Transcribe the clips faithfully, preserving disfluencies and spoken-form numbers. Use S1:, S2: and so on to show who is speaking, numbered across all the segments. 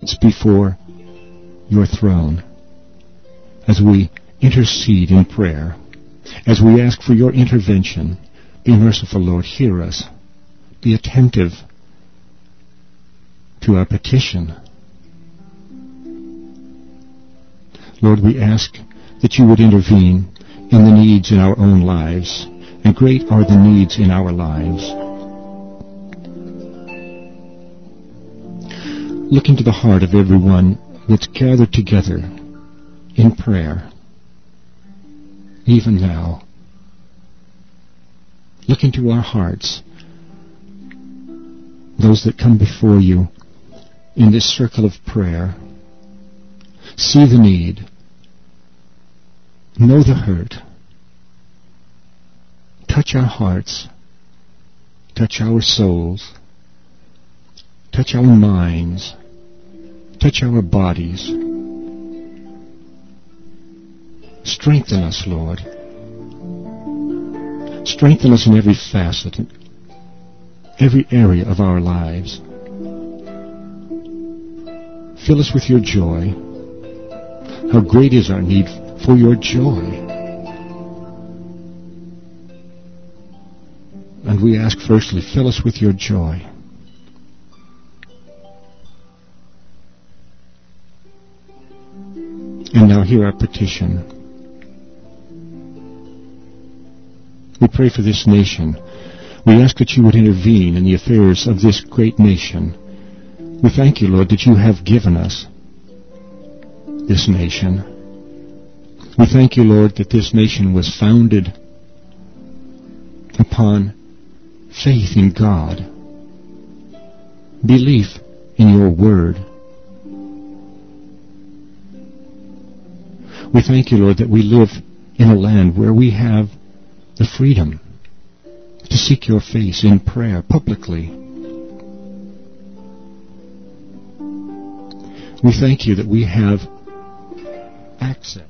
S1: It's before your throne as we intercede in prayer, as we ask for your intervention. Be merciful, Lord. Hear us. Be attentive to our petition. Lord, we ask that you would intervene in the needs in our own lives, and great are the needs in our lives. Look into the heart of everyone that's gathered together in prayer, even now. Look into our hearts, those that come before you in this circle of prayer. See the need. Know the hurt. Touch our hearts. Touch our souls. Touch our minds. Touch our bodies. Strengthen us, Lord. Strengthen us in every facet, every area of our lives. Fill us with your joy. How great is our need for your joy. And we ask firstly, fill us with your joy. And now hear our petition. We pray for this nation. We ask that you would intervene in the affairs of this great nation. We thank you, Lord, that you have given us this nation. We thank you, Lord, that this nation was founded upon faith in God, belief in your word. We thank you, Lord, that we live in a land where we have the freedom to seek your face in prayer publicly. We thank you that we have access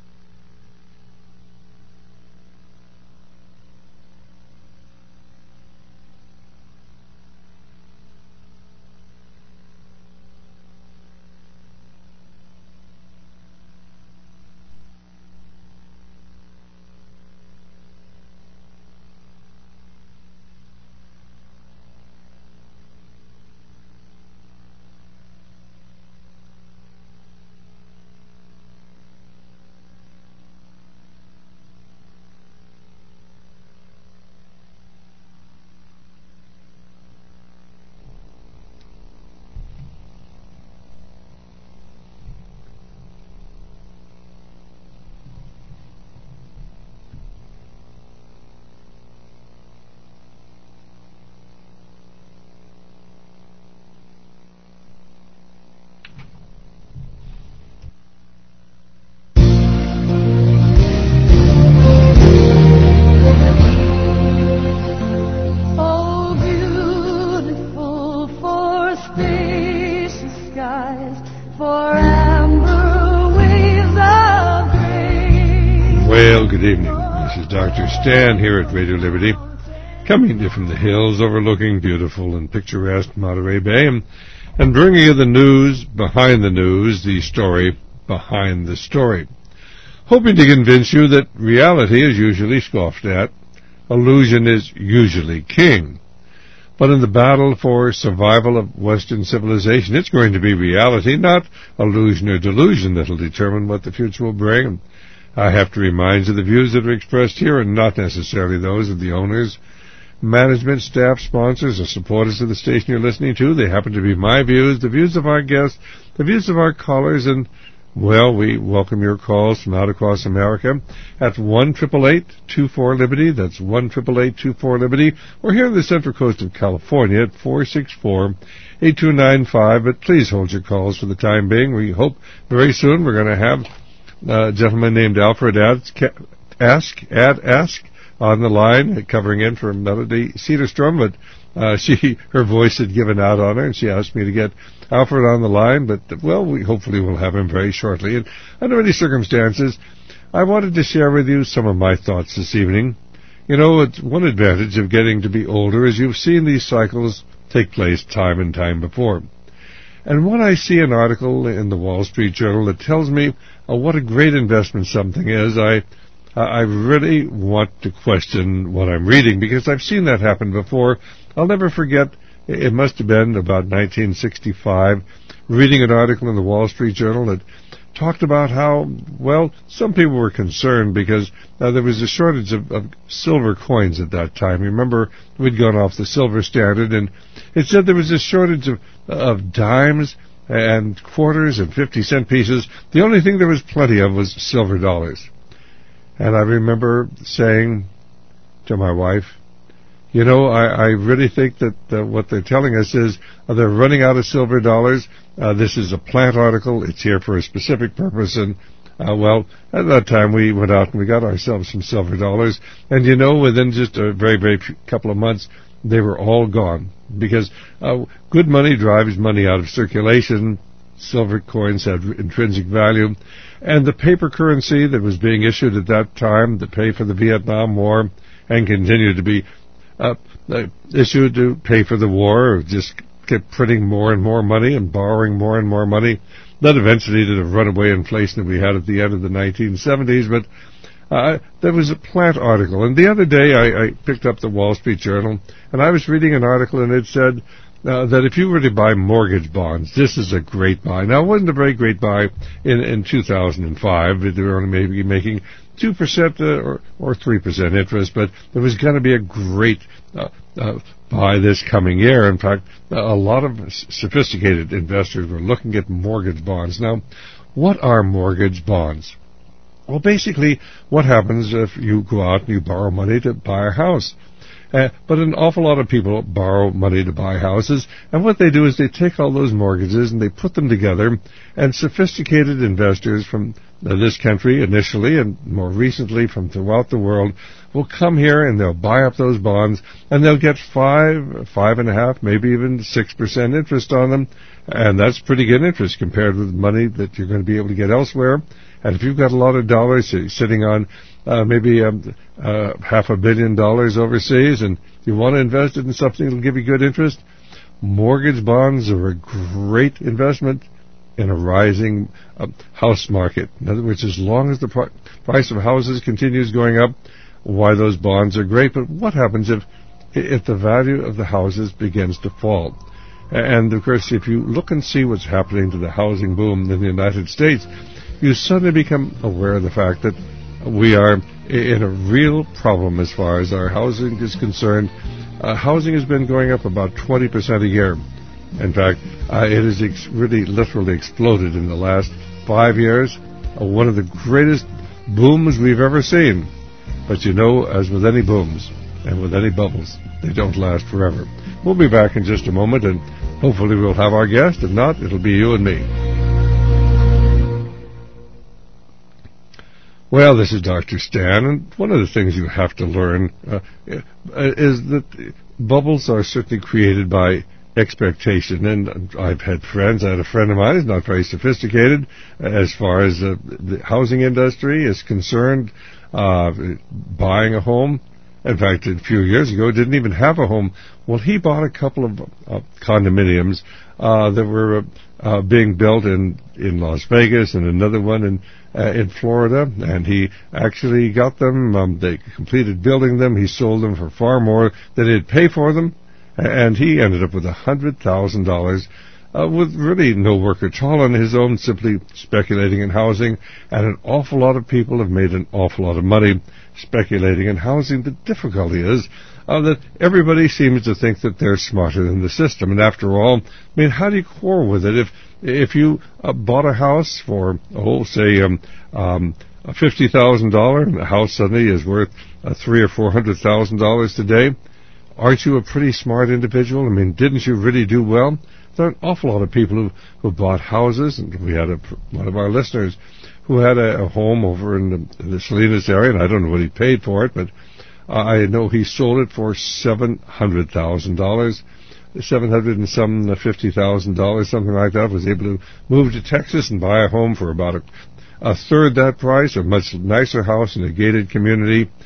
S1: Doctor Stan here at Radio Liberty, coming to you from the hills overlooking beautiful and picturesque Monterey Bay, and, and bringing you the news behind the news, the story behind the story. Hoping to convince you that reality is usually scoffed at, illusion is usually king. But in the battle for survival of Western civilization, it's going to be reality, not illusion or delusion, that will determine what the future will bring. I have to remind you the views that are expressed here are not necessarily those of the owners, management, staff, sponsors, or supporters of the station you're listening to. They happen to be my views, the views of our guests, the views of our callers, and, well, we welcome your calls from out across America at one eight eight eight, two four, Liberty. That's one eight eight eight, two four, Liberty. Or here on the Central Coast of California at four six four, eight two nine five. But please hold your calls for the time being. We hope very soon we're going to have a gentleman named Alfred Ask, Ask, Ad Ask on the line, covering in for Melody Cedarstrom, but uh, she, her voice had given out on her, and she asked me to get Alfred on the line, but, well, we hopefully will have him very shortly. And under any circumstances, I wanted to share with you some of my thoughts this evening. You know, it's one advantage of getting to be older is you've seen these cycles take place time and time before. And when I see an article in the Wall Street Journal that tells me uh, what a great investment something is, I I really want to question what I'm reading, because I've seen that happen before. I'll never forget, it must have been about nineteen sixty-five, reading an article in the Wall Street Journal that talked about how, well, some people were concerned because uh, there was a shortage of, of silver coins at that time. You remember, we'd gone off the silver standard, and it said there was a shortage of, of dimes and quarters and fifty-cent pieces. The only thing there was plenty of was silver dollars. And I remember saying to my wife, you know, I, I really think that uh, what they're telling us is uh, they're running out of silver dollars. Uh, this is a plant article. It's here for a specific purpose. And, uh, well, at that time we went out and we got ourselves some silver dollars. And, you know, within just a very, very few, couple of months, they were all gone. Because uh, good money drives money out of circulation. Silver coins had intrinsic value. And the paper currency that was being issued at that time to pay for the Vietnam War and continued to be Uh, uh, issued to pay for the war, or just kept printing more and more money and borrowing more and more money. That eventually did a runaway inflation that we had at the end of the nineteen seventies, but uh, there was a plant article. And the other day I, I picked up the Wall Street Journal, and I was reading an article, and it said uh, that if you were to buy mortgage bonds, this is a great buy. Now, it wasn't a very great buy in, in two thousand five. They were only maybe making two percent uh, or, or three percent interest, but there was going to be a great uh, uh, buy this coming year. In fact, a lot of sophisticated investors were looking at mortgage bonds. Now, what are mortgage bonds? Well, basically, what happens if you go out and you borrow money to buy a house? Uh, but an awful lot of people borrow money to buy houses, and what they do is they take all those mortgages and they put them together, and sophisticated investors from uh, this country initially and more recently from throughout the world will come here and they'll buy up those bonds, and they'll get five, five and a half, maybe even six percent interest on them, and that's pretty good interest compared with money that you're going to be able to get elsewhere. And if you've got a lot of dollars sitting on uh, maybe um, uh, half a billion dollars overseas, and you want to invest it in something that will give you good interest, mortgage bonds are a great investment in a rising uh, house market. In other words, as long as the pr- price of houses continues going up, why, those bonds are great. But what happens if if the value of the houses begins to fall? And, of course, if you look and see what's happening to the housing boom in the United States, you suddenly become aware of the fact that we are in a real problem as far as our housing is concerned. Uh, housing has been going up about twenty percent a year. In fact, uh, it has ex- really literally exploded in the last five years. Uh, one of the greatest booms we've ever seen. But you know, as with any booms and with any bubbles, they don't last forever. We'll be back in just a moment, and hopefully we'll have our guest. If not, it'll be you and me. Well, this is Doctor Stan, and one of the things you have to learn uh, is that bubbles are certainly created by expectation. And I've had friends, I had a friend of mine who's not very sophisticated as far as uh, the housing industry is concerned, uh, buying a home. In fact, a few years ago, didn't even have a home. Well, he bought a couple of uh, condominiums uh, that were uh, being built in, in Las Vegas, and another one in uh, in Florida, and he actually got them. Um, they completed building them. He sold them for far more than he'd pay for them, and he ended up with one hundred thousand dollars uh, with really no work at all on his own, simply speculating in housing. And an awful lot of people have made an awful lot of money speculating in housing. The difficulty is uh, that everybody seems to think that they're smarter than the system. And after all, I mean, how do you quarrel with it? If if you uh, bought a house for, oh, say, um, um, fifty thousand dollars, and the house suddenly is worth uh, three or four hundred thousand dollars today, aren't you a pretty smart individual? I mean, didn't you really do well? There are an awful lot of people who who bought houses, and we had a, one of our listeners who had a, a home over in the, in the Salinas area, and I don't know what he paid for it, but uh, I know he sold it for seven hundred thousand dollars, seven hundred and some fifty thousand dollars, something like that. Was able to move to Texas and buy a home for about a, a third that price, a much nicer house in a gated community.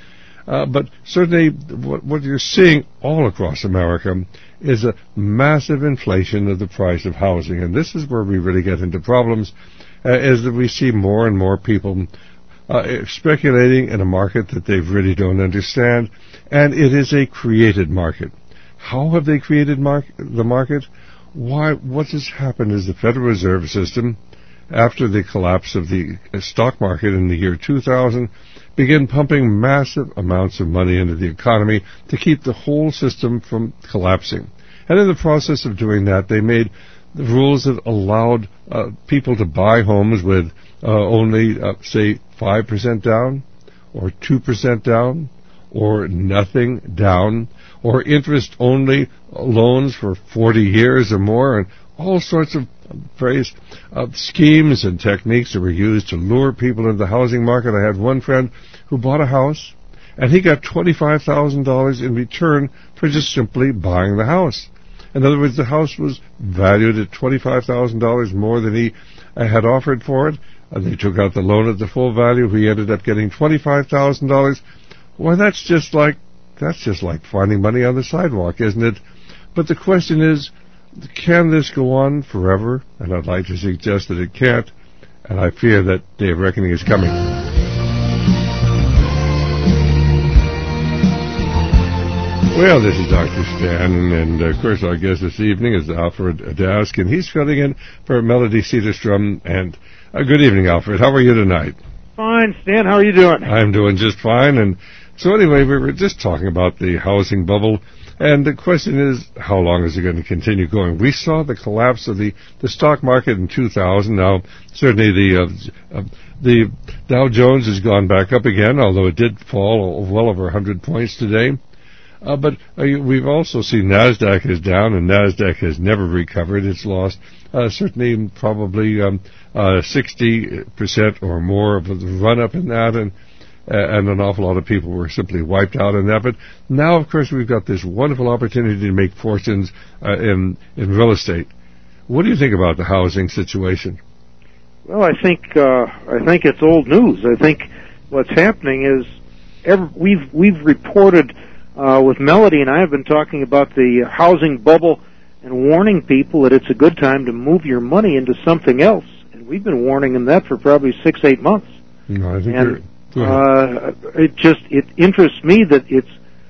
S1: Uh, but certainly what, what you're seeing all across America is a massive inflation of the price of housing. And this is where we really get into problems, uh, is that we see more and more people uh, speculating in a market that they really don't understand. And it is a created market. How have they created mar- the market? Why? What has happened is the Federal Reserve System, after the collapse of the stock market in the year two thousand, began pumping massive amounts of money into the economy to keep the whole system from collapsing. And in the process of doing that, they made the rules that allowed uh, people to buy homes with uh, only, uh, say, five percent down, or two percent down, or nothing down, or interest-only loans for forty years or more, and all sorts of various uh, schemes and techniques that were used to lure people into the housing market. I had one friend who bought a house, and he got twenty-five thousand dollars in return for just simply buying the house. In other words, the house was valued at twenty-five thousand dollars more than he uh, had offered for it. Uh, they took out the loan at the full value. He ended up getting twenty-five thousand dollars. Well, that's just like that's just like finding money on the sidewalk, isn't it? But the question is, can this go on forever? And I'd like to suggest that it can't, and I fear that day of reckoning is coming. Well, this is Doctor Stan, and of course our guest this evening is Alfred Dask, and he's filling in for Melody Cedarstrom. And uh, good evening, Alfred. How are you tonight?
S2: Fine, Stan. How are you doing?
S1: I'm doing just fine. And so anyway, we were just talking about the housing bubble, and the question is, how long is it going to continue going? We saw the collapse of the, the stock market in two thousand. Now, certainly the uh, uh, the Dow Jones has gone back up again, although it did fall well over one hundred points today. Uh, but uh, we've also seen NASDAQ is down, and NASDAQ has never recovered. It's lost uh, certainly probably um, uh, sixty percent or more of the run-up in that, and and an awful lot of people were simply wiped out in that. But now, of course, we've got this wonderful opportunity to make fortunes uh, in in real estate. What do you think about the housing situation?
S2: Well, I think uh, I think it's old news. I think what's happening is every, we've we've reported uh, with Melody and I have been talking about the housing bubble and warning people that it's a good time to move your money into something else. And we've been warning them that for probably six, eight months.
S1: No, I think
S2: and,
S1: you're...
S2: Uh, it just, it interests me that it's,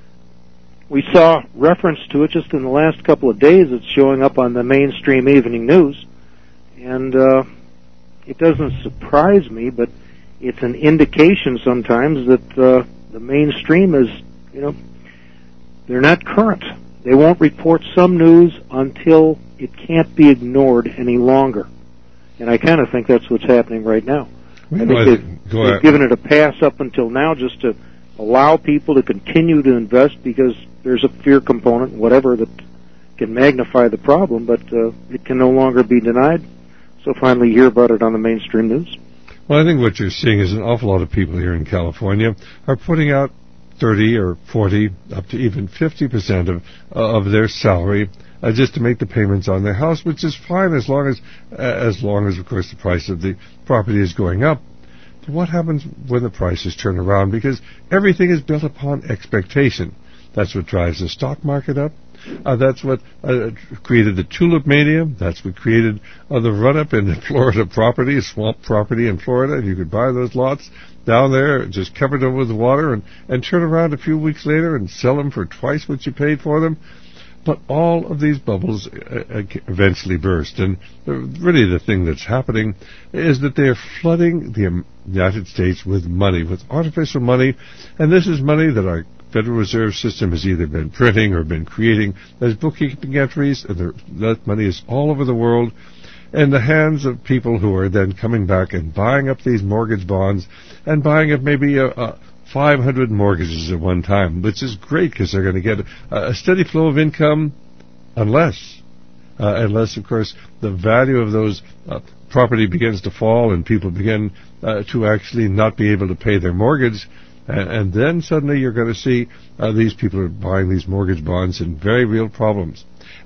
S2: we saw reference to it just in the last couple of days. It's showing up on the mainstream evening news. And, uh, it doesn't surprise me, but it's an indication sometimes that, uh, the mainstream is, you know, they're not current. They won't report some news until it can't be ignored any longer. And I kind of think that's what's happening right now. I think
S1: well,
S2: they've,
S1: go
S2: they've given it a pass up until now just to allow people to continue to invest because there's a fear component, whatever, that can magnify the problem, but uh, it can no longer be denied. So finally hear about it on the mainstream news.
S1: Well, I think what you're seeing is an awful lot of people here in California are putting out thirty or forty, up to even fifty percent of uh, of their salary uh, just to make the payments on their house, which is fine as long as, uh, as long as, of course, the price of the property is going up. But what happens when the prices turn around? Because everything is built upon expectation. That's what drives the stock market up. Uh, that's what uh, created the tulip mania. That's what created uh, the run-up in the Florida property, swamp property in Florida. And you could buy those lots down there, just covered them with water, and, and turn around a few weeks later and sell them for twice what you paid for them. But all of these bubbles uh, eventually burst. And really the thing that's happening is that they're flooding the United States with money, with artificial money. And this is money that our Federal Reserve System has either been printing or been creating as bookkeeping entries. And that money is all over the world in the hands of people who are then coming back and buying up these mortgage bonds and buying up maybe a, a five hundred mortgages at one time, which is great because they're going to get a, a steady flow of income unless, uh, unless, of course, the value of those uh, property begins to fall and people begin uh, to actually not be able to pay their mortgage. And, and then suddenly you're going to see uh, these people are buying these mortgage bonds in very real problems.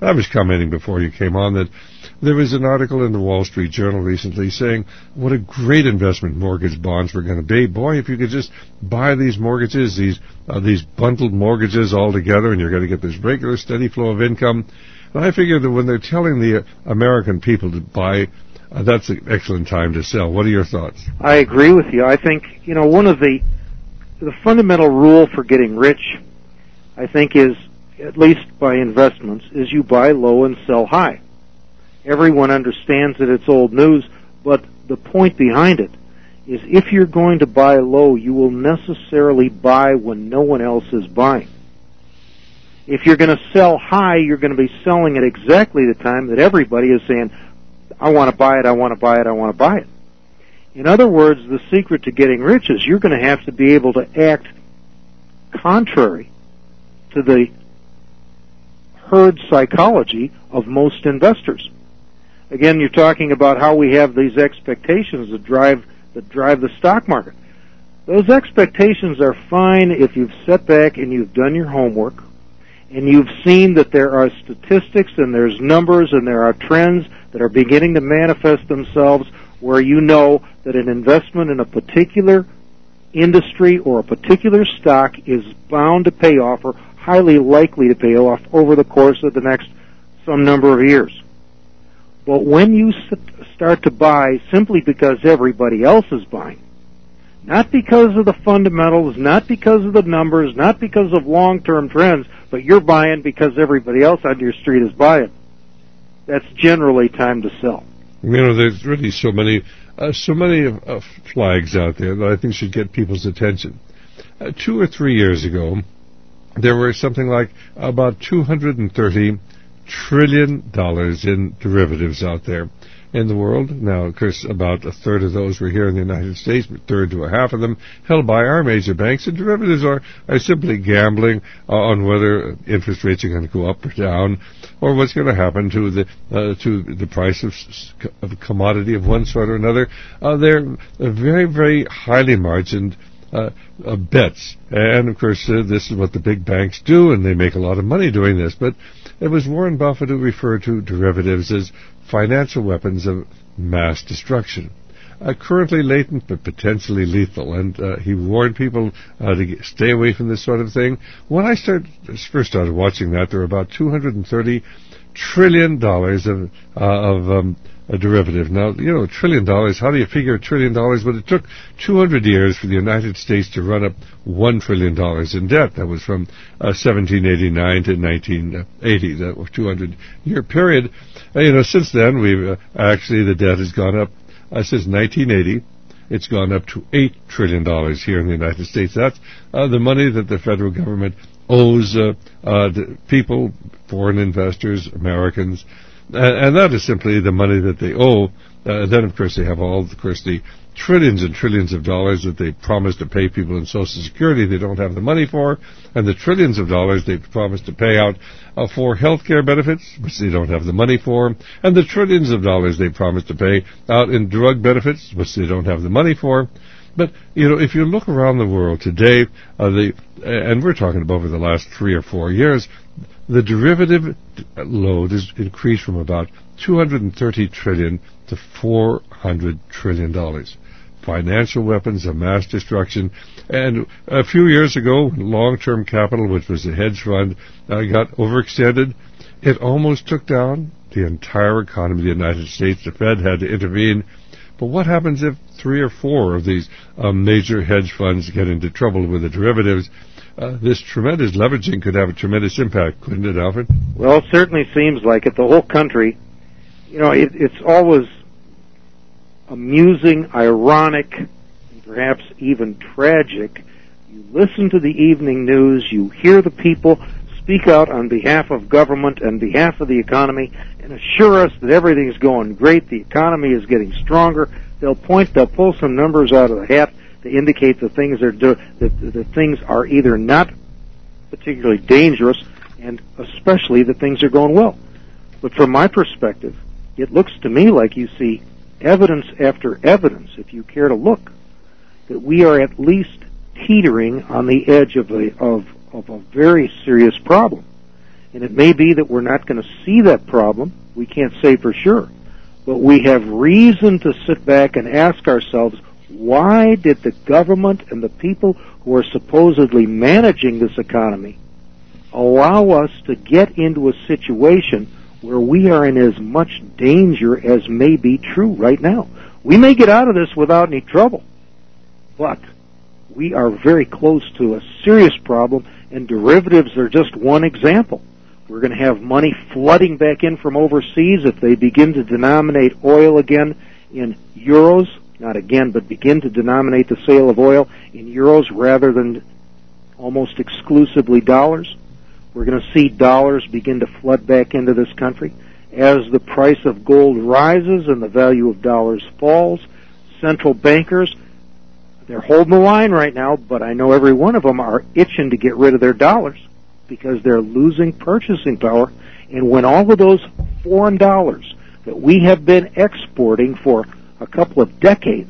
S1: I was commenting before you came on that there was an article in the Wall Street Journal recently saying what a great investment mortgage bonds were going to be. Boy, if you could just buy these mortgages, these uh, these bundled mortgages all together, and you're going to get this regular steady flow of income. And I figure that when they're telling the American people to buy, uh, that's an excellent time to sell. What are your thoughts?
S2: I agree with you. I think, you know, one of the the fundamental rule for getting rich, I think, is, at least by investments, is you buy low and sell high. Everyone understands that it's old news, but the point behind it is if you're going to buy low, you will necessarily buy when no one else is buying. If you're going to sell high, you're going to be selling at exactly the time that everybody is saying, I want to buy it, I want to buy it, I want to buy it. In other words, the secret to getting rich is you're going to have to be able to act contrary to the herd psychology of most investors. Again, you're talking about how we have these expectations that drive that drive the stock market. Those expectations are fine if you've sat back and you've done your homework, and you've seen that there are statistics and there's numbers and there are trends that are beginning to manifest themselves where you know that an investment in a particular industry or a particular stock is bound to pay off or highly likely to pay off over the course of the next some number of years. But when you start to buy simply because everybody else is buying, not because of the fundamentals, not because of the numbers, not because of long-term trends, but you're buying because everybody else on your street is buying, that's generally time to sell.
S1: You know, there's really so many, uh, so many uh, flags out there that I think should get people's attention. Uh, two or three years ago, there were something like about two hundred thirty trillion dollars in derivatives out there in the world. Now, of course, about a third of those were here in the United States, a third to a half of them held by our major banks. And derivatives are, are simply gambling uh, on whether interest rates are going to go up or down, or what's going to happen to the uh, to the price of, of a commodity of one sort or another. Uh, they're very, very highly margined Uh, uh, bets. And, of course, uh, this is what the big banks do, and they make a lot of money doing this. But it was Warren Buffett who referred to derivatives as financial weapons of mass destruction. Uh, currently latent, but potentially lethal. And uh, he warned people uh, to get, stay away from this sort of thing. When I started, first started watching that, there were about two hundred thirty trillion dollars of, uh, of um, a derivative. Now, you know, a trillion dollars, how do you figure a trillion dollars? But it took two hundred years for the United States to run up one trillion dollars in debt. That was from uh, seventeen eighty-nine to nineteen eighty, that was a two hundred year period. Uh, you know, since then, we've uh, actually, the debt has gone up, uh, since nineteen eighty, it's gone up to eight trillion dollars here in the United States. That's uh, the money that the federal government owes uh, uh, the people, foreign investors, Americans, and, and that is simply the money that they owe. Uh, then, of course, they have all, of course, the trillions and trillions of dollars that they promised to pay people in Social Security they don't have the money for, and the trillions of dollars they promised to pay out uh, for health care benefits, which they don't have the money for, and the trillions of dollars they promised to pay out in drug benefits, which they don't have the money for. But, you know, if you look around the world today, uh, the and we're talking about over the last three or four years, the derivative load has increased from about two hundred thirty trillion dollars to four hundred trillion dollars. Financial weapons of mass destruction. And a few years ago, Long-Term Capital, which was a hedge fund, uh, got overextended. It almost took down the entire economy of the United States. The Fed had to intervene. But what happens if three or four of these um, major hedge funds get into trouble with the derivatives? Uh, this tremendous leveraging could have a tremendous impact, couldn't it, Alfred?
S2: Well, it certainly seems like it. The whole country, you know, it, it's always amusing, ironic, and perhaps even tragic. You listen to the evening news, you hear the people speak out on behalf of government and behalf of the economy and assure us that everything's going great, the economy is getting stronger. They'll point, they'll pull some numbers out of the hat to indicate that things are do, that, that things are either not particularly dangerous and especially that things are going well. But from my perspective, it looks to me like you see evidence after evidence, if you care to look, that we are at least teetering on the edge of a of of a very serious problem. And it may be that we're not going to see that problem. We can't say for sure. But we have reason to sit back and ask ourselves, why did the government and the people who are supposedly managing this economy allow us to get into a situation where we are in as much danger as may be true right now? We may get out of this without any trouble, but we are very close to a serious problem, and derivatives are just one example. We're going to have money flooding back in from overseas if they begin to denominate oil again in euros, not again, but begin to denominate the sale of oil in euros rather than almost exclusively dollars. We're going to see dollars begin to flood back into this country. As the price of gold rises and the value of dollars falls, central bankers, they're holding the line right now, but I know every one of them are itching to get rid of their dollars because they're losing purchasing power. And when all of those foreign dollars that we have been exporting for a couple of decades,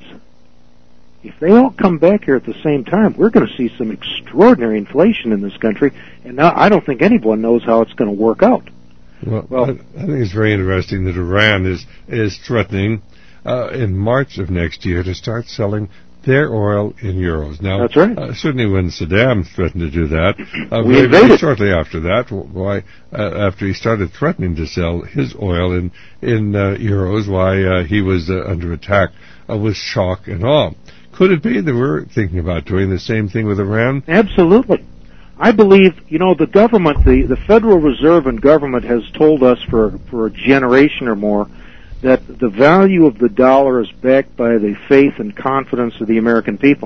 S2: if they all come back here at the same time, we're going to see some extraordinary inflation in this country, and now I don't think anyone knows how it's going to work out.
S1: Well, well I, I think it's very interesting that Iran is is threatening uh, in March of next year to start selling their oil in euros. Now,
S2: that's right.
S1: Uh, certainly when Saddam threatened to do that, uh,
S2: we
S1: very,
S2: invaded.
S1: very shortly after that, why uh, after he started threatening to sell his oil in in uh, euros, why uh, he was uh, under attack uh, with shock and awe. Could it be that we're thinking about doing the same thing with Iran?
S2: Absolutely. I believe, you know, the government, the, the Federal Reserve and government has told us for, for a generation or more that the value of the dollar is backed by the faith and confidence of the American people.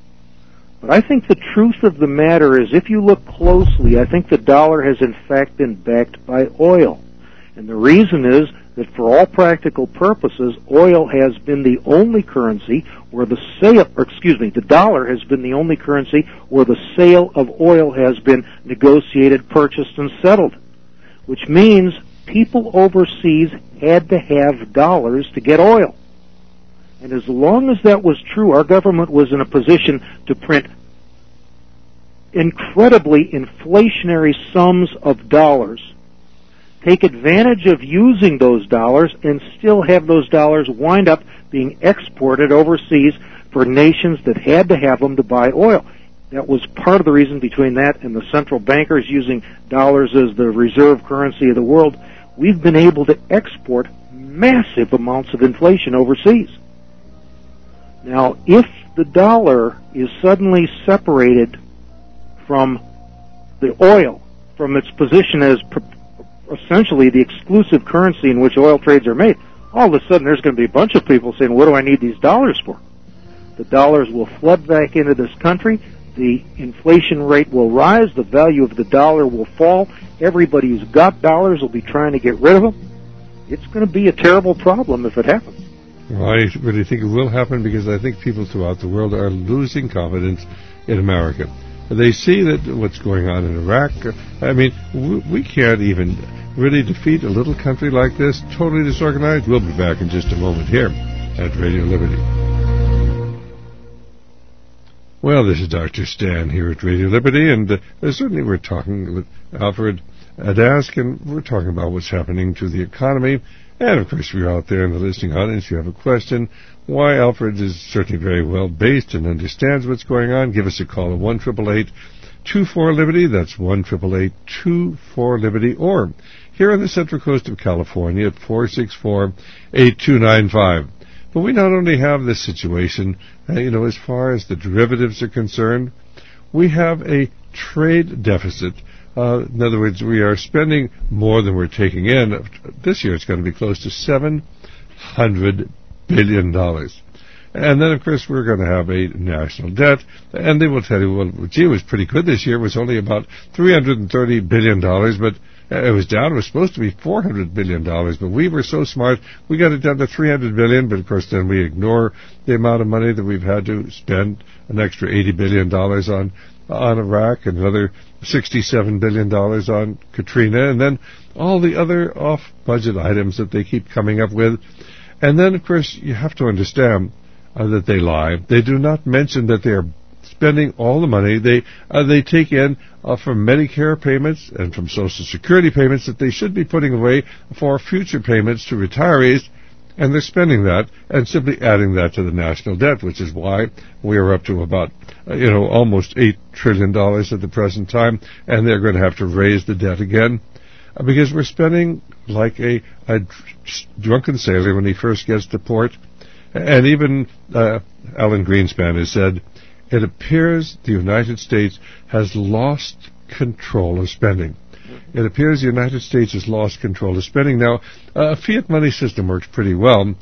S2: But I think the truth of the matter is, if you look closely, I think the dollar has in fact been backed by oil. And the reason is that for all practical purposes, oil has been the only currency where the sale, or excuse me, the dollar has been the only currency where the sale of oil has been negotiated, purchased, and settled. Which means people overseas had to have dollars to get oil. And as long as that was true, our government was in a position to print incredibly inflationary sums of dollars, take advantage of using those dollars, and still have those dollars wind up being exported overseas for nations that had to have them to buy oil. That was part of the reason between that and the central bankers using dollars as the reserve currency of the world. We've been able to export massive amounts of inflation overseas. Now, if the dollar is suddenly separated from the oil, from its position as essentially the exclusive currency in which oil trades are made, all of a sudden there's going to be a bunch of people saying, what do I need these dollars for? The dollars will flood back into this country. The inflation rate will rise. The value of the dollar will fall. Everybody who's got dollars will be trying to get rid of them. It's going to be a terrible problem if it happens.
S1: Well, I really think it will happen because I think people throughout the world are losing confidence in America. They see that what's going on in Iraq. I mean, we can't even really defeat a little country like this, totally disorganized. We'll be back in just a moment here at Radio Liberty. Well, this is Doctor Stan here at Radio Liberty, and uh, certainly we're talking with Alfred Adask, and we're talking about what's happening to the economy. And, of course, if you're out there in the listening audience, you have a question, why Alfred is certainly very well based and understands what's going on, give us a call at one eight eight eight, two four, Liberty. That's one eight eight eight, two four, Liberty. Or here on the Central Coast of California at four six four, eight two nine five. But we not only have this situation, uh, you know, as far as the derivatives are concerned, we have a trade deficit. Uh, in other words, we are spending more than we're taking in. This year it's going to be close to seven hundred billion dollars. And then, of course, we're going to have a national debt. And they will tell you, well, gee, it was pretty good this year. It was only about three hundred thirty billion dollars, but it was down. It was supposed to be four hundred billion dollars. But we were so smart, we got it down to three hundred billion dollars. But, of course, then we ignore the amount of money that we've had to spend, an extra eighty billion dollars on on Iraq, and another sixty-seven billion dollars on Katrina, and then all the other off-budget items that they keep coming up with. And then, of course, you have to understand uh, that they lie. They do not mention that they are spending all the money they uh, they take in uh, from Medicare payments and from Social Security payments that they should be putting away for future payments to retirees, and they're spending that and simply adding that to the national debt, which is why we are up to about uh, you know almost eight trillion dollars at the present time, and they're going to have to raise the debt again uh, because we're spending like a, a drunken sailor when he first gets to port. And even uh, Alan Greenspan has said, it appears the United States has lost control of spending. It appears the United States has lost control of spending. Now, a fiat money system works pretty well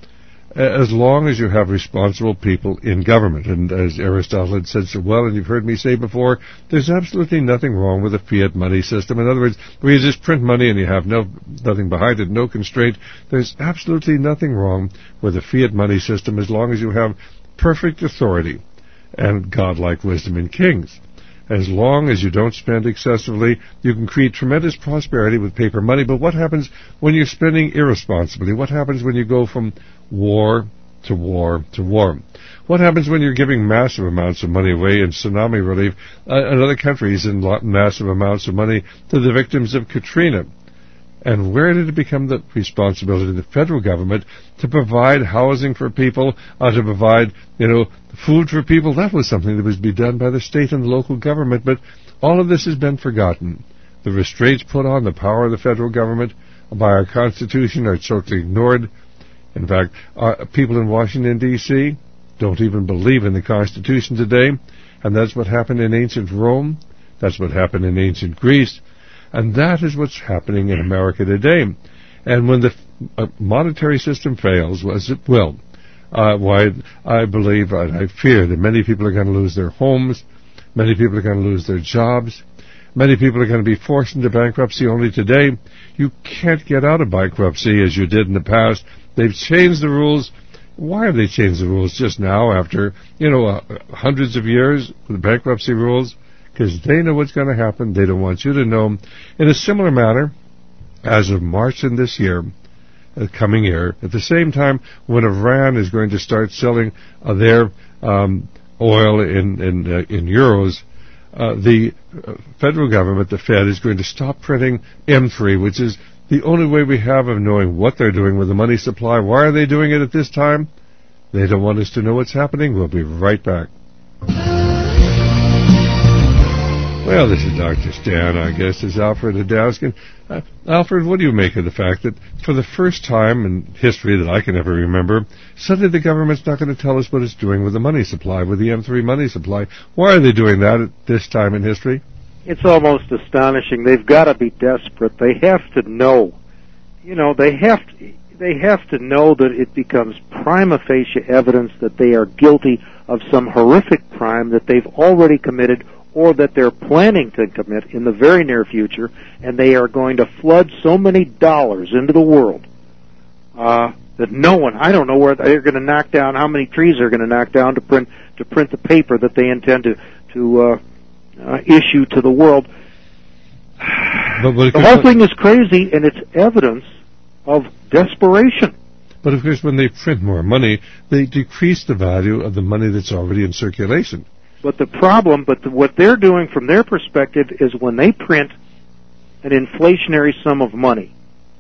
S1: as long as you have responsible people in government. And as Aristotle had said so well, and you've heard me say before, there's absolutely nothing wrong with a fiat money system. In other words, where you just print money and you have no nothing behind it, no constraint. There's absolutely nothing wrong with a fiat money system as long as you have perfect authority and godlike wisdom in kings. As long as you don't spend excessively, you can create tremendous prosperity with paper money. But what happens when you're spending irresponsibly? What happens when you go from war to war to war? What happens when you're giving massive amounts of money away in tsunami relief uh, in other countries and massive amounts of money to the victims of Katrina? And where did it become the responsibility of the federal government to provide housing for people, uh, to provide, you know, food for people? That was something that was to be done by the state and the local government, but all of this has been forgotten. The restraints put on the power of the federal government by our Constitution are totally ignored. In fact, uh, people in Washington, D C don't even believe in the Constitution today, and that's what happened in ancient Rome. That's what happened in ancient Greece. And that is what's happening in America today. And when the uh, monetary system fails, as it will, uh, why I believe and I fear that many people are going to lose their homes, many people are going to lose their jobs, many people are going to be forced into bankruptcy. Only today, you can't get out of bankruptcy as you did in the past. They've changed the rules. Why have they changed the rules just now after, you know, uh, hundreds of years with bankruptcy rules? Because they know what's going to happen. They don't want you to know. In a similar manner, as of March in this year, uh, coming year, at the same time when Iran is going to start selling uh, their um, oil in in, uh, in euros, uh, the uh, federal government, the Fed, is going to stop printing M three, which is the only way we have of knowing what they're doing with the money supply. Why are they doing it at this time? They don't want us to know what's happening. We'll be right back. Well, this is Doctor Stan, I guess, is Alfred Adowskin. Uh, Alfred, what do you make of the fact that for the first time in history that I can ever remember, suddenly the government's not going to tell us what it's doing with the money supply, with the M three money supply? Why are they doing that at this time in history?
S2: It's almost astonishing. They've got to be desperate. They have to know. You know, they have to, they have to know that it becomes prima facie evidence that they are guilty of some horrific crime that they've already committed or that they're planning to commit in the very near future, and they are going to flood so many dollars into the world uh, that no one, I don't know where they're going to knock down, how many trees they're going to knock down to print to print the paper that they intend to to uh, uh, issue to the world.
S1: But, but
S2: the whole thing is crazy, and it's evidence of desperation.
S1: But of course, when they print more money, they decrease the value of the money that's already in circulation.
S2: But the problem, but the, what they're doing from their perspective is when they print an inflationary sum of money,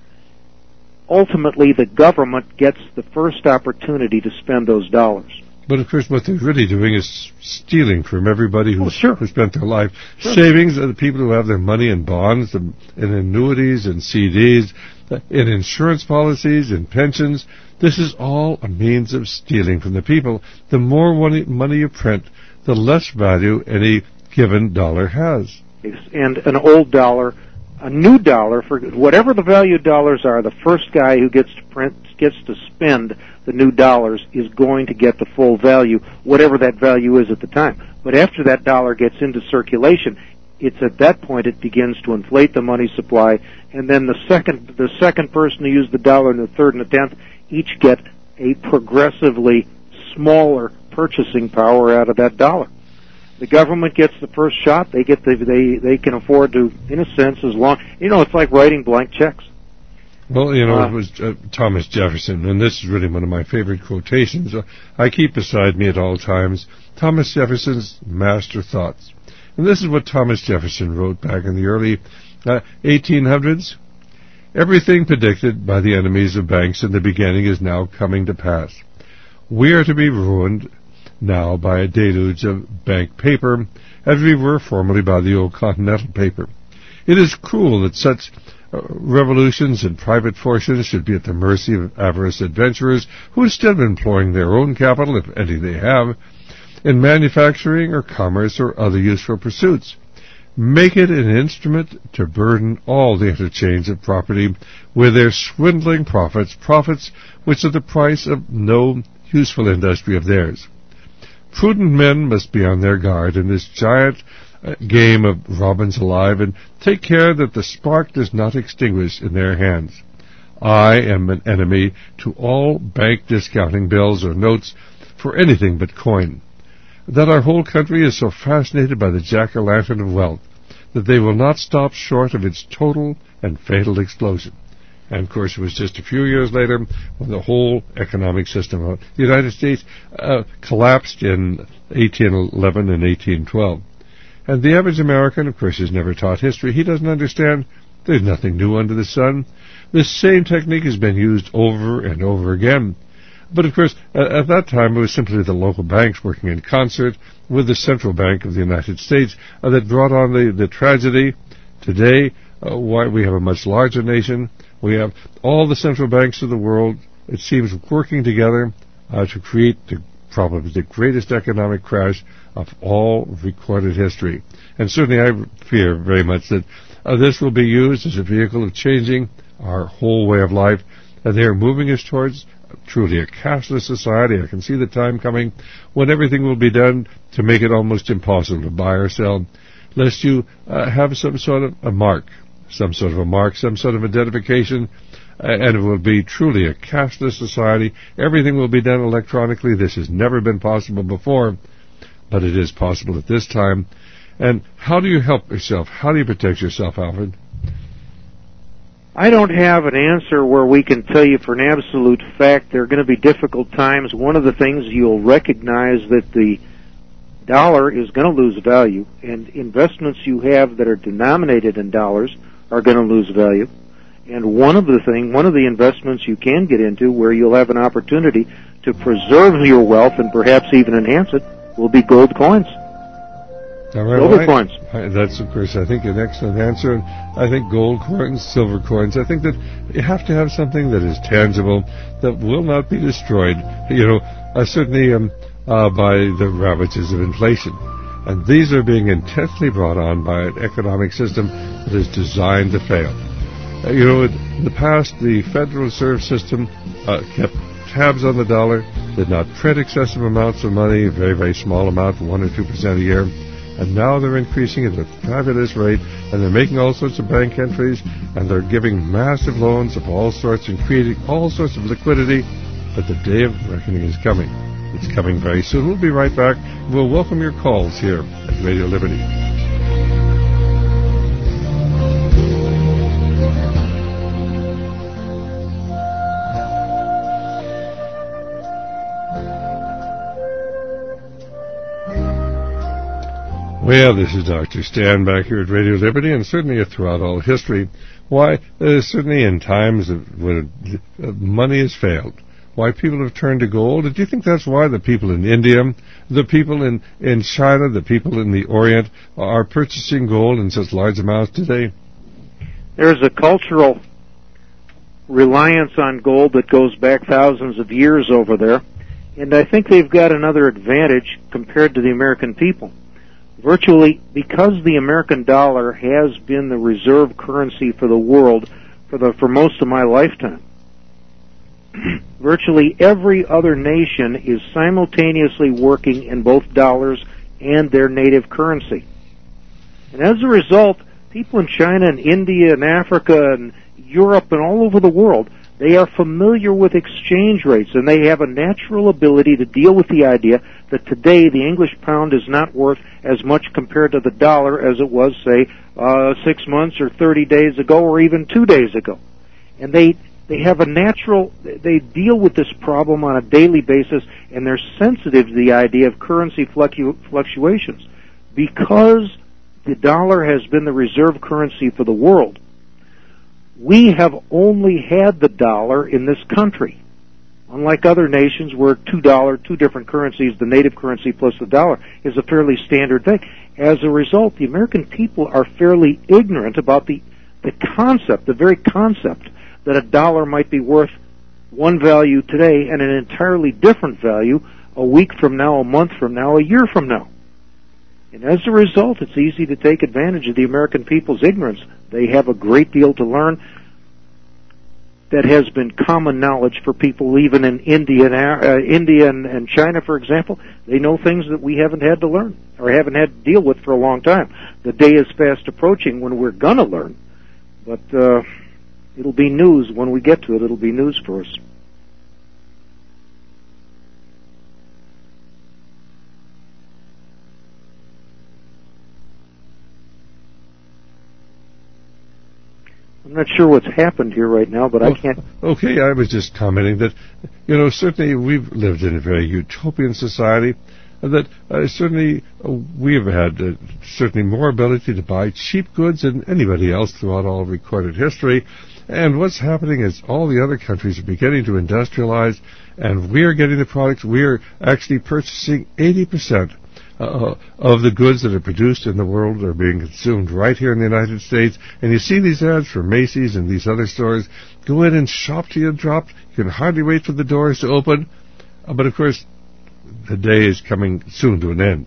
S2: ultimately the government gets the first opportunity to spend those dollars.
S1: But of course what they're really doing is stealing from everybody who's,
S2: oh, sure.
S1: who spent their life.
S2: Sure.
S1: Savings are the people who have their money in bonds, in annuities, and C Ds, in insurance policies, in pensions. This is all a means of stealing from the people. The more money you print, the less value any given dollar has.
S2: And an old dollar, a new dollar, for whatever the value of dollars are, the first guy who gets to print, gets to spend the new dollars is going to get the full value, whatever that value is at the time. But after that dollar gets into circulation, it's at that point it begins to inflate the money supply, and then the second the second person to use the dollar and the third and the tenth each get a progressively smaller purchasing power out of that dollar. The government gets the first shot. They get the, they they can afford to, in a sense, as long, you know, it's like writing blank checks.
S1: Well, you know,
S2: Uh,
S1: it was uh, Thomas Jefferson, and this is really one of my favorite quotations. Uh, I keep beside me at all times Thomas Jefferson's master thoughts. And this is what Thomas Jefferson wrote back in the early uh, eighteen hundreds. Everything predicted by the enemies of banks in the beginning is now coming to pass. We are to be ruined now by a deluge of bank paper, as we were formerly by the old continental paper. It is cruel that such uh, revolutions and private fortunes should be at the mercy of avarice adventurers who instead of employing their own capital, if any they have, in manufacturing or commerce or other useful pursuits, make it an instrument to burden all the interchange of property with their swindling profits, profits which are the price of no useful industry of theirs. Prudent men must be on their guard in this giant uh, game of Robins alive, and take care that the spark does not extinguish in their hands. I am an enemy to all bank discounting bills or notes for anything but coin. That our whole country is so fascinated by the jack-o'-lantern of wealth that they will not stop short of its total and fatal explosion. And, of course, it was just a few years later when the whole economic system of the United States uh, collapsed in eighteen eleven and eighteen twelve. And the average American, of course, is never taught history. He doesn't understand there's nothing new under the sun. This same technique has been used over and over again. But, of course, uh, at that time, it was simply the local banks working in concert with the Central Bank of the United States uh, that brought on the, the tragedy. Today, uh, why we have a much larger nation. We have all the central banks of the world, it seems, working together uh, to create the, probably the greatest economic crash of all recorded history. And certainly I fear very much that uh, this will be used as a vehicle of changing our whole way of life. And they are moving us towards truly a cashless society. I can see the time coming when everything will be done to make it almost impossible to buy or sell, lest you uh, have some sort of a mark, some sort of a mark, some sort of identification, uh, and it will be truly a cashless society. Everything will be done electronically. This has never been possible before, but it is possible at this time. And how do you help yourself? How do you protect yourself, Alfred?
S2: I don't have an answer where we can tell you for an absolute fact there are going to be difficult times. One of the things you'll recognize that the dollar is going to lose value, and investments you have that are denominated in dollars are going to lose value. And one of the thing, one of the investments you can get into where you'll have an opportunity to preserve your wealth and perhaps even enhance it will be gold coins.
S1: All right,
S2: silver
S1: well,
S2: coins.
S1: I, I, that's, of course, I think an excellent answer. And I think gold coins, silver coins, I think that you have to have something that is tangible, that will not be destroyed, you know, uh, certainly um, uh, by the ravages of inflation. And these are being intensely brought on by an economic system that is designed to fail. Uh, you know, in the past, the Federal Reserve System uh, kept tabs on the dollar, did not print excessive amounts of money, a very, very small amount, one or two percent a year. And now they're increasing it at a fabulous rate, and they're making all sorts of bank entries, and they're giving massive loans of all sorts and creating all sorts of liquidity. But the day of reckoning is coming. It's coming very soon. We'll be right back. We'll welcome your calls here at Radio Liberty. Well, this is Doctor Stan back here at Radio Liberty, and certainly throughout all history. Why, uh, certainly in times of when uh, money has failed, why people have turned to gold. Do you think that's why the people in India, the people in, in China, the people in the Orient are purchasing gold in such large amounts today?
S2: There's a cultural reliance on gold that goes back thousands of years over there, and I think they've got another advantage compared to the American people. Virtually, because the American dollar has been the reserve currency for the world for the for most of my lifetime, virtually every other nation is simultaneously working in both dollars and their native currency. And as a result, people in China and India and Africa and Europe and all over the world, they are familiar with exchange rates, and they have a natural ability to deal with the idea that today the English pound is not worth as much compared to the dollar as it was, say, uh, six months or thirty days ago or even two days ago. And they they have a natural, they deal with this problem on a daily basis, and they're sensitive to the idea of currency fluctu- fluctuations. Because the dollar has been the reserve currency for the world, we have only had the dollar in this country. Unlike other nations where two dollar, two different currencies, the native currency plus the dollar, is a fairly standard thing. As a result, the American people are fairly ignorant about the, the concept, the very concept, that a dollar might be worth one value today and an entirely different value a week from now, a month from now, a year from now. And as a result, it's easy to take advantage of the American people's ignorance. They have a great deal to learn that has been common knowledge for people even in India and, uh, India and, and China, for example. They know things that we haven't had to learn or haven't had to deal with for a long time. The day is fast approaching when we're going to learn, but uh, it'll be news when we get to it. It'll be news for us. I'm not sure what's happened here right now, but well, I can't...
S1: Okay, I was just commenting that, you know, certainly we've lived in a very utopian society, that uh, certainly uh, we've had uh, certainly more ability to buy cheap goods than anybody else throughout all recorded history. And what's happening is all the other countries are beginning to industrialize, and we're getting the products. We're actually purchasing eighty percent Uh, of the goods that are produced in the world are being consumed right here in the United States. And you see these ads for Macy's and these other stores. Go in and shop till you drop. You can hardly wait for the doors to open. Uh, but, of course, the day is coming soon to an end.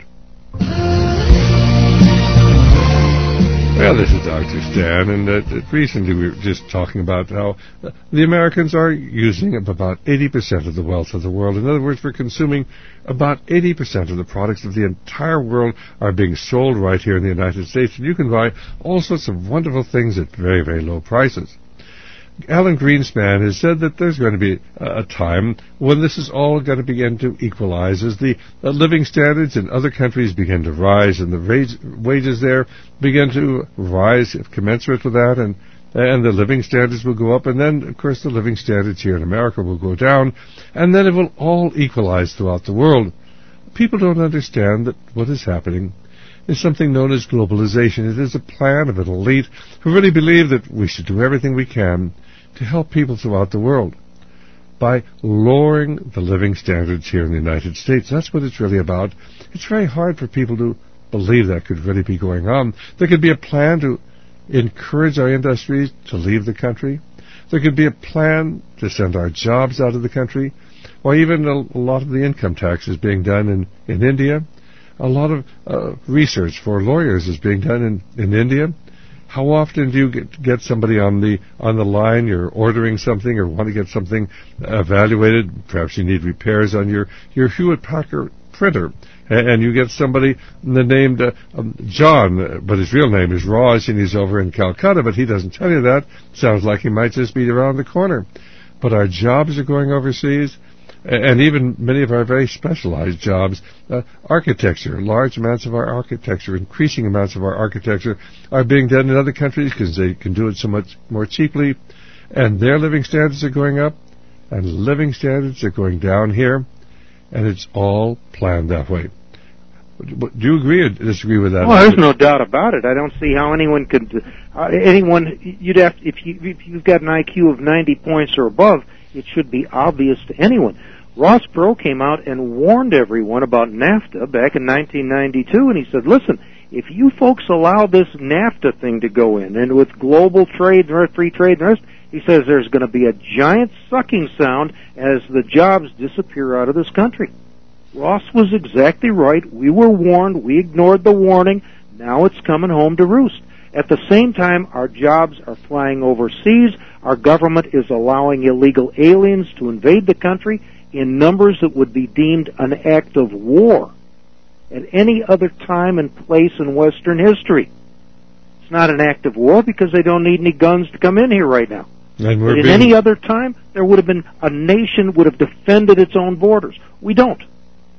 S1: Well, this is Doctor Stan, and uh, recently we were just talking about how uh, the Americans are using about eighty percent of the wealth of the world. In other words, we're consuming about eighty percent of the products of the entire world are being sold right here in the United States, and you can buy all sorts of wonderful things at very, very low prices. Alan Greenspan has said that there's going to be a time when this is all going to begin to equalize as the uh, living standards in other countries begin to rise and the wage, wages there begin to rise commensurate with that, and and the living standards will go up, and then, of course, the living standards here in America will go down, and then it will all equalize throughout the world. People don't understand that what is happening is something known as globalization. It is a plan of an elite who really believe that we should do everything we can to help people throughout the world by lowering the living standards here in the United States. That's what it's really about. It's very hard for people to believe that could really be going on. There could be a plan to encourage our industries to leave the country. There could be a plan to send our jobs out of the country, or even a, a lot of the income tax is being done in, in India. A lot of uh, research for lawyers is being done in, in India. How often do you get, get somebody on the on the line, you're ordering something or want to get something evaluated, perhaps you need repairs on your, your Hewlett-Packard printer, and, and you get somebody named uh, um, John, but his real name is Raj, and he's over in Calcutta, but he doesn't tell you that. Sounds like he might just be around the corner. But our jobs are going overseas, and even many of our very specialized jobs, uh, architecture, large amounts of our architecture, increasing amounts of our architecture are being done in other countries because they can do it so much more cheaply, and their living standards are going up, and living standards are going down here, and it's all planned that way. Do you agree or disagree with that?
S2: Well, there's no doubt about it. I don't see how anyone could, uh, anyone, you'd have, if, you, if you've got an I Q of ninety points or above, it should be obvious to anyone. Ross Perot came out and warned everyone about NAFTA back in nineteen ninety-two, and he said, listen, if you folks allow this NAFTA thing to go in, and with global trade, free trade and the rest, he says there's going to be a giant sucking sound as the jobs disappear out of this country. Ross was exactly right. We were warned. We ignored the warning. Now it's coming home to roost. At the same time, our jobs are flying overseas. Our government is allowing illegal aliens to invade the country in numbers that would be deemed an act of war at any other time and place in Western history. It's not an act of war because they don't need any guns to come in here right now.
S1: And we're
S2: but in
S1: being...
S2: any other time, there would have been, a nation would have defended its own borders. We don't.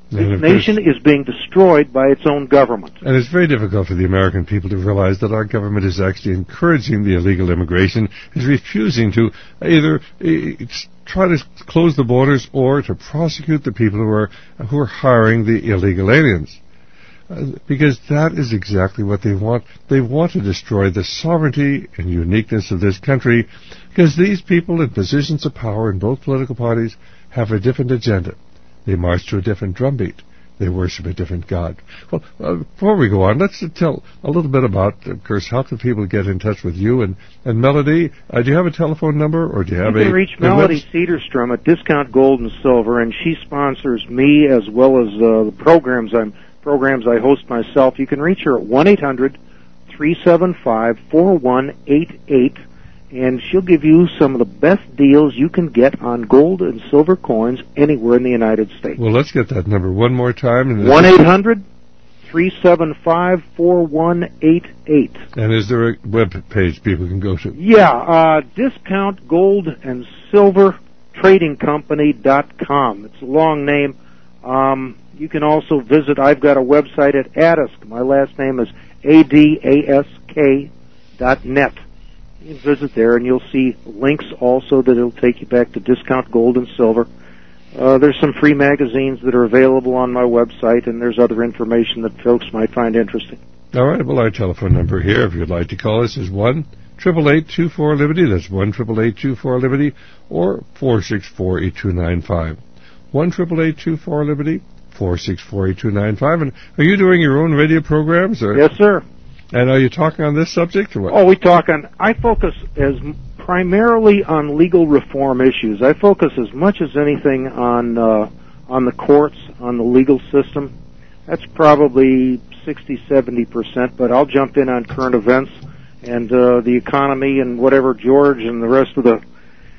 S2: This nation is being destroyed by its own government.
S1: And it's very difficult for the American people to realize that our government is actually encouraging the illegal immigration, is refusing to either uh, try to close the borders or to prosecute the people who are who are hiring the illegal aliens. Uh, because that is exactly what they want. They want to destroy the sovereignty and uniqueness of this country, because these people in positions of power in both political parties have a different agenda. They march to a different drumbeat. They worship a different God. Well, uh, before we go on, let's uh, tell a little bit about, of course, how can people get in touch with you and, and Melody? Uh, do you have a telephone number, or do you have
S2: you
S1: a...
S2: You can reach Melody Cedarstrom at Discount Gold and Silver, and she sponsors me as well as uh, the programs I'm programs I host myself. You can reach her at one eight hundred three seven five four one eight eight. And she'll give you some of the best deals you can get on gold and silver coins anywhere in the United States.
S1: Well, let's get that number one more time.
S2: one eight hundred three seven five four one eight eight.
S1: And is there a web page people can go to?
S2: Yeah, uh, Discount Gold and Silver Trading Company dot com. It's a long name. Um, you can also visit, I've got a website at Adask. My last name is A D A S K dot net. You can visit there, and you'll see links also that will take you back to Discount Gold and Silver. Uh, there's some free magazines that are available on my website, and there's other information that folks might find interesting.
S1: All right. Well, our telephone number here, if you'd like to call us, is one eight eight eight, two four, Liberty. That's one eight eight eight, two four, Liberty, or four six four, eight two nine five. one eight eight eight, two four, Liberty, four six four, eight two nine five. And are you doing your own radio programs? Or?
S2: Yes, sir.
S1: And are you talking on this subject or what?
S2: Oh, we talk on, I focus as primarily on legal reform issues. I focus as much as anything on uh, on the courts, on the legal system. That's probably sixty, seventy percent, but I'll jump in on current events and uh, the economy and whatever George and the rest of the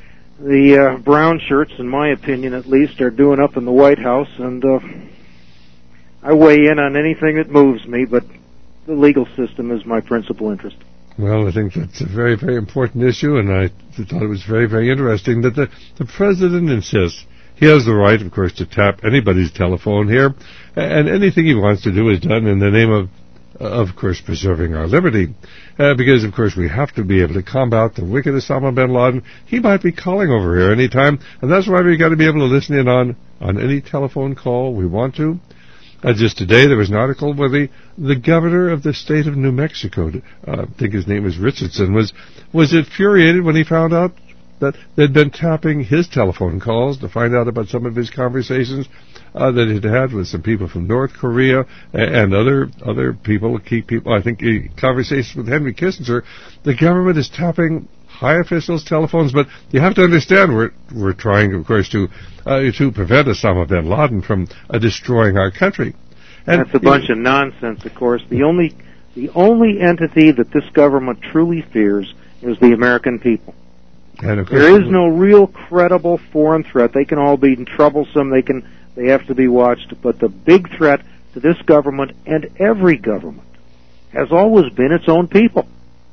S2: the uh, brown shirts, in my opinion at least, are doing up in the White House. And uh, I weigh in on anything that moves me, but the legal system is my principal interest.
S1: Well, I think that's a very, very important issue, and I thought it was very, very interesting that the, the President insists he has the right, of course, to tap anybody's telephone here, and anything he wants to do is done in the name of, of course, preserving our liberty. Uh, because, of course, we have to be able to combat the wicked Osama bin Laden. He might be calling over here any time, and that's why we've got to be able to listen in on, on any telephone call we want to. Uh, just today, there was an article where the, the governor of the state of New Mexico, uh, I think his name was Richardson, was was infuriated when he found out that they'd been tapping his telephone calls to find out about some of his conversations uh, that he'd had with some people from North Korea and, and other other people, key people. I think uh, conversations with Henry Kissinger. The government is tapping high officials' telephones, but you have to understand we're we're trying, of course, to uh, to prevent Osama bin Laden from uh, destroying our country.
S2: And that's a bunch of nonsense, of course. The only the only entity that this government truly fears is the American people.
S1: And of course,
S2: there is no real credible foreign threat. They can all be troublesome. They can they have to be watched. But the big threat to this government and every government has always been its own people.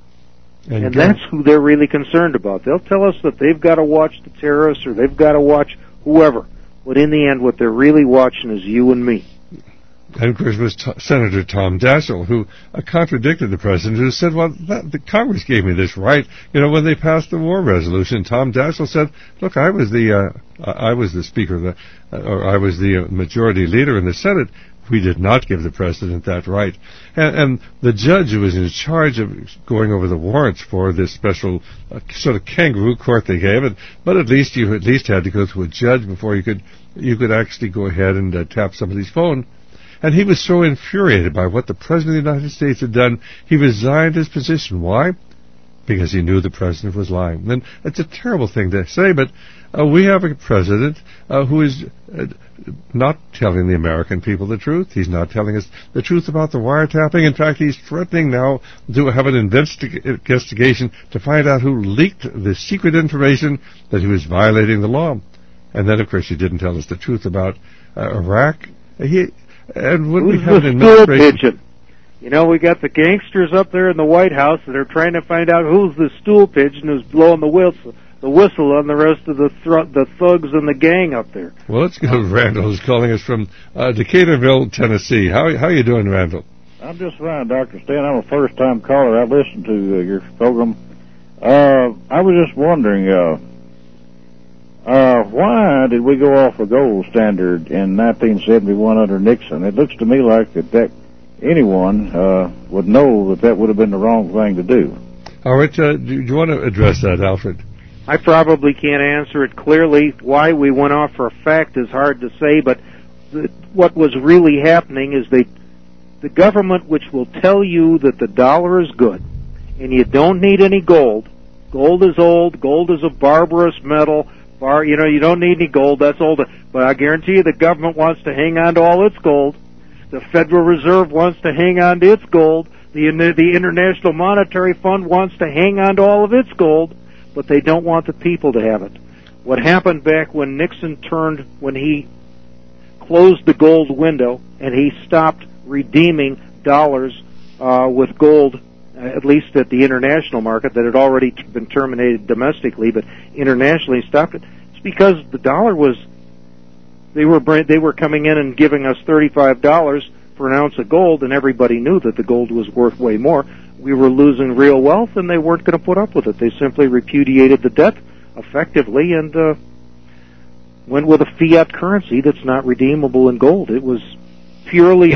S2: And, and that's who they're really concerned about. They'll tell us that they've got to watch the terrorists or they've got to watch whoever. But in the end, what they're really watching is you and me.
S1: And, of course, it was t- Senator Tom Daschle who uh, contradicted the president, who said, well, that, the Congress gave me this right. You know, when they passed the war resolution, Tom Daschle said, look, I was the uh, I was the speaker, of the, uh, or I was the uh, majority leader in the Senate. We did not give the president that right. And, and the judge who was in charge of going over the warrants for this special uh, sort of kangaroo court they gave it, but at least you at least had to go through a judge before you could you could actually go ahead and uh, tap somebody's phone. And he was so infuriated by what the President of the United States had done, he resigned his position. Why? Because he knew the President was lying. And it's a terrible thing to say, but uh, we have a President uh, who is uh, not telling the American people the truth. He's not telling us the truth about the wiretapping. In fact, he's threatening now to have an investi- investigation to find out who leaked the secret information that he was violating the law. And then, of course, he didn't tell us the truth about uh, Iraq. He... And when
S2: Who's
S1: we have
S2: the
S1: an
S2: stool pigeon? You know, we got the gangsters up there in the White House that are trying to find out who's the stool pigeon who's blowing the whistle, the whistle on the rest of the thr- the thugs and the gang up there.
S1: Well, let's go to Randall, who's calling us from uh, Decaturville, Tennessee. How how you doing, Randall?
S3: I'm just fine, Doctor Stan. I'm a first-time caller. I listened to uh, your program. Uh, I was just wondering, uh, uh, why did we go off a gold standard in nineteen seventy-one under Nixon? It looks to me like that, that anyone uh, would know that that would have been the wrong thing to do.
S1: All right, uh, do, do you want to address that, Alfred?
S2: I probably can't answer it clearly. Why we went off for a fact is hard to say, but the, what was really happening is they, the government, which will tell you that the dollar is good, and you don't need any gold. Gold is old. Gold is a barbarous metal. Bar, you know, you don't need any gold. That's old. But I guarantee you the government wants to hang on to all its gold. The Federal Reserve wants to hang on to its gold. The, the International Monetary Fund wants to hang on to all of its gold, but they don't want the people to have it. What happened back when Nixon turned, when he closed the gold window and he stopped redeeming dollars uh, with gold, at least at the international market, that had already been terminated domestically, but internationally stopped it. It's because the dollar was, they were they were coming in and giving us thirty-five dollars for an ounce of gold, and everybody knew that the gold was worth way more. We were losing real wealth, and they weren't going to put up with it. They simply repudiated the debt effectively and uh, went with a fiat currency that's not redeemable in gold. It was purely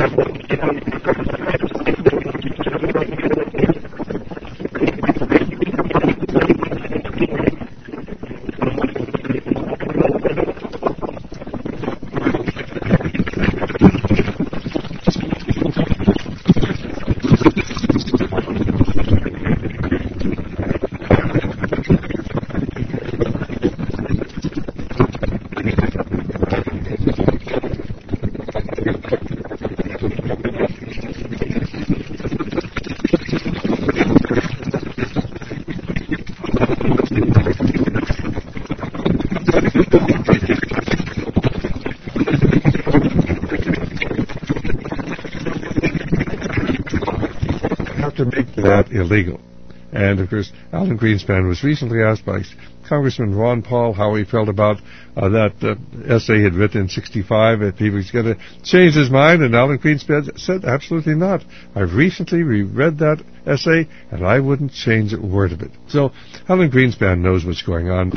S1: to make that illegal. And, of course, Alan Greenspan was recently asked by Congressman Ron Paul how he felt about uh, that uh, essay he had written in sixty-five, if he was going to change his mind, and Alan Greenspan said, absolutely not. I've recently reread that essay, and I wouldn't change a word of it. So, Alan Greenspan knows what's going on.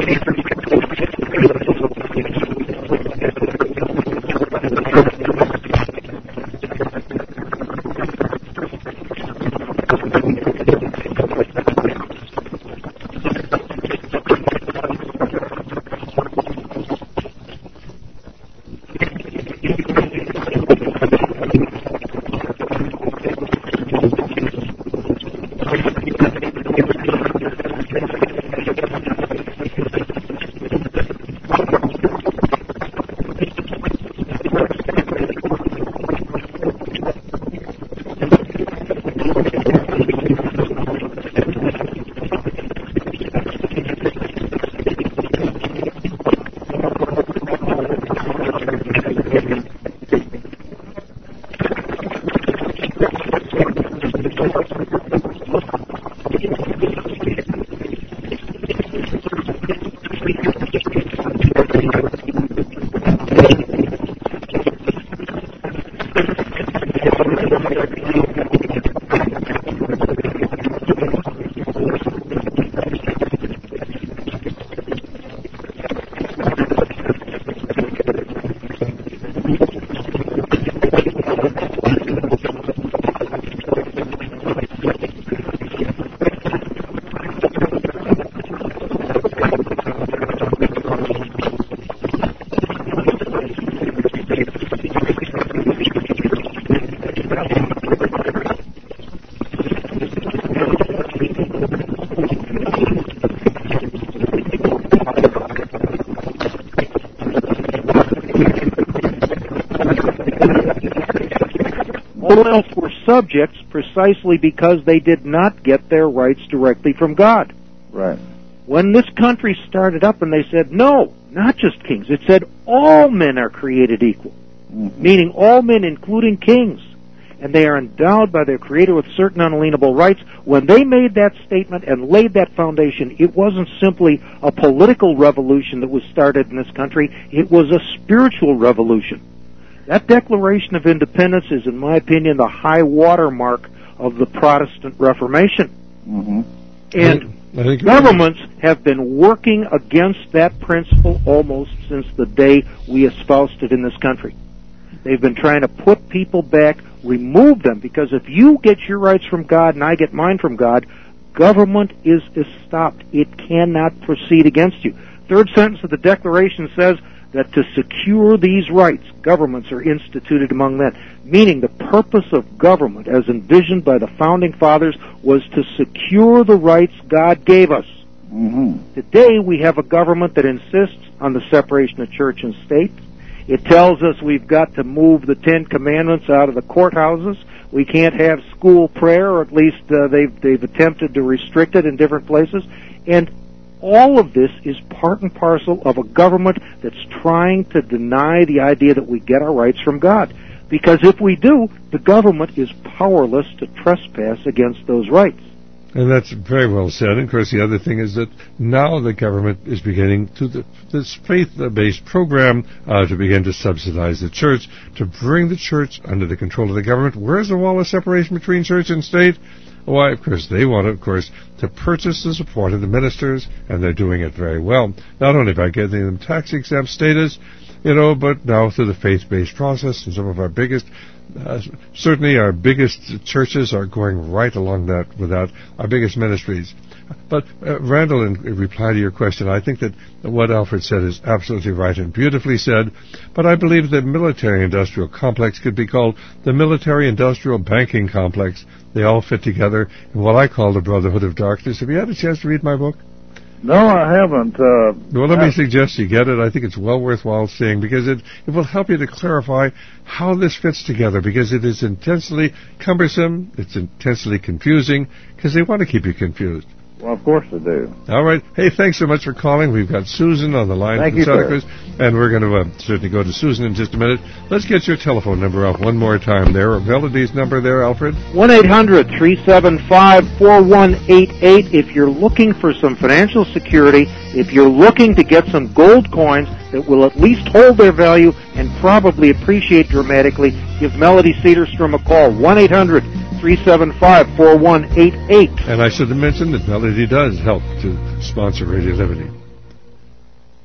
S2: All else were subjects precisely because they did not get their rights directly from God.
S3: Right.
S2: When this country started up and they said, no, not just kings, it said all men are created equal, mm-hmm. meaning all men including kings, and they are endowed by their Creator with certain unalienable rights. When they made that statement and laid that foundation, it wasn't simply a political revolution that was started in this country, it was a spiritual revolution. That Declaration of Independence is, in my opinion, the high watermark of the Protestant Reformation.
S3: Mm-hmm.
S2: And
S1: I think
S2: governments have been working against that principle almost since the day we espoused it in this country. They've been trying to put people back, remove them, because if you get your rights from God and I get mine from God, government is, is stopped. It cannot proceed against you. Third sentence of the Declaration says that to secure these rights, governments are instituted among men. Meaning the purpose of government, as envisioned by the Founding Fathers, was to secure the rights God gave us.
S3: Mm-hmm.
S2: Today we have a government that insists on the separation of church and state. It tells us we've got to move the Ten Commandments out of the courthouses. We can't have school prayer, or at least uh, they've, they've attempted to restrict it in different places. And all of this is part and parcel of a government that's trying to deny the idea that we get our rights from God. Because if we do, the government is powerless to trespass against those rights.
S1: And that's very well said. And, of course, the other thing is that now the government is beginning to the, this faith-based program uh, to begin to subsidize the church, to bring the church under the control of the government. Where's the wall of separation between church and state? Why, of course, they want, of course, to purchase the support of the ministers, and they're doing it very well. Not only by getting them tax-exempt status, you know, but now through the faith-based process, and some of our biggest, uh, certainly our biggest churches are going right along that with that, our biggest ministries. But, uh, Randall, in reply to your question, I think that what Alfred said is absolutely right and beautifully said, but I believe the military-industrial complex could be called the military-industrial banking complex. They all fit together in what I call the Brotherhood of Darkness. Have you had a chance to read my book?
S3: No, I haven't. Uh,
S1: well, let me suggest you get it. I think it's well worthwhile seeing because it, it will help you to clarify how this fits together, because it is intensely cumbersome, it's intensely confusing, because they want to keep you confused.
S3: Well, of course they do.
S1: All right. Hey, thanks so much for calling. We've got Susan on the line
S3: Thank
S1: from
S3: you,
S1: Santa
S3: sir.
S1: Cruz, and we're going to uh, certainly go to Susan in just a minute. Let's get your telephone number out one more time there, or Melody's number there, Alfred.
S2: one eight hundred three seven five four one eight eight. If you're looking for some financial security, if you're looking to get some gold coins that will at least hold their value and probably appreciate dramatically, give Melody Cedarstrom a call, one eight hundred three seven five four one eight eight.
S1: And I should have mentioned that Melody does help to sponsor Radio Liberty.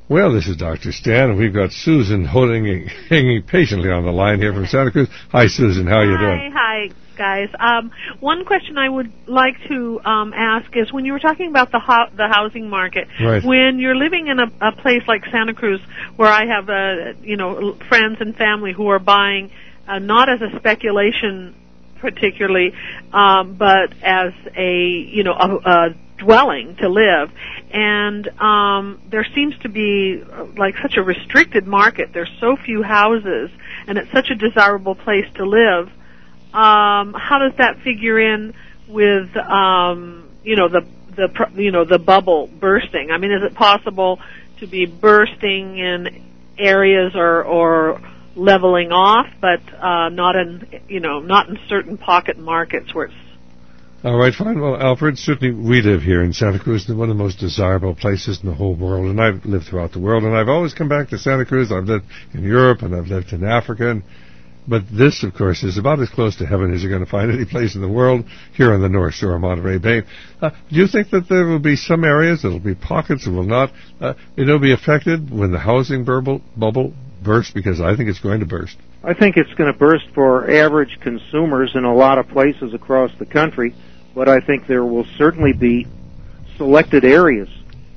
S1: Well, this is Doctor Stan, and we've got Susan holding, hanging patiently on the line here from Santa Cruz. Hi, Susan. How are you doing?
S4: Hi, hi, guys. Um, one question I would like to um, ask is, when you were talking about the ho- the housing market,
S1: right.
S4: when you're living in a, a place like Santa Cruz, where I have uh, you know friends and family who are buying uh, not as a speculation particularly, um, but as a you know a, a dwelling to live, and um, there seems to be uh, like such a restricted market. There's so few houses, and it's such a desirable place to live. Um, how does that figure in with um, you know the the you know the bubble bursting? I mean, is it possible to be bursting in areas or or leveling off, but uh, not in you know not in certain pocket markets where it's
S1: all right, fine. Well, Alfred, certainly we live here in Santa Cruz, one of the most desirable places in the whole world, and I've lived throughout the world, and I've always come back to Santa Cruz. I've lived in Europe, and I've lived in Africa, and, but this, of course, is about as close to heaven as you're going to find any place in the world here on the North Shore of Monterey Bay. Uh, do you think that there will be some areas, there will be pockets that will not, uh, it'll be affected when the housing bubble, bubble bursts? Because I think it's going to burst.
S2: I think it's going to burst for average consumers in a lot of places across the country, but I think there will certainly be selected areas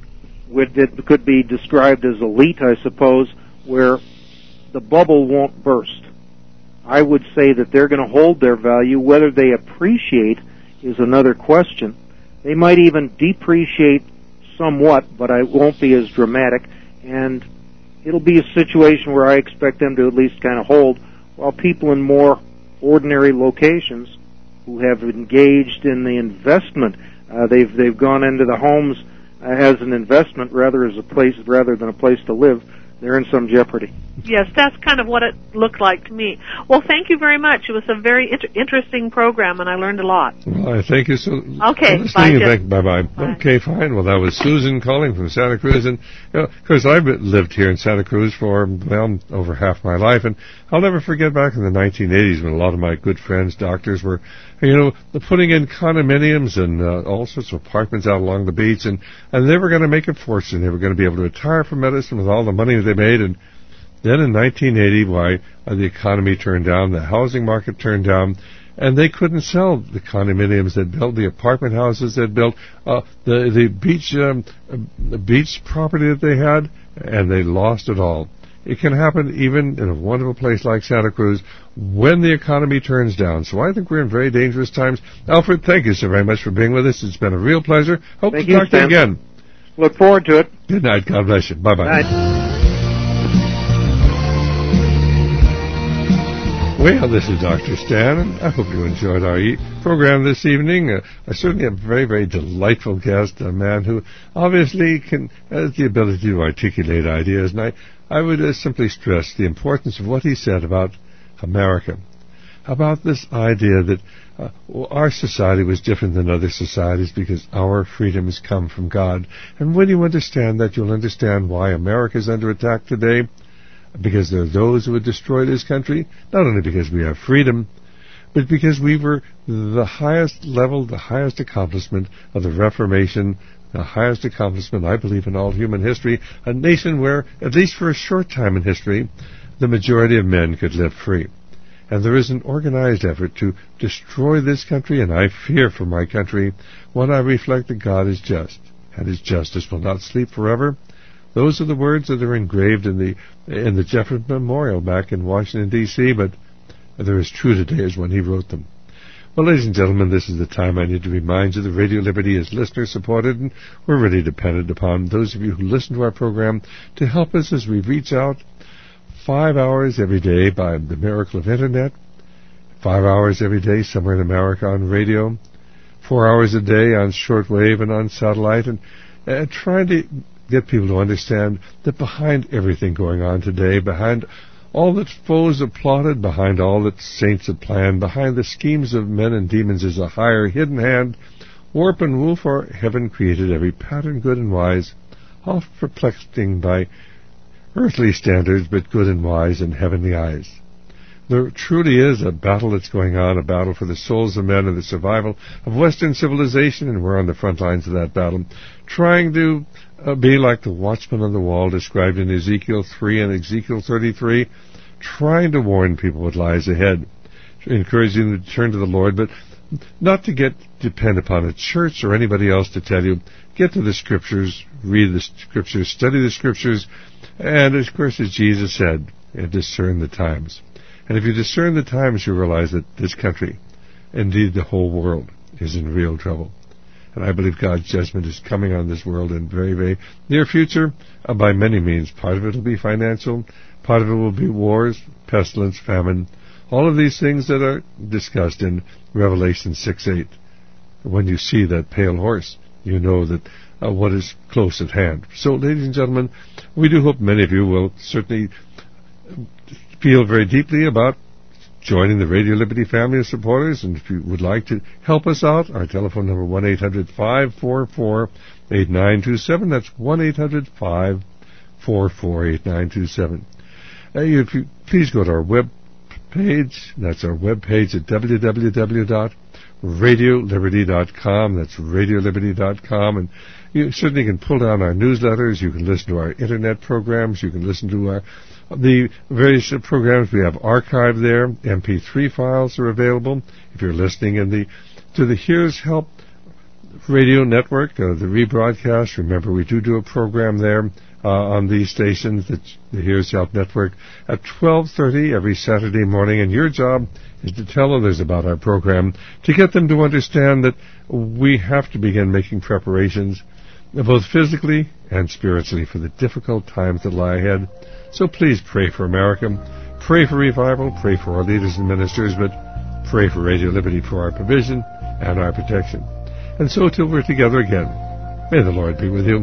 S2: that could be described as elite, I suppose, where the bubble won't burst. I would say that they're going to hold their value. Whether they appreciate is another question. They might even depreciate somewhat, but it won't be as dramatic, and it'll be a situation where I expect them to at least kind of hold, while people in more ordinary locations who have engaged in the investment, uh, they've they've gone into the homes uh, as an investment rather as a place rather than a place to live, they're in some jeopardy.
S4: Yes, that's kind of what it looked like to me. Well, thank you very much. It was a very inter- interesting program, and I learned a lot.
S1: Well, I thank you so
S4: Okay,
S1: much.
S4: bye,
S1: Thank, bye-bye. Bye. Okay, fine. Well, that was Susan calling from Santa Cruz. And, you know, of course, I've lived here in Santa Cruz for, well, over half my life. And I'll never forget back in the nineteen eighties when a lot of my good friends, doctors, were, you know, putting in condominiums and uh, all sorts of apartments out along the beach. And, and they were going to make a fortune. They were going to be able to retire from medicine with all the money that they made. And then in nineteen eighty, why, uh, the economy turned down, the housing market turned down, and they couldn't sell the condominiums they'd built, the apartment houses they'd built, uh, the, the beach, um, uh, the beach property that they had, and they lost it all. It can happen even in a wonderful place like Santa Cruz when the economy turns down. So I think we're in very dangerous times. Alfred, thank you so very much for being with us. It's been a real pleasure. Hope
S2: thank
S1: to
S2: you,
S1: talk Stan. to you again.
S2: Look forward to it.
S1: Good night. God bless you. Bye-bye.
S2: Night.
S1: Well, this is Doctor Stan, and I hope you enjoyed our e- program this evening. Uh, I certainly have a very, very delightful guest, a man who obviously can has the ability to articulate ideas, and I, I would uh, simply stress the importance of what he said about America, about this idea that uh, our society was different than other societies because our freedoms come from God. And when you understand that, you'll understand why America is under attack today. Because there are those who would destroy this country, not only because we have freedom, but because we were the highest level, the highest accomplishment of the Reformation, the highest accomplishment, I believe, in all human history, a nation where, at least for a short time in history, the majority of men could live free. And there is an organized effort to destroy this country, and I fear for my country when I reflect that God is just, and His justice will not sleep forever. Those are the words that are engraved in the in the Jefferson Memorial back in Washington, D C, but they're as true today as when he wrote them. Well, ladies and gentlemen, this is the time I need to remind you that Radio Liberty is listener-supported, and we're really dependent upon those of you who listen to our program to help us as we reach out five hours every day by the miracle of Internet, five hours every day somewhere in America on radio, four hours a day on shortwave and on satellite, and, and trying to get people to understand that behind everything going on today, behind all that foes have plotted, behind all that saints have planned, behind the schemes of men and demons is a higher hidden hand, warp and woof, for heaven created every pattern good and wise, oft perplexing by earthly standards, but good and wise in heavenly eyes. There truly is a battle that's going on, a battle for the souls of men and the survival of Western civilization, and we're on the front lines of that battle, trying to uh, be like the watchman on the wall described in Ezekiel three and Ezekiel thirty-three, trying to warn people what lies ahead, encouraging them to turn to the Lord, but not to get depend upon a church or anybody else to tell you. Get to the Scriptures, read the Scriptures, study the Scriptures, and of course, as Jesus said, discern the times. And if you discern the times, you realize that this country, indeed the whole world, is in real trouble. And I believe God's judgment is coming on this world in very, very near future, uh, by many means. Part of it will be financial, part of it will be wars, pestilence, famine, all of these things that are discussed in Revelation six eight. When you see that pale horse, you know that uh, what is close at hand. So, ladies and gentlemen, we do hope many of you will certainly feel very deeply about joining the Radio Liberty family of supporters, and if you would like to help us out, our telephone number one eight hundred five four four eight nine two seven. That's one eight hundred five four four eight nine two seven. Uh, if you please go to our web page. That's our web page at w w w dot radio liberty dot com. That's radio liberty dot com, and you certainly can pull down our newsletters. You can listen to our internet programs. You can listen to our the various programs we have archived there. M P three files are available. If you're listening in the to the Here's Help radio network, uh, the rebroadcast, remember we do do a program there uh, on these stations, the, the Here's Help network, at twelve thirty every Saturday morning, and your job is to tell others about our program, to get them to understand that we have to begin making preparations, both physically and spiritually, for the difficult times that lie ahead. So please pray for America, pray for revival, pray for our leaders and ministers, but pray for Radio Liberty for our provision and our protection. And so till we're together again, may the Lord be with you.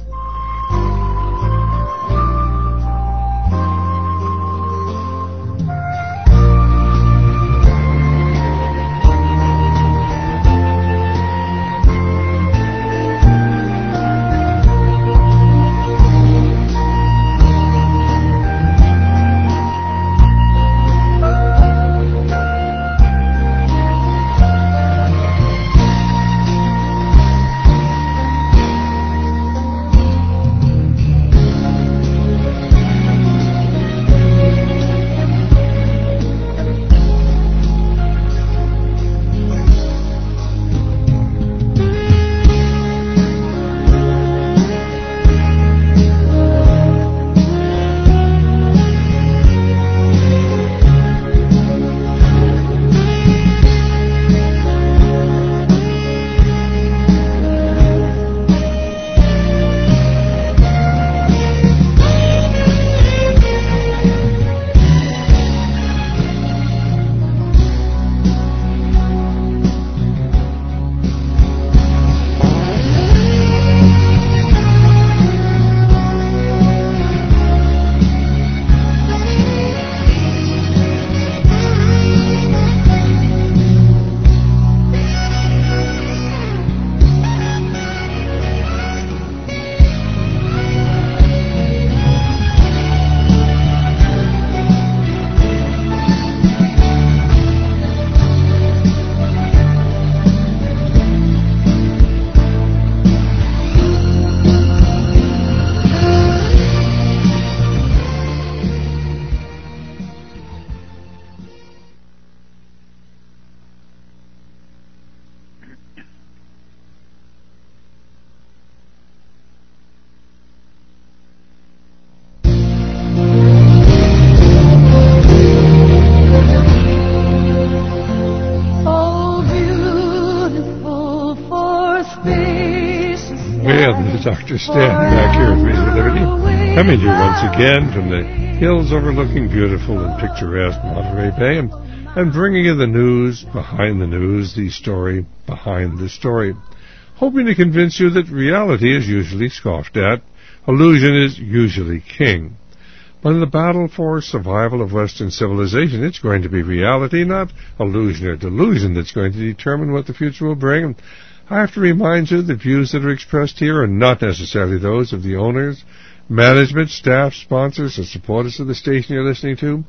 S1: Doctor Stan back here at Radio Liberty, coming to you once again from the hills overlooking beautiful and picturesque Monterey Bay, and, and bringing you the news behind the news, the story behind the story, hoping to convince you that reality is usually scoffed at, illusion is usually king. But in the battle for survival of Western civilization, it's going to be reality, not illusion or delusion, that's going to determine what the future will bring. I have to remind you the views that are expressed here are not necessarily those of the owners, management, staff, sponsors, or supporters of the station you're listening to.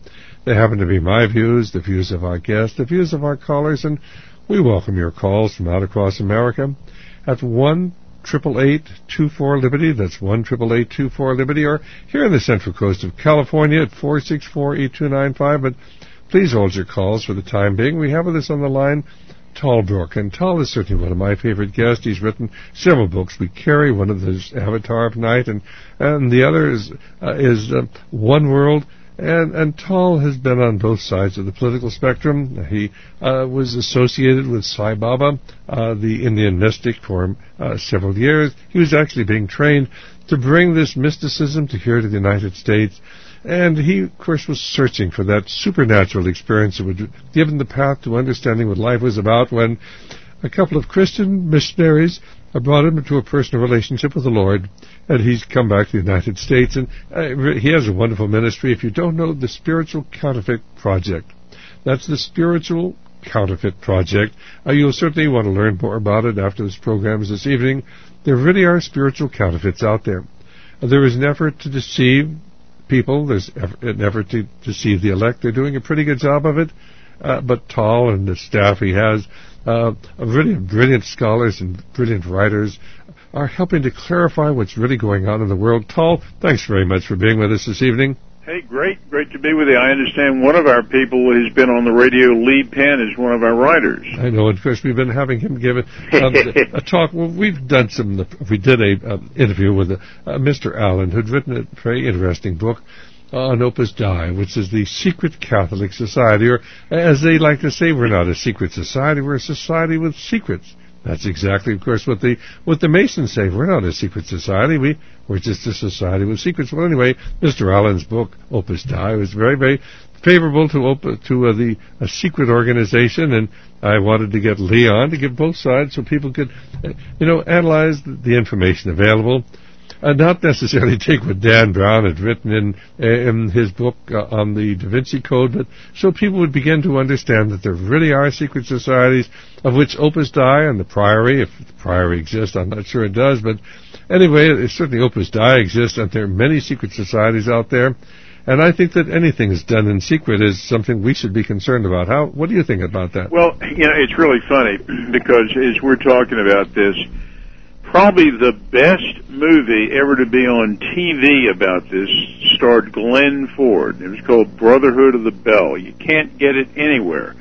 S1: They happen to be my views, the views of our guests, the views of our callers, and we welcome your calls from out across America at one triple eight two four Liberty. That's one triple eight two four Liberty, or here in the Central Coast of California at four six four eight two nine five. But please hold your calls for the time being. We have with us on the line Tal Brooke, and Tal is certainly one of my favorite guests. He's written several books. We Carry, one of those, Avatar of Night, and and the other is uh, is uh, One World. And, and Tal has been on both sides of the political spectrum. He uh, was associated with Sai Baba, uh, the Indian mystic, for uh, several years. He was actually being trained to bring this mysticism to here to the United States. And he, of course, was searching for that supernatural experience that would give him the path to understanding what life was about when a couple of Christian missionaries brought him into a personal relationship with the Lord, and he's come back to the United States, and uh, he has a wonderful ministry. If you don't know, the Spiritual Counterfeit Project. That's the Spiritual Counterfeit Project. Uh, you'll certainly want to learn more about it after this program this evening. There really are spiritual counterfeits out there. Uh, there is an effort to deceive people. There's an effort to deceive the elect. They're doing a pretty good job of it. Uh, but Tal and the staff he has, uh, really brilliant scholars and brilliant writers, are helping to clarify what's really going on in the world. Tal, thanks very much for being with us this evening.
S5: Hey, great, great to be with you. I understand one of our people has been on the radio. Lee Penn is one of our writers.
S1: I know, and of course we've been having him give it, um, a talk. Well, we've done some. We did a um, interview with uh, Mister Allen, who'd written a very interesting book on Opus Dei, which is the secret Catholic society, or as they like to say, we're not a secret society, we're a society with secrets. That's exactly, of course, what the what the Masons say. We're not a secret society, we, we're just a society with secrets. Well, anyway, Mister Allen's book, Opus Dei, was very, very favorable to op- to uh, the a secret organization, and I wanted to get Leon to give both sides so people could, uh, you know, analyze the, the information available. Uh, not necessarily take what Dan Brown had written in, uh, in his book uh, on the Da Vinci Code, but so people would begin to understand that there really are secret societies, of which Opus Dei and the Priory, if the Priory exists, I'm not sure it does, but anyway, certainly Opus Dei exists, and there are many secret societies out there, and I think that anything that's done in secret is something we should be concerned about. How? What do you think about that?
S5: Well, you know, it's really funny, because as we're talking about this, probably the best movie ever to be on T V about this starred Glenn Ford. It was called Brotherhood of the Bell. You can't get it anywhere.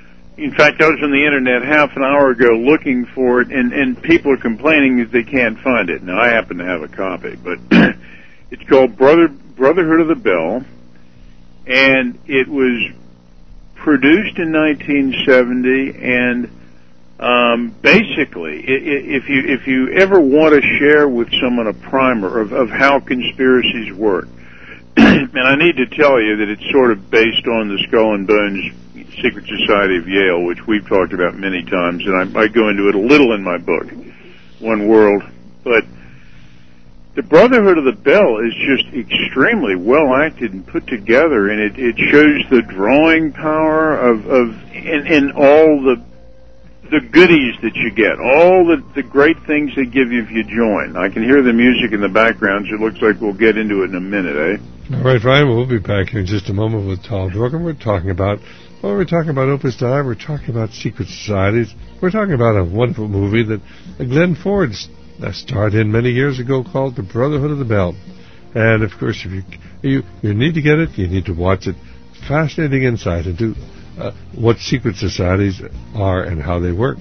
S5: In fact, I was on the internet half an hour ago looking for it, and, and people are complaining that they can't find it. Now, I happen to have a copy, but it's called Brother Brotherhood of the Bell, and it was produced in nineteen seventy, and Um, basically, if you if you ever want to share with someone a primer of, of how conspiracies work, and I need to tell you that it's sort of based on the Skull and Bones Secret Society of Yale, which we've talked about many times, and I, I go into it a little in my book, One World. But the Brotherhood of the Bell is just extremely well acted and put together, and it, it shows the drawing power of, of and, and all the the goodies that you get, all the, the great things they give you if you join. I can hear the music in the background, so it looks like we'll get into it in a minute, eh?
S1: All right, Ryan, we'll be back here in just a moment with Tal Brooke, and we're talking about, well, we're talking about Opus Dei, we're talking about secret societies, we're talking about a wonderful movie that Glenn Ford starred in many years ago called The Brotherhood of the Bell. And, of course, if you, you, you need to get it, you need to watch it. Fascinating insight into Uh, what secret societies are and how they work.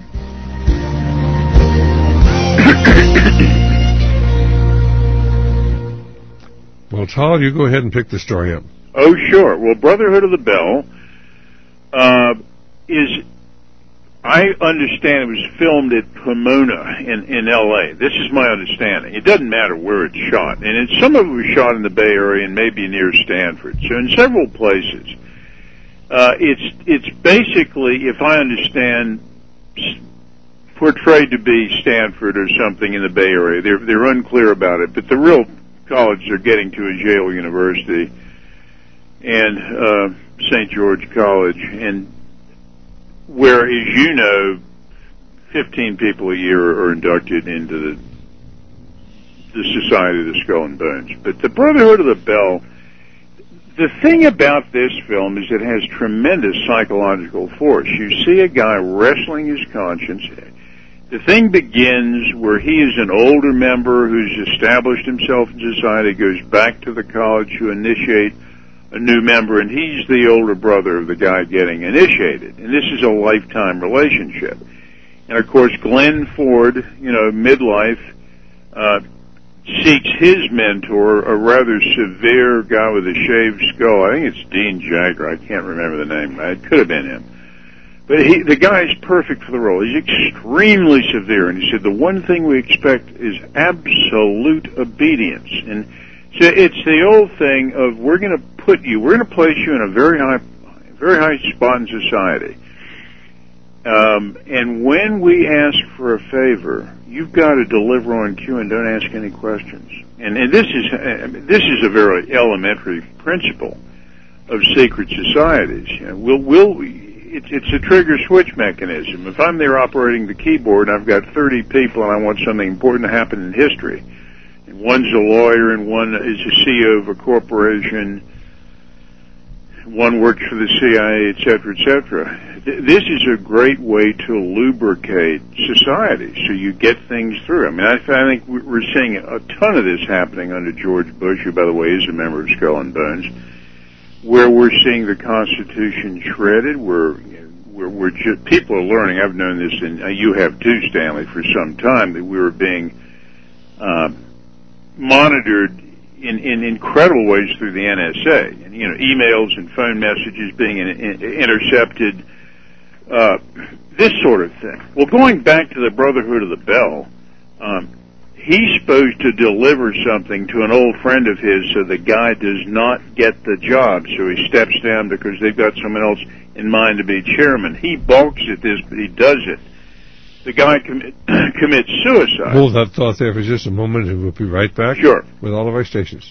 S1: Well, Tal, you go ahead and pick the story up.
S5: Oh, sure. Well, Brotherhood of the Bell uh, is, I understand it was filmed at Pomona in, in L A. This is my understanding. It doesn't matter where it's shot. And it, some of it was shot in the Bay Area and maybe near Stanford. So in several places. Uh, it's it's basically, if I understand, portrayed to be Stanford or something in the Bay Area. They're they're unclear about it, but the real college they're getting to is Yale University and uh, Saint George College, and where, as you know, fifteen people a year are inducted into the the Society of the Skull and Bones. But the Brotherhood of the Bell, the thing about this film is it has tremendous psychological force. You see a guy wrestling his conscience. The thing begins where he is an older member who's established himself in society, goes back to the college to initiate a new member, and he's the older brother of the guy getting initiated. And this is a lifetime relationship. And, of course, Glenn Ford, you know, midlife, uh, seeks his mentor, a rather severe guy with a shaved skull. I think it's Dean Jagger. I can't remember the name. It could have been him. But he, the guy is perfect for the role. He's extremely severe. And he said, the one thing we expect is absolute obedience. And so it's the old thing of we're going to put you, we're going to place you in a very high, very high spot in society. Um, and when we ask for a favor, you've got to deliver on cue and don't ask any questions. And, and this is uh, this is a very elementary principle of secret societies. You know, we'll, we'll, it's, it's a trigger switch mechanism. If I'm there operating the keyboard and I've got thirty people and I want something important to happen in history, and one's a lawyer and one is a C E O of a corporation, one works for the C I A, et cetera, et cetera. This is a great way to lubricate society, so you get things through. I mean, I, I think we're seeing a ton of this happening under George Bush, who, by the way, is a member of Skull and Bones, where we're seeing the Constitution shredded. We're, we're, we're just, people are learning. I've known this, and uh, you have too, Stanley, for some time, that we were being uh, monitored in, in incredible ways through the N S A, and you know, emails and phone messages being in, in, intercepted, uh, this sort of thing. Well, going back to the Brotherhood of the Bell, um, he's supposed to deliver something to an old friend of his, so the guy does not get the job. So he steps down because they've got someone else in mind to be chairman. He balks at this, but he does it. The guy commit, commits suicide.
S1: Hold that thought there for just a moment, and we'll be right back.
S5: Sure.
S1: With all of our stations.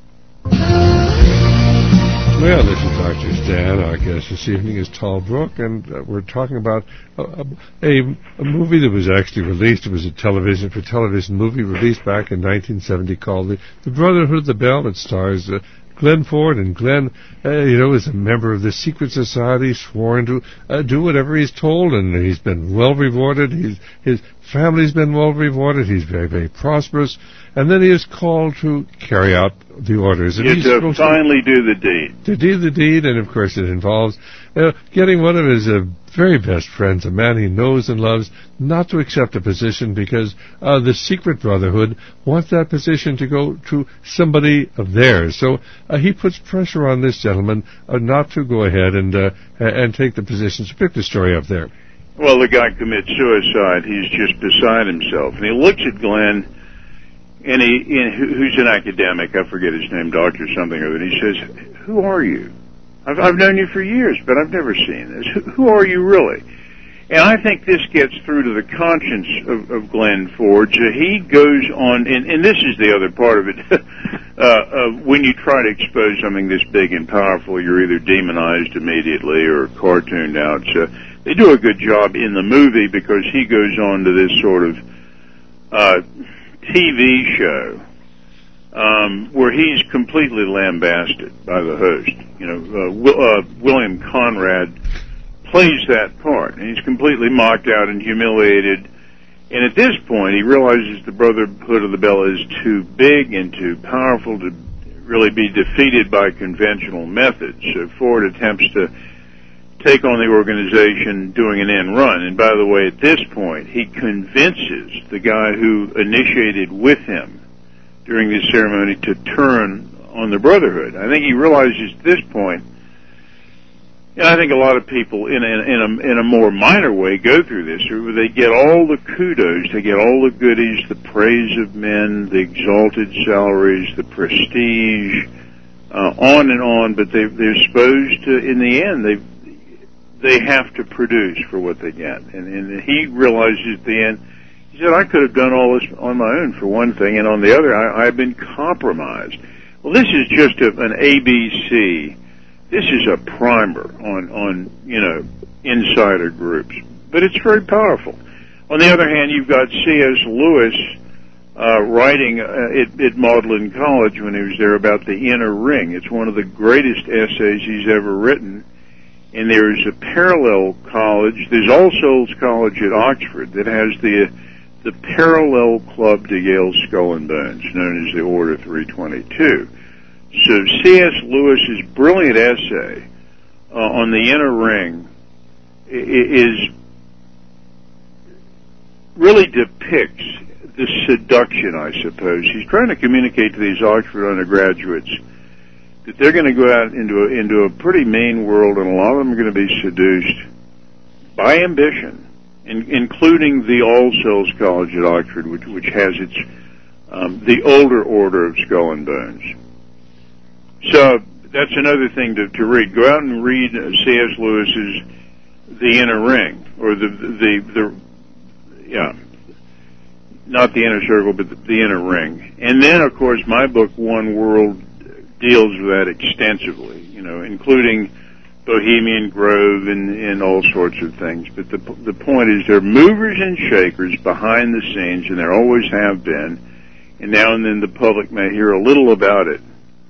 S1: Well, this is Doctor Stan. Our guest this evening is Tal Brook, and uh, we're talking about a, a, a movie that was actually released. It was a television for television movie released back in nineteen seventy called The, the Brotherhood of the Bell. It stars uh, Glenn Ford, and Glenn, uh, you know, is a member of the secret society, sworn to uh, do whatever he's told, and he's been well rewarded. He's, his family's been well rewarded. He's very, very prosperous, and then he is called to carry out the orders. And
S5: yeah,
S1: he's
S5: to finally to, do the deed.
S1: To do the deed, and of course it involves uh, getting one of his uh, very best friends, a man he knows and loves, not to accept a position because uh, the secret brotherhood wants that position to go to somebody of theirs. So uh, he puts pressure on this gentleman uh, not to go ahead and uh, and take the position. So pick the story up there.
S5: Well, the guy commits suicide. He's just beside himself, and he looks at Glenn, and he, and who's an academic, I forget his name, doctor something or other, and he says, "Who are you? I've, I've known you for years, but I've never seen this. Who, who are you really?" And I think this gets through to the conscience of, of Glenn Ford. So he goes on, and, and this is the other part of it. uh, uh, when you try to expose something this big and powerful, you're either demonized immediately or cartooned out. So they do a good job in the movie because he goes on to this sort of uh, T V show um, where he's completely lambasted by the host. You know, uh, Will, uh, William Conrad plays that part, and he's completely mocked out and humiliated. And at this point, he realizes the Brotherhood of the Bell is too big and too powerful to really be defeated by conventional methods. So Ford attempts to take on the organization doing an end run. And by the way, at this point, he convinces the guy who initiated with him during this ceremony to turn on the Brotherhood. I think he realizes at this point, and I think a lot of people in a, in a, in a more minor way go through this, where they get all the kudos, they get all the goodies, the praise of men, the exalted salaries, the prestige, uh, on and on, but they, they're supposed to, in the end, they they have to produce for what they get. And, and he realizes at the end, he said, I could have done all this on my own for one thing, and on the other, I, I've been compromised. Well, this is just a, an A B C. This is a primer on, on, you know, insider groups. But it's very powerful. On the other hand, you've got C S. Lewis uh, writing uh, at, at Magdalen College when he was there about the inner ring. It's one of the greatest essays he's ever written. And there's a parallel college, there's All Souls College at Oxford that has the the parallel club to Yale's Skull and Bones, known as the Order three twenty-two. So C S. Lewis's brilliant essay uh, on the inner ring is really depicts the seduction, I suppose. He's trying to communicate to these Oxford undergraduates that they're going to go out into a, into a pretty mean world, and a lot of them are going to be seduced by ambition, in, including the All Souls College at Oxford, which, which has its um, the older order of Skull and Bones. So that's another thing to, to read. Go out and read C S. Lewis's The Inner Ring, or the the the yeah, not the Inner Circle, but the, the Inner Ring. And then, of course, my book One World deals with that extensively, you know, including Bohemian Grove and, and all sorts of things. But the the point is, there are movers and shakers behind the scenes, and there always have been. And now and then the public may hear a little about it.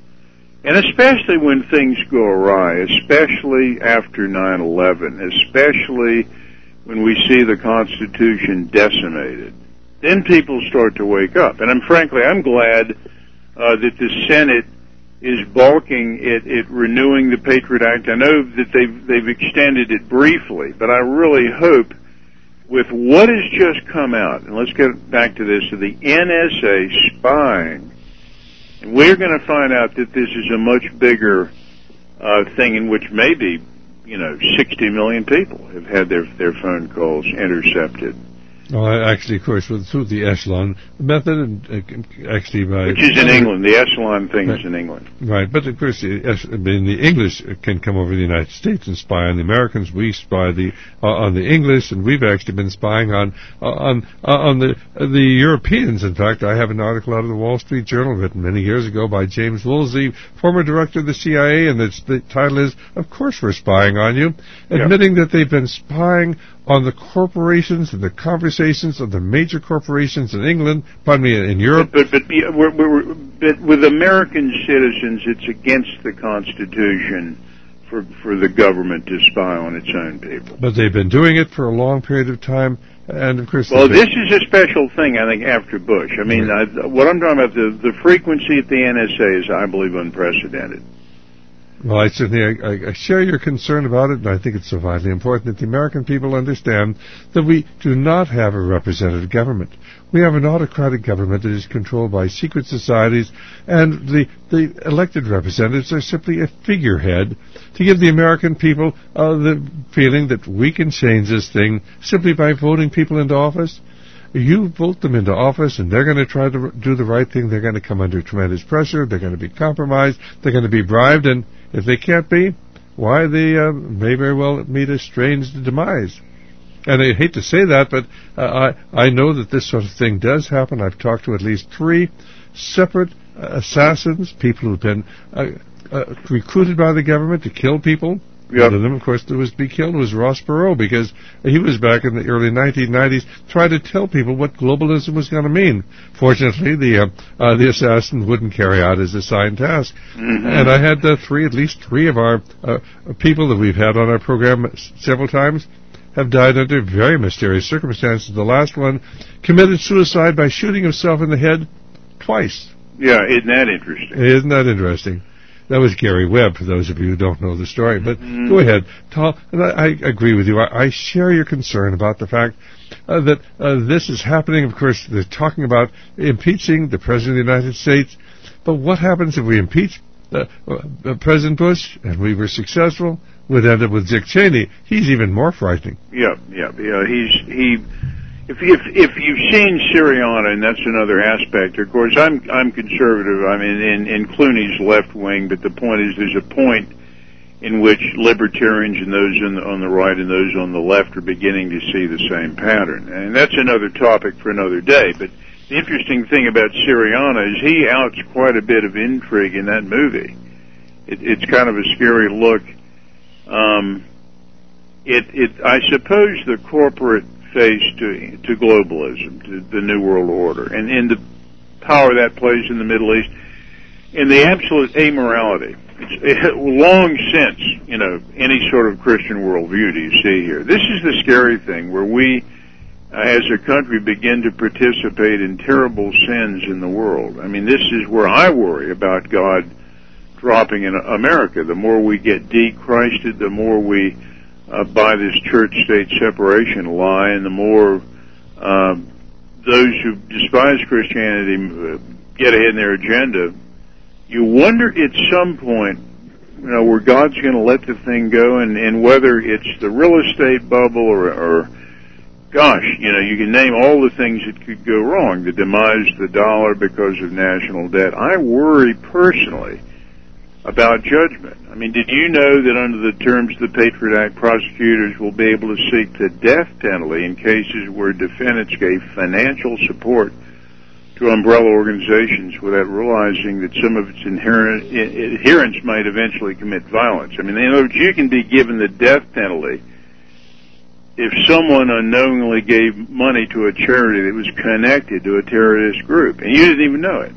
S5: And especially when things go awry, especially after nine eleven, especially when we see the Constitution decimated, then people start to wake up. And I'm frankly, I'm glad uh, that the Senate is balking at, at renewing the Patriot Act. I know that they've, they've extended it briefly, but I really hope with what has just come out, and let's get back to this, of the N S A spying, and we're going to find out that this is a much bigger uh, thing in which maybe, you know, sixty million people have had their, their phone calls intercepted.
S1: Well, actually, of course, with, through the Echelon method, and uh, actually by...
S5: Which is in England. The Echelon thing right. is in England.
S1: Right, but of course, the, I mean, the English can come over to the United States and spy on the Americans. We spy the uh, on the English, and we've actually been spying on uh, on uh, on the uh, the Europeans. In fact, I have an article out of the Wall Street Journal written many years ago by James Woolsey, former director of the C I A, and the, the title is, "Of Course We're Spying on You," admitting yeah. that they've been spying on the corporations and the conversations of the major corporations in England, pardon me, in Europe.
S5: But, but, but, we're, we're, but with American citizens, it's against the Constitution for for the government to spy on its own people.
S1: But they've been doing it for a long period of time, and of course...
S5: Well, this is a special thing, I think, after Bush. I mean, right. I, what I'm talking about, the, the frequency at the N S A is, I believe, unprecedented.
S1: Well, I certainly I, I share your concern about it, and I think it's so vitally important that the American people understand that we do not have a representative government. We have an autocratic government that is controlled by secret societies, and the, the elected representatives are simply a figurehead to give the American people uh, the feeling that we can change this thing simply by voting people into office. You vote them into office, and they're going to try to do the right thing. They're going to come under tremendous pressure. They're going to be compromised. They're going to be bribed, and if they can't be, why, they uh, may very well meet a strange demise. And I hate to say that, but uh, I, I know that this sort of thing does happen. I've talked to at least three separate uh, assassins, people who've been uh, uh, recruited by the government to kill people. Yep. One of them, of course, that was to be killed was Ross Perot, because he was back in the early nineteen nineties trying to tell people what globalism was going to mean. Fortunately, the uh, uh, the assassin wouldn't carry out his assigned task. Mm-hmm. And I had uh, three, at least three of our uh, people that we've had on our program several times have died under very mysterious circumstances. The last one committed suicide by shooting himself in the head twice.
S5: Yeah, isn't that interesting?
S1: Isn't that interesting? That was Gary Webb, for those of you who don't know the story. But mm. go ahead, Tom. And I, I agree with you. I, I share your concern about the fact uh, that uh, this is happening. Of course, they're talking about impeaching the President of the United States. But what happens if we impeach uh, uh, President Bush and we were successful? We'd end up with Dick Cheney. He's even more frightening.
S5: Yeah, yeah, yeah. He's he. If, if if you've seen Syriana, and that's another aspect, of course, I'm I'm conservative. I mean, in, in Clooney's left wing, but the point is, there's a point in which libertarians and those on the, on the right and those on the left are beginning to see the same pattern, and that's another topic for another day. But the interesting thing about Syriana is he outs quite a bit of intrigue in that movie. It, it's kind of a scary look. Um, it it I suppose the corporate face to to globalism, to the New World Order, and in the power that plays in the Middle East, and the absolute amorality. It's it, long since, you know, any sort of Christian worldview do you see here. This is the scary thing, where we, uh, as a country, begin to participate in terrible sins in the world. I mean, this is where I worry about God dropping in America. The more we get de-Christed, the more we uh, buy this church-state separation lie, and the more um, those who despise Christianity uh, get ahead in their agenda. You wonder at some point, you know, where God's going to let the thing go, and, and whether it's the real estate bubble or, or, gosh, you know, you can name all the things that could go wrong. The demise of the dollar because of national debt. I worry personally about judgment. I mean, did you know that under the terms of the Patriot Act, prosecutors will be able to seek the death penalty in cases where defendants gave financial support to umbrella organizations without realizing that some of its inherent, adherents might eventually commit violence? I mean, in other words, you can be given the death penalty if someone unknowingly gave money to a charity that was connected to a terrorist group, and you didn't even know it.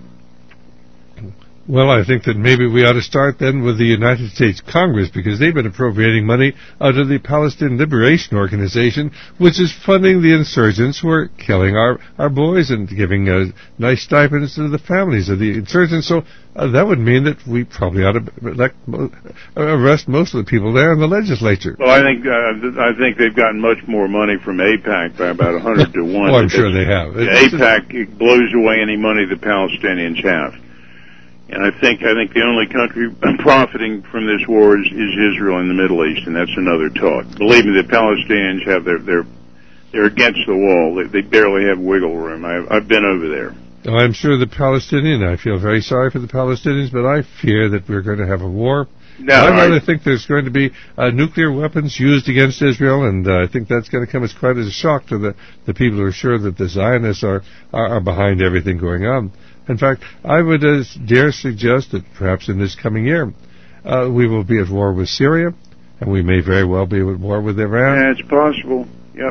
S1: Well, I think that maybe we ought to start then with the United States Congress, because they've been appropriating money out of the Palestinian Liberation Organization, which is funding the insurgents who are killing our, our boys and giving uh, nice stipends to the families of the insurgents. So uh, that would mean that we probably ought to elect, uh, arrest most of the people there in the legislature.
S5: Well, I think uh, I think they've gotten much more money from AIPAC by about a hundred to one.
S1: Oh, I'm sure they have.
S5: AIPAC blows away any money the Palestinians have. And I think I think the only country profiting from this war is, is Israel in the Middle East, and that's another talk. Believe me, the Palestinians have their they're they're against the wall. They, they barely have wiggle room. I've I've been over there.
S1: Oh, I'm sure the Palestinian. I feel very sorry for the Palestinians, but I fear that we're going to have a war.
S5: No,
S1: I rather
S5: I,
S1: think there's going to be uh, nuclear weapons used against Israel, and uh, I think that's going to come as quite as a shock to the, the people who are sure that the Zionists are, are, are behind everything going on. In fact, I would uh, dare suggest that perhaps in this coming year uh, we will be at war with Syria, and we may very well be at war with Iran.
S5: Yeah, it's possible. Yep.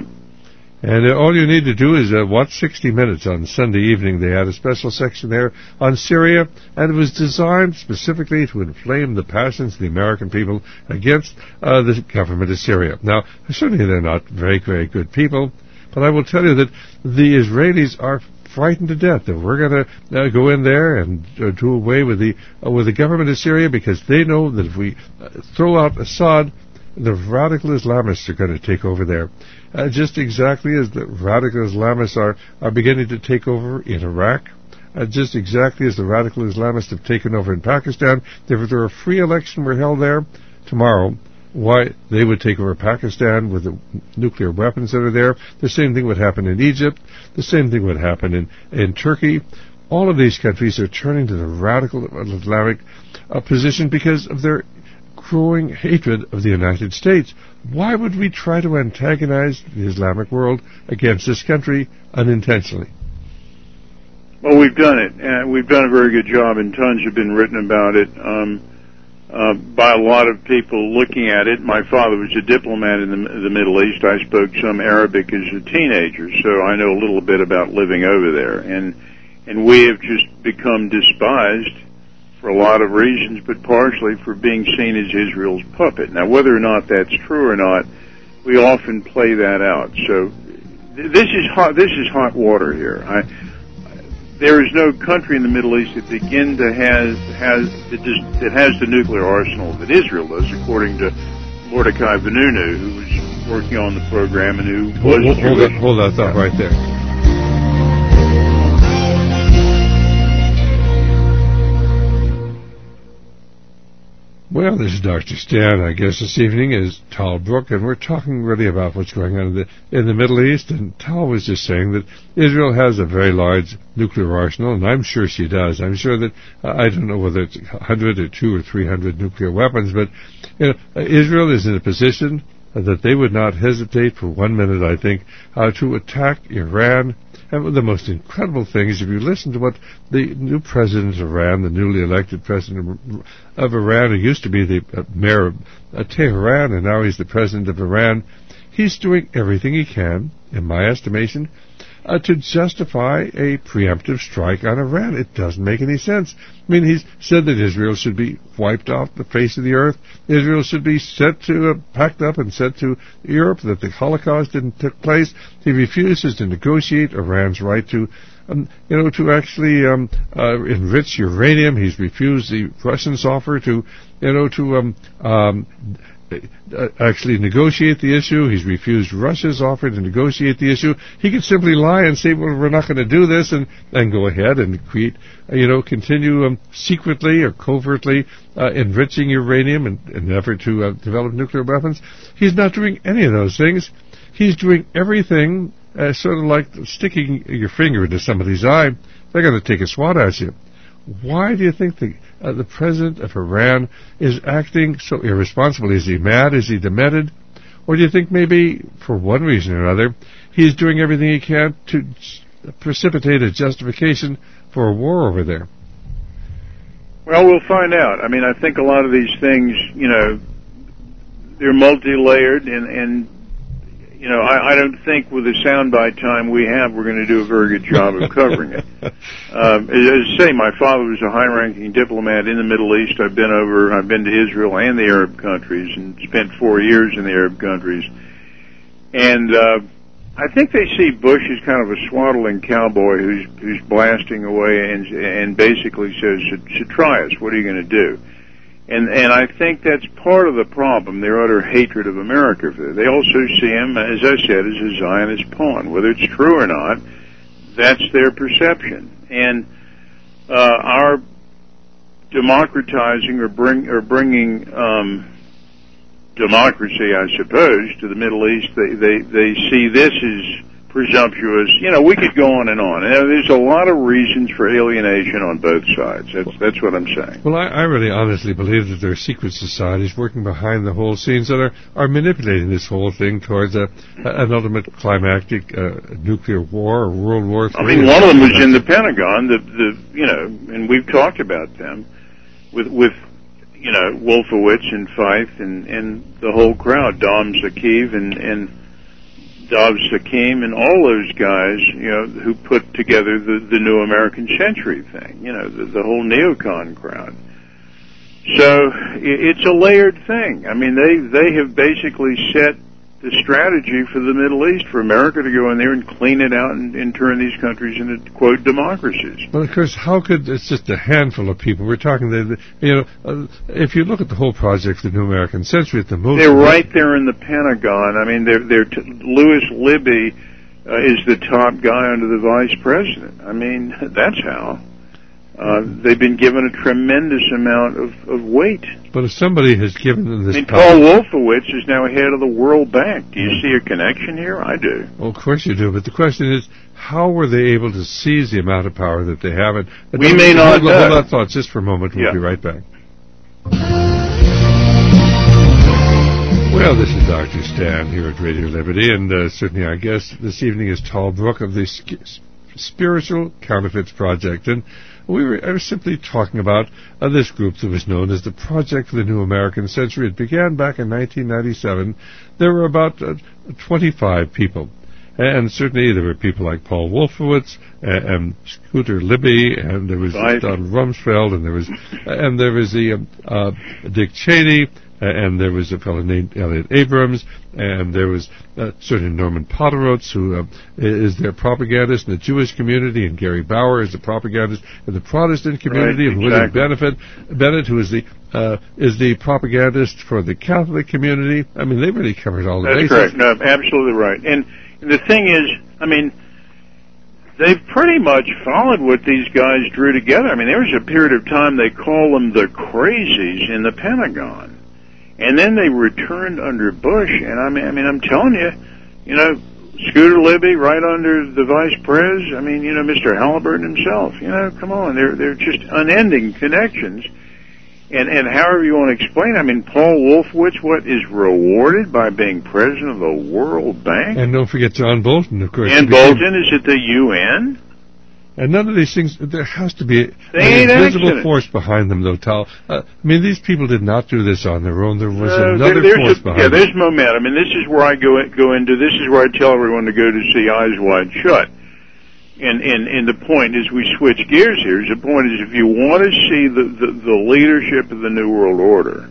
S1: And uh, all you need to do is uh, watch sixty minutes on Sunday evening. They had a special section there on Syria, and it was designed specifically to inflame the passions of the American people against uh, the government of Syria. Now, certainly they're not very, very good people, but I will tell you that the Israelis are frightened to death that we're going to uh, go in there and uh, do away with the uh, with the government of Syria, because they know that if we uh, throw out Assad, the radical Islamists are going to take over there, uh, just exactly as the radical Islamists are, are beginning to take over in Iraq, uh, just exactly as the radical Islamists have taken over in Pakistan. If there were a free election were held there tomorrow, why, they would take over Pakistan with the nuclear weapons that are there. The same thing would happen in Egypt. The same thing would happen in, in Turkey. All of these countries are turning to the radical Islamic uh, position because of their growing hatred of the United States. Why would we try to antagonize the Islamic world against this country unintentionally?
S5: Well, we've done it, and we've done a very good job, and tons have been written about it. Um, Uh, by a lot of people looking at it. My father was a diplomat in the, the Middle East. I spoke some Arabic as a teenager, so I know a little bit about living over there. And and we have just become despised for a lot of reasons, but partially for being seen as Israel's puppet. Now, whether or not that's true or not, we often play that out. So th- this is hot. This is hot water here. I, There is no country in the Middle East that begin to has has that, does, that has the nuclear arsenal that Israel does, according to Mordecai Vanunu, who was working on the program and who was
S1: hold, hold, that, hold that thought right there. Well, this is Doctor Stan. I guess this evening is Tal Brook, and we're talking really about what's going on in the, in the Middle East. And Tal was just saying that Israel has a very large nuclear arsenal, and I'm sure she does. I'm sure that, uh, I don't know whether it's one hundred or two or three hundred nuclear weapons, but you know, uh, Israel is in a position uh, that they would not hesitate for one minute, I think, uh, to attack Iran. And one of the most incredible things, if you listen to what the new president of Iran, the newly elected president of Iran, who used to be the uh, mayor of uh, Tehran, and now he's the president of Iran, he's doing everything he can, in my estimation, uh, to justify a preemptive strike on Iran. It doesn't make any sense. I mean, he's said that Israel should be wiped off the face of the earth. Israel should be sent to, uh, packed up and sent to Europe, that the Holocaust didn't take place. He refuses to negotiate Iran's right to, um, you know, to actually um, uh, enrich uranium. He's refused the Russians' offer to, you know, to um, um, Uh, actually negotiate the issue. He's refused Russia's offer to negotiate the issue. He could simply lie and say, well, we're not going to do this, and, and go ahead and create, uh, you know, continue um, secretly or covertly uh, enriching uranium in, in an effort to uh, develop nuclear weapons. He's not doing any of those things. He's doing everything uh, sort of like sticking your finger into somebody's eye. They're going to take a swat at you. Why do you think the uh, the president of Iran is acting so irresponsibly? Is he mad? Is he demented? Or do you think maybe, for one reason or another, he's doing everything he can to precipitate a justification for a war over there?
S5: Well, we'll find out. I mean, I think a lot of these things, you know, they're multi-layered, and, and you know, I, I don't think with the soundbite time we have, we're going to do a very good job of covering it. Um, as I say, my father was a high-ranking diplomat in the Middle East. I've been over, I've been to Israel and the Arab countries, and spent four years in the Arab countries. And uh, I think they see Bush as kind of a swaddling cowboy who's who's blasting away and and basically says, "Should, should try us. What are you going to do?" And and I think that's part of the problem, their utter hatred of America. They also see him, as I said, as a Zionist pawn. Whether it's true or not, that's their perception. And uh, our democratizing or bring or bringing um, democracy, I suppose, to the Middle East, they, they, they see this as presumptuous. You know, we could go on and on. And there's a lot of reasons for alienation on both sides. That's that's what I'm saying.
S1: Well, I, I really honestly believe that there are secret societies working behind the whole scenes that are, are manipulating this whole thing towards a, an ultimate climactic uh, nuclear war or World War Three.
S5: I mean, one of them was in the Pentagon. The the you know, and we've talked about them with with you know Wolfowitz and Feith and and the whole crowd, Dom Zakiv and and. Dov Sakim and all those guys, you know, who put together the, the New American Century thing, you know, the, the whole neocon crowd. So it's a layered thing. I mean, they they have basically set the strategy for the Middle East, for America to go in there and clean it out and, and turn these countries into, quote, democracies.
S1: Well, of course, how could, it's just a handful of people. We're talking, the, you know, uh, if you look at the whole project, the New American Century, at the most...
S5: They're right there in the Pentagon. I mean, they're, they're t- Louis Libby uh, is the top guy under the vice president. I mean, that's how. Uh, they've been given a tremendous amount of, of weight.
S1: But if somebody has given them this
S5: I mean,
S1: power...
S5: Paul Wolfowitz is now head of the World Bank. Do you yeah. see a connection here? I do.
S1: Well, of course you do. But the question is, how were they able to seize the amount of power that they have? And, and
S5: we may not
S1: hold,
S5: know.
S1: Hold that thought just for a moment. We'll
S5: yeah.
S1: be right back. Well, this is Doctor Stan here at Radio Liberty, and uh, certainly our guest this evening is Tal Brook of the Spiritual Counterfeits Project. And we were I was simply talking about uh, this group that was known as the Project for the New American Century. It began back in nineteen ninety-seven. There were about uh, twenty-five people. And certainly there were people like Paul Wolfowitz and, and Scooter Libby, and there was
S5: right.
S1: Don Rumsfeld, and there was and there was the um, uh, Dick Cheney, and there was a fellow named Elliot Abrams, and there was uh, certainly Norman Podhoretz, who uh, is their propagandist in the Jewish community, and Gary Bauer is the propagandist in the Protestant community,
S5: right,
S1: and
S5: exactly.
S1: William Benefit, Bennett, who is the uh, is the propagandist for the Catholic community. I mean, they really covered all the
S5: That's
S1: bases.
S5: That's correct. No, absolutely right. And the thing is, I mean, they've pretty much followed what these guys drew together. I mean, there was a period of time they called them the crazies in the Pentagon. And then they returned under Bush, and I mean, I mean, I'm telling you, you know, Scooter Libby right under the vice pres. I mean, you know, Mister Halliburton himself. You know, come on, they're they're just unending connections, and and however you want to explain. I mean, Paul Wolfowitz, what is rewarded by being president of the World Bank?
S1: And don't forget John Bolton, of course.
S5: And Bolton is at the U N.
S1: And none of these things, there has to be
S5: they
S1: an invisible
S5: accident.
S1: force behind them, though, Tal. Uh, I mean, these people did not do this on their own. There was
S5: uh,
S1: another
S5: there,
S1: force
S5: a,
S1: behind
S5: yeah,
S1: them.
S5: there's momentum, and this is where I go in, go into, this is where I tell everyone to go to see Eyes Wide Shut. And, and, and the point is, we switch gears here, is the point is if you want to see the, the, the leadership of the New World Order,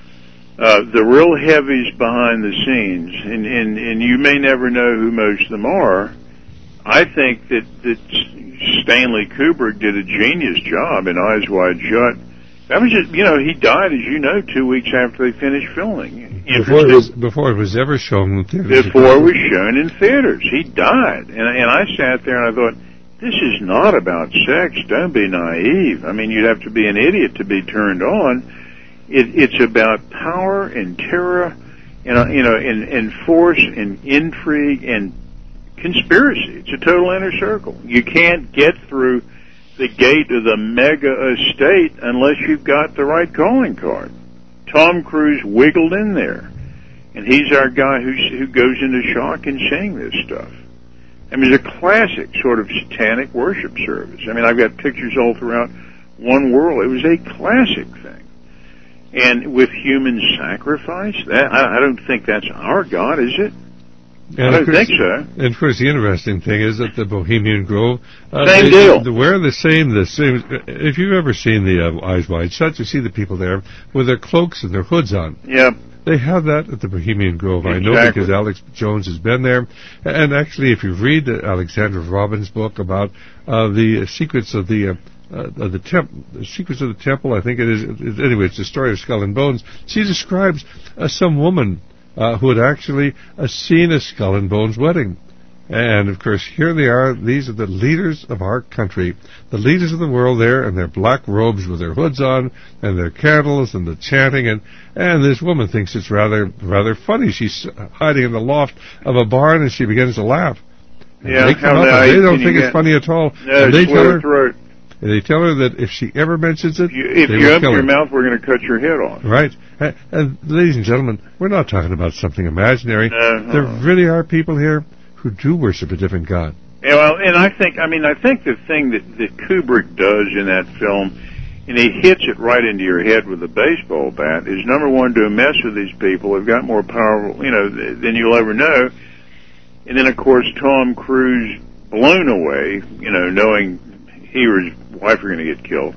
S5: uh, the real heavies behind the scenes, and, and, and you may never know who most of them are, I think that, that Stanley Kubrick did a genius job in Eyes Wide Shut. That was just, you know, he died, as you know, two weeks after they finished filming.
S1: Before it was, before it was ever shown in theaters.
S5: Before it was shown in theaters. He died. And, and I sat there and I thought, this is not about sex. Don't be naive. I mean, you'd have to be an idiot to be turned on. It, it's about power and terror, and, uh, you know, and, and force and intrigue and conspiracy. It's a total inner circle. You can't get through the gate of the mega estate unless you've got the right calling card. Tom Cruise wiggled in there, and he's our guy who's, who goes into shock and saying this stuff. I mean, it's a classic sort of satanic worship service. I mean, I've got pictures all throughout One World. It was a classic thing. And with human sacrifice, that I, I don't think that's our God, is it?
S1: And
S5: I don't
S1: course,
S5: think so.
S1: And of course, the interesting thing is that the Bohemian Grove, uh,
S5: same
S1: they,
S5: deal.
S1: They wear the same. The same. If you've ever seen the uh, Eyes Wide Shut, you see the people there with their cloaks and their hoods on.
S5: Yeah.
S1: They have that at the Bohemian Grove.
S5: Exactly.
S1: I know because Alex Jones has been there. And actually, if you read Alexandra Robbins' book about uh, the secrets of the uh, uh, the, temp- the secrets of the temple, I think it is. It, anyway, it's the story of Skull and Bones. She describes uh, some woman Uh, who had actually uh, seen a Skull and Bones wedding. And, of course, here they are. These are the leaders of our country, the leaders of the world there in their black robes with their hoods on and their candles and the chanting. And, and this woman thinks it's rather rather funny. She's hiding in the loft of a barn, and she begins to laugh. And
S5: Yeah,
S1: they come
S5: how
S1: up, and
S5: nice
S1: they don't
S5: can
S1: think
S5: you
S1: it's
S5: get?
S1: funny at all.
S5: No,
S1: and they
S5: slit
S1: tell
S5: her
S1: her,
S5: throat.
S1: and they tell her that if she ever mentions it,
S5: You, if
S1: they
S5: you
S1: will
S5: open
S1: kill
S5: your
S1: her.
S5: mouth, we're going to cut your head off.
S1: Right. And, and ladies and gentlemen, we're not talking about something imaginary.
S5: Uh-huh.
S1: There really are people here who do worship a different God.
S5: Yeah, well, and I think, I mean, I think the thing that, that Kubrick does in that film, and he hits it right into your head with a baseball bat, is number one, to mess with these people. They've got more power, you know, than you'll ever know. And then, of course, Tom Cruise, blown away, you know, knowing he or his wife are going to get killed,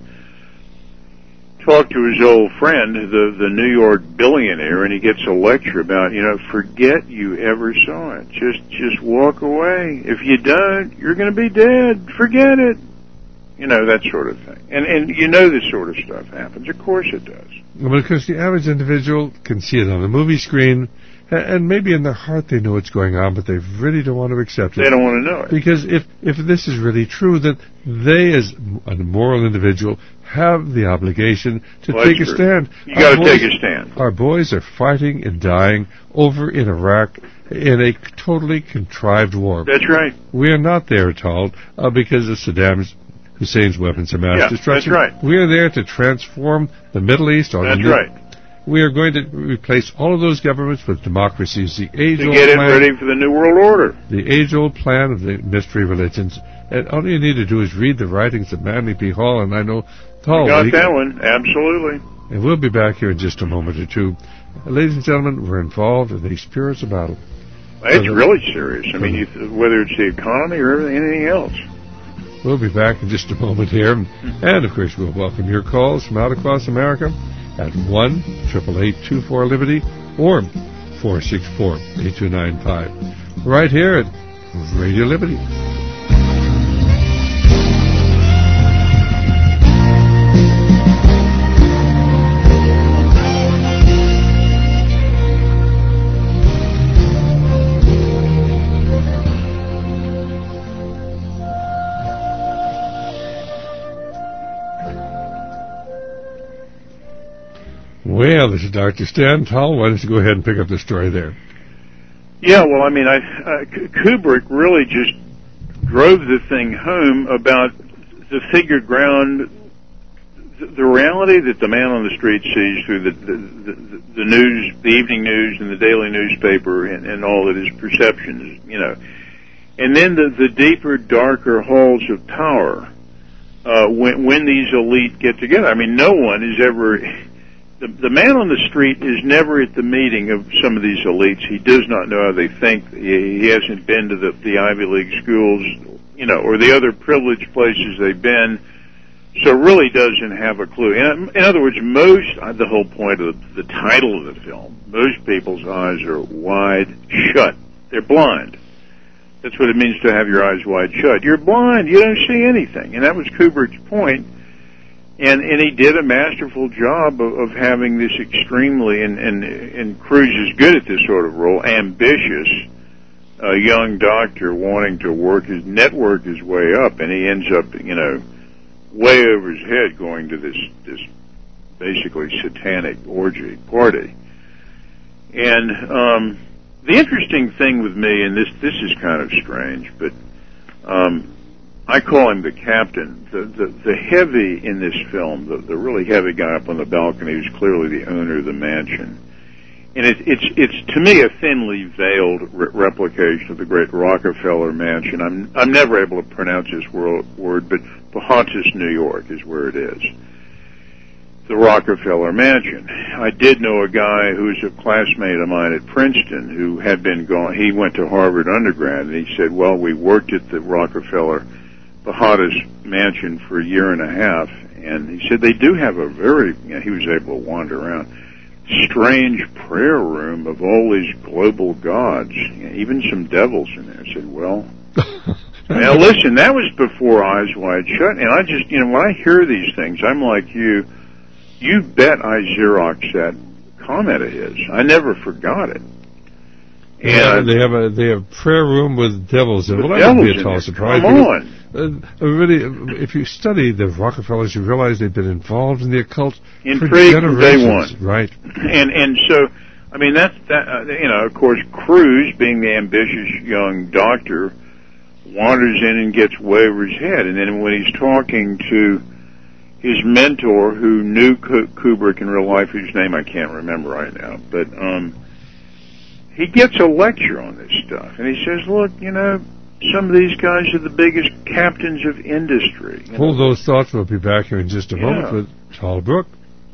S5: talked to his old friend, the the New York billionaire, and he gets a lecture about, you know, forget you ever saw it. Just just walk away. If you don't, you're going to be dead. Forget it. You know, that sort of thing. And and you know this sort of stuff happens. Of course it does.
S1: Well, because the average individual can see it on the movie screen, and maybe in their heart they know what's going on, but they really don't want to accept it.
S5: They don't want to know it.
S1: Because if, if this is really true, then they, as a moral individual, have the obligation to
S5: Well,
S1: take a
S5: true.
S1: stand.
S5: You got to
S1: boys-
S5: take a stand.
S1: Our boys are fighting and dying over in Iraq in a totally contrived war.
S5: That's right.
S1: We are not there at all uh, because of Saddam Hussein's weapons of mass
S5: Yeah,
S1: destruction.
S5: that's right.
S1: We are there to transform the Middle East. Or
S5: That's
S1: the,
S5: right.
S1: We are going to replace all of those governments with democracies. The
S5: To
S1: age-old
S5: get it
S1: plan,
S5: ready for the New World Order.
S1: the age-old plan of the mystery religions. And all you need to do is read the writings of Manly P. Hall, and I know Hall.
S5: Got that one. Absolutely.
S1: And we'll be back here in just a moment or two. Ladies and gentlemen, we're involved in a spiritual battle.
S5: It's really serious. I mean, you, whether it's the economy or everything, anything else.
S1: We'll be back in just a moment here. And, of course, we'll welcome your calls from out across America at one eight eight eight, two four, Liberty or four six four, eight two nine five. Right here at Radio Liberty. Well, this is Doctor Stan Tull. Why don't you go ahead and pick up the story there?
S5: Yeah, well, I mean, I, uh, Kubrick really just drove the thing home about the figured ground, the, the reality that the man on the street sees through the, the, the, the news, the evening news and the daily newspaper and, and all that his perceptions, you know. And then the, the deeper, darker halls of power, uh, when, when these elite get together. I mean, no one is ever... The, the man on the street is never at the meeting of some of these elites. He does not know how they think. He, he hasn't been to the, the Ivy League schools. You you know, or the other privileged places they've been. So it really doesn't have a clue. In, in other words, most, the whole point of the, the title of the film, most people's eyes are wide shut. They're blind. That's what it means to have your eyes wide shut. You're blind. You don't see anything. And that was Kubrick's point. And, and he did a masterful job of, of having this extremely, and, and, and Cruise is good at this sort of role, ambitious, uh, young doctor wanting to work his, network his way up, and he ends up, you know, way over his head going to this, this basically satanic orgy party. And, um, the interesting thing with me, and this, this is kind of strange, but, um, I call him the captain. The, the, the heavy in this film, the, the really heavy guy up on the balcony who's clearly the owner of the mansion. And it, it's, it's to me a thinly veiled re- replication of the great Rockefeller mansion. I'm, I'm never able to pronounce this word, word, but Pocahontas, New York is where it is. The Rockefeller mansion. I did know a guy who's a classmate of mine at Princeton who had been gone. He went to Harvard undergrad, and he said, well, we worked at the Rockefeller Pocahontas mansion for a year and a half, and he said they do have a very, you know, he was able to wander around, strange prayer room of all these global gods, you know, even some devils in there. I said, well, now listen, that was before Eyes Wide Shut, and I just, you know, when I hear these things, I'm like you, you bet I Xeroxed that comment of his. I never forgot it.
S1: Yeah,
S5: And
S1: they have a they have prayer room with devils in it.
S5: With
S1: Well, that would be
S5: devils
S1: a
S5: in
S1: tall
S5: it.
S1: surprise.
S5: Come
S1: because,
S5: on.
S1: Uh, really, if you study the Rockefellers, you realize they've been involved in the occult
S5: In
S1: for
S5: trade from day
S1: generations.
S5: one.
S1: Right.
S5: And and so, I mean, that's that. Uh, you know, of course, Cruise, being the ambitious young doctor, wanders in and gets way over his head. And then when he's talking to his mentor, who knew Kubrick in real life, whose name I can't remember right now, but um, he gets a lecture on this stuff, and he says, "Look, you know, some of these guys are the biggest captains of industry." You
S1: Hold
S5: know?
S1: those thoughts. We'll be back here in just a
S5: Yeah.
S1: moment with Tal Brook.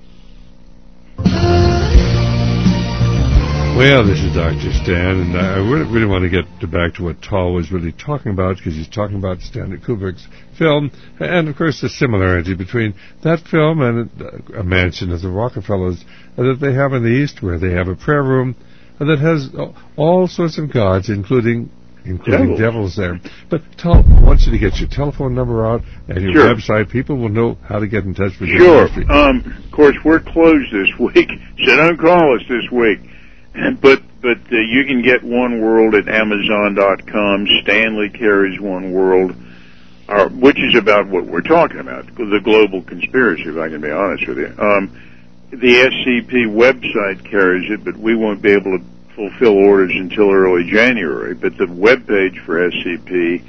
S1: Well, this is Doctor Stan, and I really, really want to get to back to what Tal was really talking about, because he's talking about Stanley Kubrick's film, and of course the similarity between that film and a mansion of the Rockefellers that they have in the East, where they have a prayer room that has all sorts of gods, including including devils, devils there. But Tal, I want you to get your telephone number out and your
S5: Sure.
S1: website. People will know how to get in touch with you.
S5: Sure. Um, of course, we're closed this week, so don't call us this week. But but uh, you can get One World at Amazon dot com. Stanley carries One World, uh, which is about what we're talking about, the global conspiracy, if I can be honest with you. Um, the S C P website carries it, but we won't be able to fulfill orders until early January. But the web page for S C P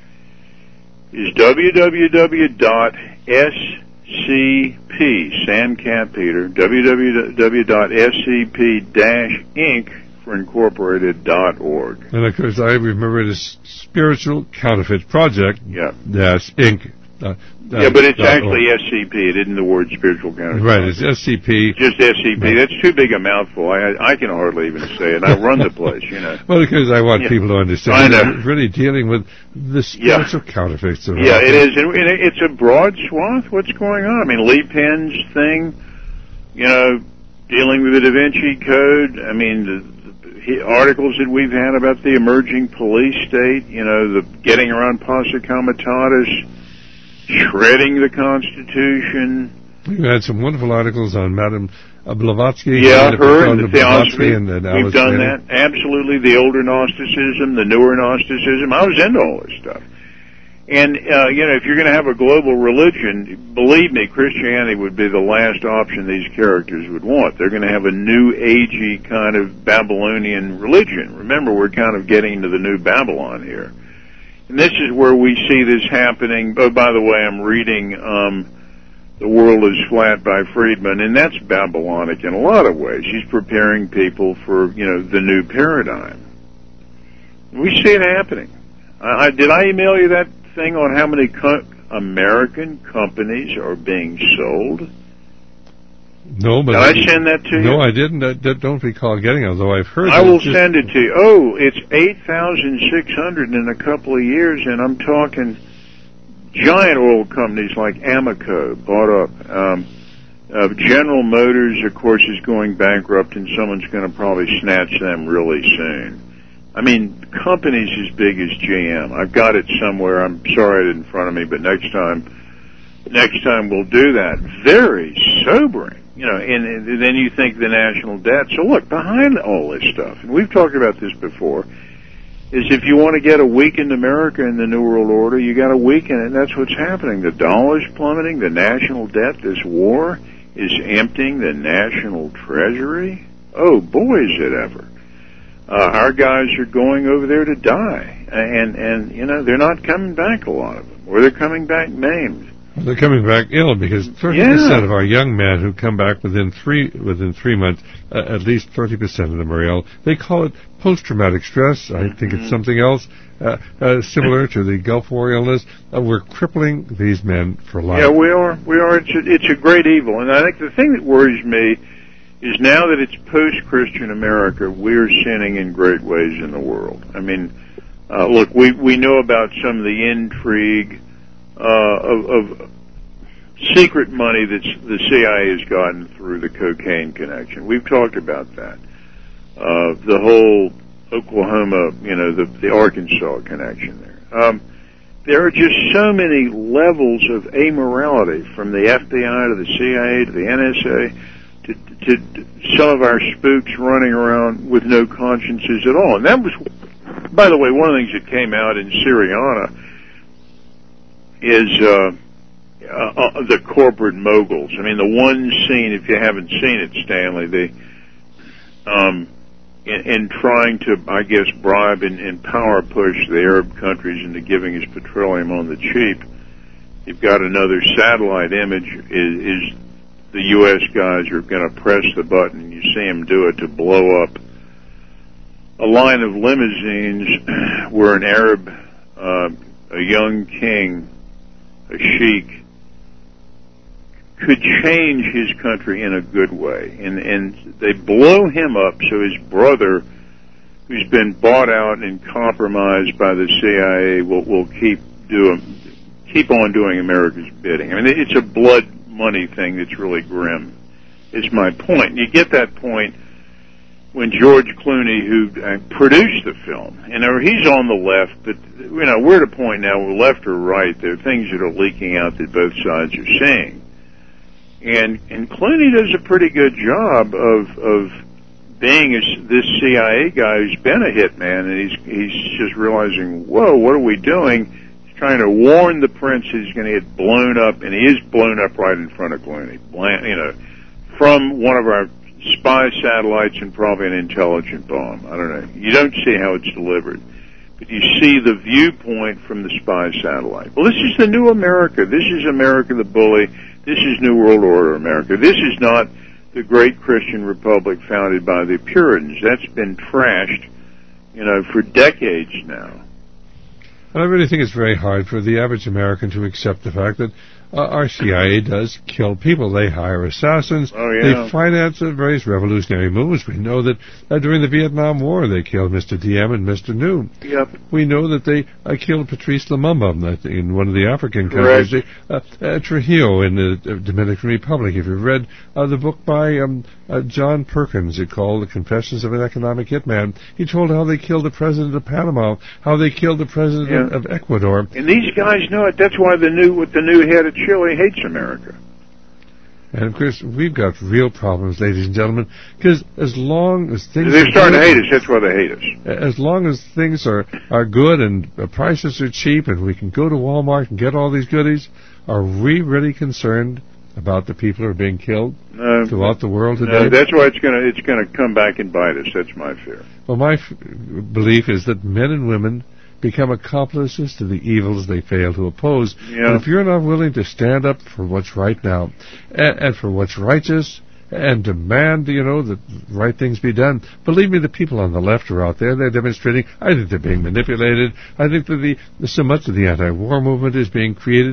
S5: is w w w dot s c p, Sam Cat Peter, w w w dot s c p dash inc for incorporated dot org.
S1: And of course, I remember it as Spiritual Counterfeit Project.
S5: Yeah.
S1: Dash Inc. Uh,
S5: yeah, but it's actually S C P. It isn't the word spiritual counterfeit.
S1: Right, it's S C P.
S5: Just S C P.
S1: Right.
S5: That's too big a mouthful. I I can hardly even say it. I run the place, you know.
S1: Well, because I want
S5: yeah.
S1: people to understand.
S5: I know.
S1: We're really dealing with the spiritual
S5: yeah.
S1: counterfeits. Of
S5: yeah, it is. And it's a broad swath. What's going on? I mean, Lee Penn's thing, you know, dealing with the Da Vinci Code. I mean, the, the articles that we've had about the emerging police state, you know, the getting around Posse Comitatus, shredding the Constitution.
S1: We've had some wonderful articles on Madame Blavatsky.
S5: Yeah, her and the theosophy.
S1: And, and
S5: We've done that. Absolutely. The older Gnosticism, the newer Gnosticism. I was into all this stuff. And, uh, you know, if you're going to have a global religion, believe me, Christianity would be the last option these characters would want. They're going to have a new agey kind of Babylonian religion. Remember, we're kind of getting into the new Babylon here. And this is where we see this happening. Oh, by the way, I'm reading um, The World is Flat by Friedman, and that's Babylonic in a lot of ways. He's preparing people for, you know, the new paradigm. We see it happening. I, I, did I email you that thing on how many co- American companies are being sold?
S1: No, but
S5: Did I send that to you?
S1: No, I didn't. I don't recall getting it, although I've heard.
S5: I will
S1: just,
S5: send it to you. Oh, it's eight thousand six hundred in a couple of years, and I'm talking giant oil companies like Amoco bought up. Um, uh, General Motors, of course, is going bankrupt, and someone's going to probably snatch them really soon. I mean, companies as big as G M. I've got it somewhere. I'm sorry it's in front of me, but next time, next time we'll do that. Very sobering. You know, and, and then you think the national debt. So look, behind all this stuff, and we've talked about this before, is if you want to get a weakened America in the New World Order, you got to weaken it, and that's what's happening. The dollar's plummeting, the national debt, this war is emptying the national treasury. Oh, boy, is it ever. Uh, our guys are going over there to die, and, and, you know, they're not coming back, a lot of them, or they're coming back maimed.
S1: They're coming back ill because thirty
S5: yeah.
S1: percent of our young men who come back within three within three months, uh, at least thirty percent of them are ill. They call it post-traumatic stress. I mm-hmm. think it's something else uh, uh, similar to the Gulf War illness. Uh, we're crippling these men for life.
S5: Yeah, we are. We are. It's a, it's a great evil, and I think the thing that worries me is now that it's post-Christian America, we're sinning in great ways in the world. I mean, uh, look, we we know about some of the intrigue. Uh, of, of secret money that the C I A has gotten through the cocaine connection. We've talked about that. Uh, the whole Oklahoma, you know, the, the Arkansas connection there. Um, there are just so many levels of amorality, from the F B I to the C I A to the N S A to, to, to some of our spooks running around with no consciences at all. And that was, by the way, one of the things that came out in Syriana is uh, uh, the corporate moguls. I mean, the one scene, if you haven't seen it, Stanley, they, um, in, in trying to, I guess, bribe and, and power push the Arab countries into giving us petroleum on the cheap, you've got another satellite image, is, is the U S guys are going to press the button, you see them do it to blow up a line of limousines where an Arab, uh, a young king, a sheik, could change his country in a good way. And, and they blow him up so his brother, who's been bought out and compromised by the C I A, will, will keep doing, keep on doing America's bidding. I mean, it's a blood money thing that's really grim, is my point. And you get that point when George Clooney, who uh, produced the film, and he's on the left, but, you know, we're at a point now where left or right, there are things that are leaking out that both sides are seeing. And, and Clooney does a pretty good job of, of being a, this C I A guy who's been a hitman, and he's, he's just realizing, whoa, what are we doing? He's trying to warn the prince he's going to get blown up, and he is blown up right in front of Clooney, you know, from one of our spy satellites and probably an intelligent bomb. I don't know. You don't see how it's delivered, but you see the viewpoint from the spy satellite. Well, this is the new America. This is America the bully. This is New World Order America. This is not the great Christian republic founded by the Puritans. That's been trashed, you know, for decades now.
S1: And I really think it's very hard for the average American to accept the fact that uh, our C I A does kill people. They hire assassins.
S5: Oh, yeah.
S1: They finance uh, various revolutionary movements. We know that uh, during the Vietnam War they killed Mister Diem and Mister New.
S5: Yep.
S1: We know that they uh, killed Patrice Lumumba in one of the African countries. They, uh, uh, Trujillo in the Dominican Republic. If you've read uh, the book by um, uh, John Perkins, it's called The Confessions of an Economic Hitman, he told how they killed the president of Panama, how they killed the president
S5: yeah.
S1: of, of Ecuador.
S5: And these guys know it. That's why the new with the new head of Chile hates America.
S1: And of course, we've got real problems, ladies and gentlemen, because as long as things
S5: they're
S1: are
S5: starting
S1: good,
S5: to hate us. That's why they hate us.
S1: As long as things are are good and uh, prices are cheap, and we can go to Walmart and get all these goodies, are we really concerned about the people who are being killed
S5: no,
S1: throughout the world today?
S5: No, that's why it's going to it's going to come back and bite us. That's my fear.
S1: Well, my f- belief is that men and women become accomplices to the evils they fail to oppose.
S5: Yeah.
S1: And if you're not willing to stand up for what's right now and, and for what's righteous and demand, you know, that right things be done, believe me, the people on the left are out there. They're demonstrating. I think they're being manipulated. I think that the, so much of the anti-war movement is being created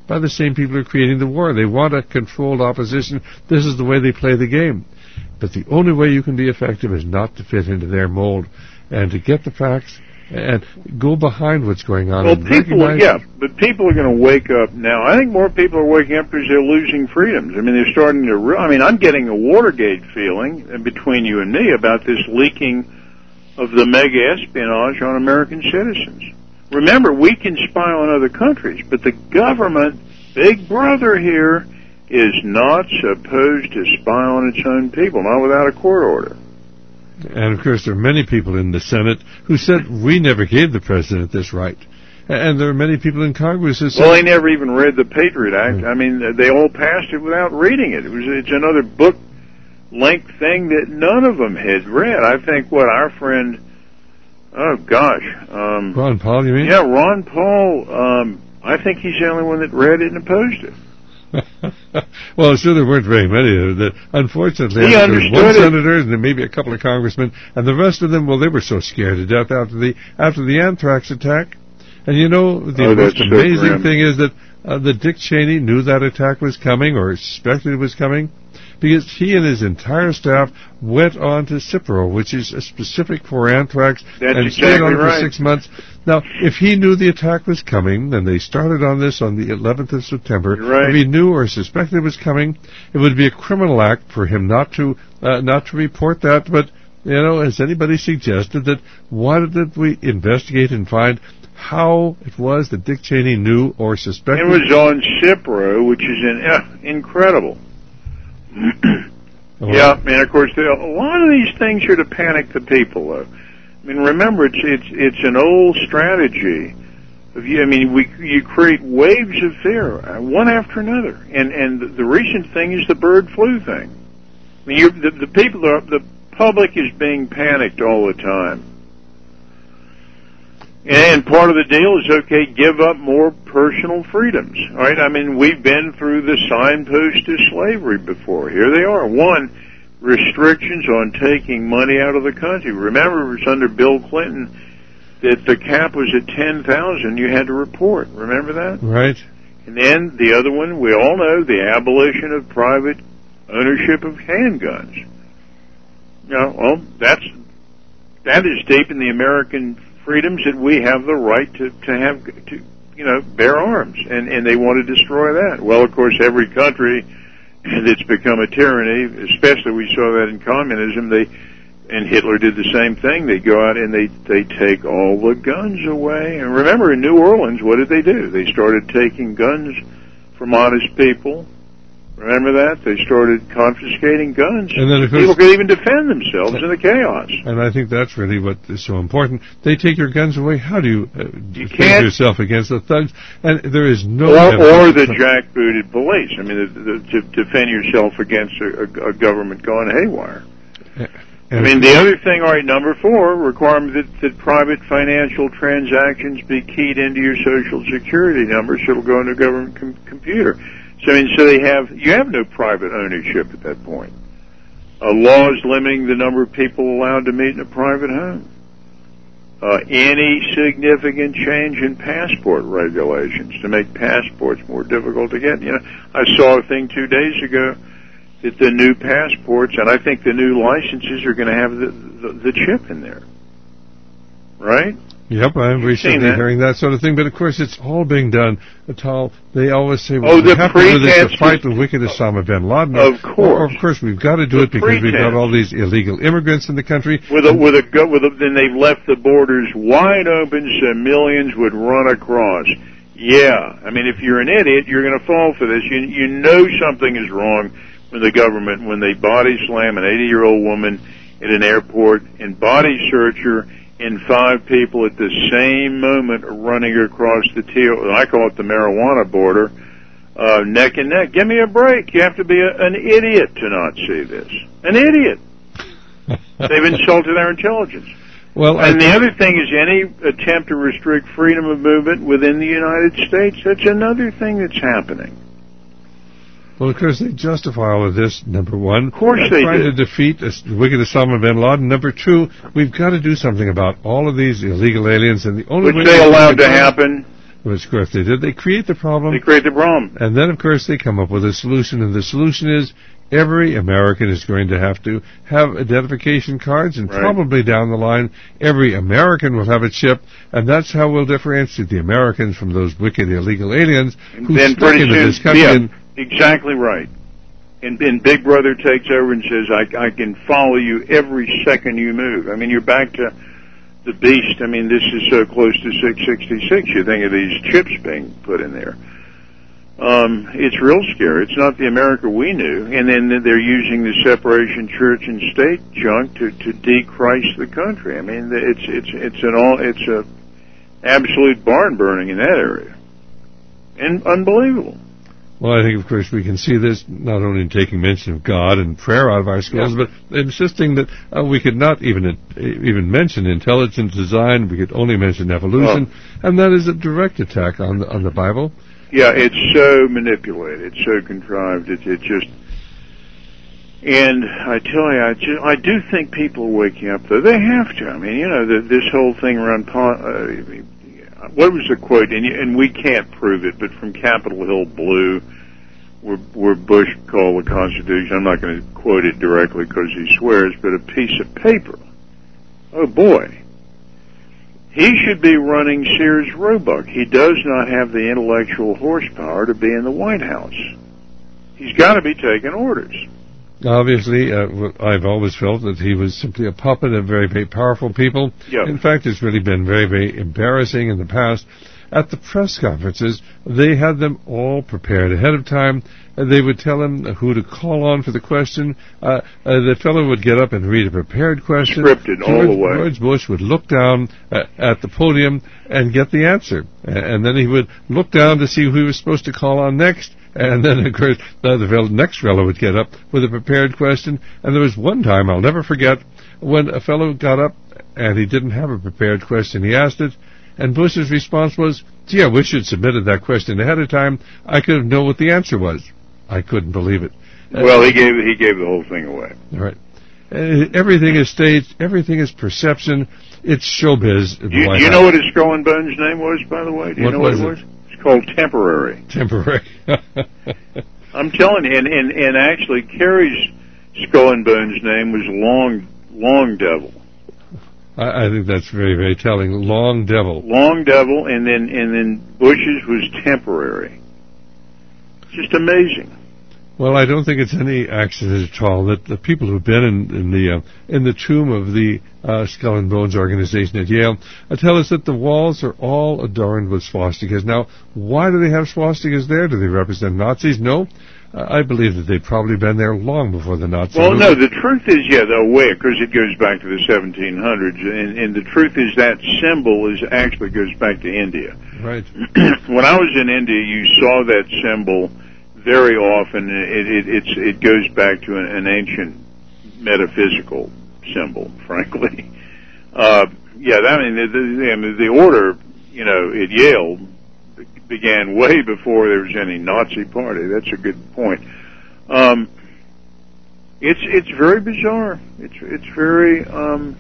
S1: by the same people who are creating the war. They want a controlled opposition. This is the way they play the game. But the only way you can be effective is not to fit into their mold and to get the facts and go behind what's going on.
S5: Well,
S1: and
S5: people,
S1: recognize
S5: yeah, but people are going to wake up now. I think more people are waking up because they're losing freedoms. I mean, they're starting to. Re- I mean, I'm getting a Watergate feeling between you and me about this leaking of the mega espionage on American citizens. Remember, we can spy on other countries, but the government, Big Brother here, is not supposed to spy on its own people, not without a court order.
S1: And, of course, there are many people in the Senate who said, we never gave the president this right. And there are many people in Congress who said...
S5: Well, they never even read the Patriot Act. I mean, they all passed it without reading it. It was It's another book-length thing that none of them had read. I think, what, our friend... Oh, gosh. Um,
S1: Ron Paul, you mean?
S5: Yeah, Ron Paul. Um, I think he's the only one that read it and opposed it.
S1: Well, sure, there weren't very many of them. Unfortunately,
S5: he
S1: there
S5: understood
S1: was one
S5: it.
S1: senator and then maybe a couple of congressmen, and the rest of them, well, they were so scared to death after the after the anthrax attack. And you know, the
S5: oh,
S1: most
S5: so
S1: amazing
S5: grim.
S1: thing is that uh, the Dick Cheney knew that attack was coming or suspected it was coming, because he and his entire staff went on to Cipro, which is a specific for anthrax,
S5: That's
S1: and
S5: exactly
S1: stayed on it
S5: right.
S1: for six months. Now, if he knew the attack was coming, and they started on this on the eleventh of September,
S5: right.
S1: if he knew or suspected it was coming, it would be a criminal act for him not to uh, not to report that. But, you know, has anybody suggested that why did we investigate and find how it was that Dick Cheney knew or suspected?
S5: It was on Cipro, which is in, uh, incredible.
S1: Oh,
S5: yeah, and of course, a lot of these things are to panic the people, though. I mean, remember, it's it's it's an old strategy. Of you, I mean, we you create waves of fear, uh, one after another, and and the, the recent thing is the bird flu thing. I mean, you're, the the people, are, the public is being panicked all the time. And part of the deal is, okay, give up more personal freedoms, all right? I mean, we've been through the signpost of slavery before. Here they are. One, restrictions on taking money out of the country. Remember, it was under Bill Clinton that the cap was at ten thousand. You had to report. Remember that?
S1: Right.
S5: And then the other one, we all know, the abolition of private ownership of handguns. You know, well, that's, that is deep in the American freedoms that we have the right to, to have, to, you know, bear arms, and, and they want to destroy that. Well, of course, every country that's become a tyranny, especially we saw that in communism, they, and Hitler did the same thing. They go out and they, they take all the guns away. And remember, in New Orleans, what did they do? They started taking guns from honest people. Remember that? They started confiscating guns.
S1: And then, of course,
S5: people could even defend themselves in the chaos.
S1: And I think that's really what is so important. They take your guns away. How do you, uh,
S5: you
S1: defend
S5: can't,
S1: yourself against the thugs? And there is no...
S5: Or, or the jackbooted police. I mean, the, the, to defend yourself against a, a, a government going haywire.
S1: And
S5: I mean, the other thing, all right, number four, requirement that, that private financial transactions be keyed into your Social Security number so it'll go into a government com- computer. So, I mean, so they have, you have no private ownership at that point. Uh, laws limiting the number of people allowed to meet in a private home. Uh, any significant change in passport regulations to make passports more difficult to get. You know, I saw a thing two days ago that the new passports, and I think the new licenses are going to have the, the, the chip in there. Right?
S1: Yep, I'm recently
S5: that.
S1: hearing that sort of thing, but of course it's all being done. Atal, they always say, well,
S5: oh,
S1: we
S5: the
S1: have to do this
S5: pretense
S1: to fight the wicked Osama bin Laden.
S5: Of course.
S1: Or, of course, we've got to do
S5: The
S1: it because we've got
S5: pretense.
S1: all these illegal immigrants in the country.
S5: With a, with a, go- with a, then they've left the borders wide open so millions would run across. Yeah, I mean, if you're an idiot, you're going to fall for this. You, you know something is wrong when the government, when they body slam an eighty-year-old woman at an airport and body search her, and five people at the same moment are running across the T- I call it the marijuana border, uh, neck and neck. Give me a break. You have to be a, an idiot to not see this. An idiot. They've insulted our intelligence.
S1: Well,
S5: and
S1: I
S5: the other thing is any attempt to restrict freedom of movement within the United States, that's another thing that's happening.
S1: Well, of course, they justify all of this, number one.
S5: Of course
S1: uh,
S5: they
S1: trying
S5: do.
S1: to defeat a wicked Osama bin Laden. Number two, we've got to do something about all of these illegal aliens, and the only
S5: Which
S1: way
S5: they
S1: we
S5: allowed
S1: can
S5: to happen.
S1: Which, of course, they did. They create the problem.
S5: They create the problem.
S1: And then, of course, they come up with a solution, and the solution is every American is going to have to have identification cards, and
S5: right.
S1: probably down the line, every American will have a chip, and that's how we'll differentiate the Americans from those wicked illegal aliens who
S5: then
S1: stuck into
S5: soon,
S1: this country.
S5: Yeah,
S1: and,
S5: exactly right. And, and Big Brother takes over and says, I, I can follow you every second you move. I mean, you're back to the beast. I mean, this is so close to six sixty-six. You think of these chips being put in there. Um, it's real scary. It's not the America we knew. And then they're using the separation church and state junk to, to de-Christ the country. I mean, it's, it's, it's an all, it's a absolute barn burning in that area. And unbelievable.
S1: Well, I think, of course, we can see this not only in taking mention of God and prayer out of our schools, yeah. but insisting that uh, we could not even uh, even mention intelligent design. We could only mention evolution, oh. and that is a direct attack on the, on the Bible.
S5: Yeah, it's so manipulated, it's so contrived. It, it just, and I tell you, I, just, I do think people are waking up, though. They have to. I mean, you know, the, this whole thing around, uh, what was the quote? And, and we can't prove it, but from Capitol Hill Blue, where, where Bush called the Constitution, I'm not going to quote it directly because he swears, but a piece of paper. Oh, boy. He should be running Sears Roebuck. He does not have the intellectual horsepower to be in the White House. He's got to be taking orders.
S1: Obviously, uh, I've always felt that he was simply a puppet of very, very powerful people.
S5: Yep.
S1: In fact, it's really been very, very embarrassing in the past. At the press conferences, they had them all prepared ahead of time. And they would tell him who to call on for the question. Uh, uh, the fellow would get up and read a prepared question.
S5: Scripted all the way.
S1: George Bush would look down uh, at the podium and get the answer. And then he would look down to see who he was supposed to call on next. And then, of course, the, the next fellow would get up with a prepared question. And there was one time, I'll never forget, when a fellow got up and he didn't have a prepared question. He asked it, and Bush's response was, gee, I wish you'd submitted that question ahead of time. I could have known what the answer was. I couldn't believe it.
S5: Well, he gave he gave the whole thing away.
S1: All right. Uh, everything is staged. Everything is perception. It's showbiz.
S5: Do you, do you know what his skull and bones name was, by the way? Do you
S1: what
S5: know what
S1: was
S5: it
S1: it
S5: was? It's called Temporary.
S1: Temporary.
S5: I'm telling you, and, and, and actually, Kerry's skull and bones name was Long Long Devil.
S1: I, I think that's very, very telling. Long Devil.
S5: Long Devil, and then and then Bush's was Temporary. Just amazing.
S1: Well, I don't think it's any accident at all that the people who've been in, in the uh, in the tomb of the uh, Skull and Bones organization at Yale uh, tell us that the walls are all adorned with swastikas. Now, why do they have swastikas there? Do they represent Nazis? No. Uh, I believe that they've probably been there long before the Nazis.
S5: Well, no, the truth is, yeah, they're aware, because it goes back to the seventeen hundreds, and, and the truth is that symbol is actually goes back to India.
S1: Right.
S5: When I was in India, you saw that symbol very often. It, it, it's, it goes back to an, an ancient metaphysical symbol, frankly. Uh, yeah, I mean, the, the, the order, you know, at Yale began way before there was any Nazi party. That's a good point. Um, it's it's very bizarre. It's it's very um,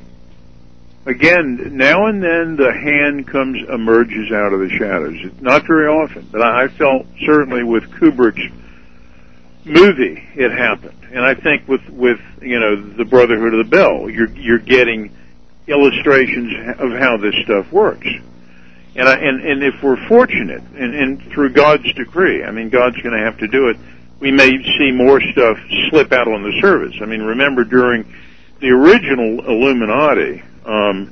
S5: again, now and then the hand comes emerges out of the shadows. It's not very often, but I, I felt certainly with Kubrick's movie it happened, and I think with with you know the Brotherhood of the Bell, you're you're getting illustrations of how this stuff works. And, I, and and if we're fortunate, and, and through God's decree, I mean, God's going to have to do it, we may see more stuff slip out on the surface. I mean, remember during the original Illuminati, um,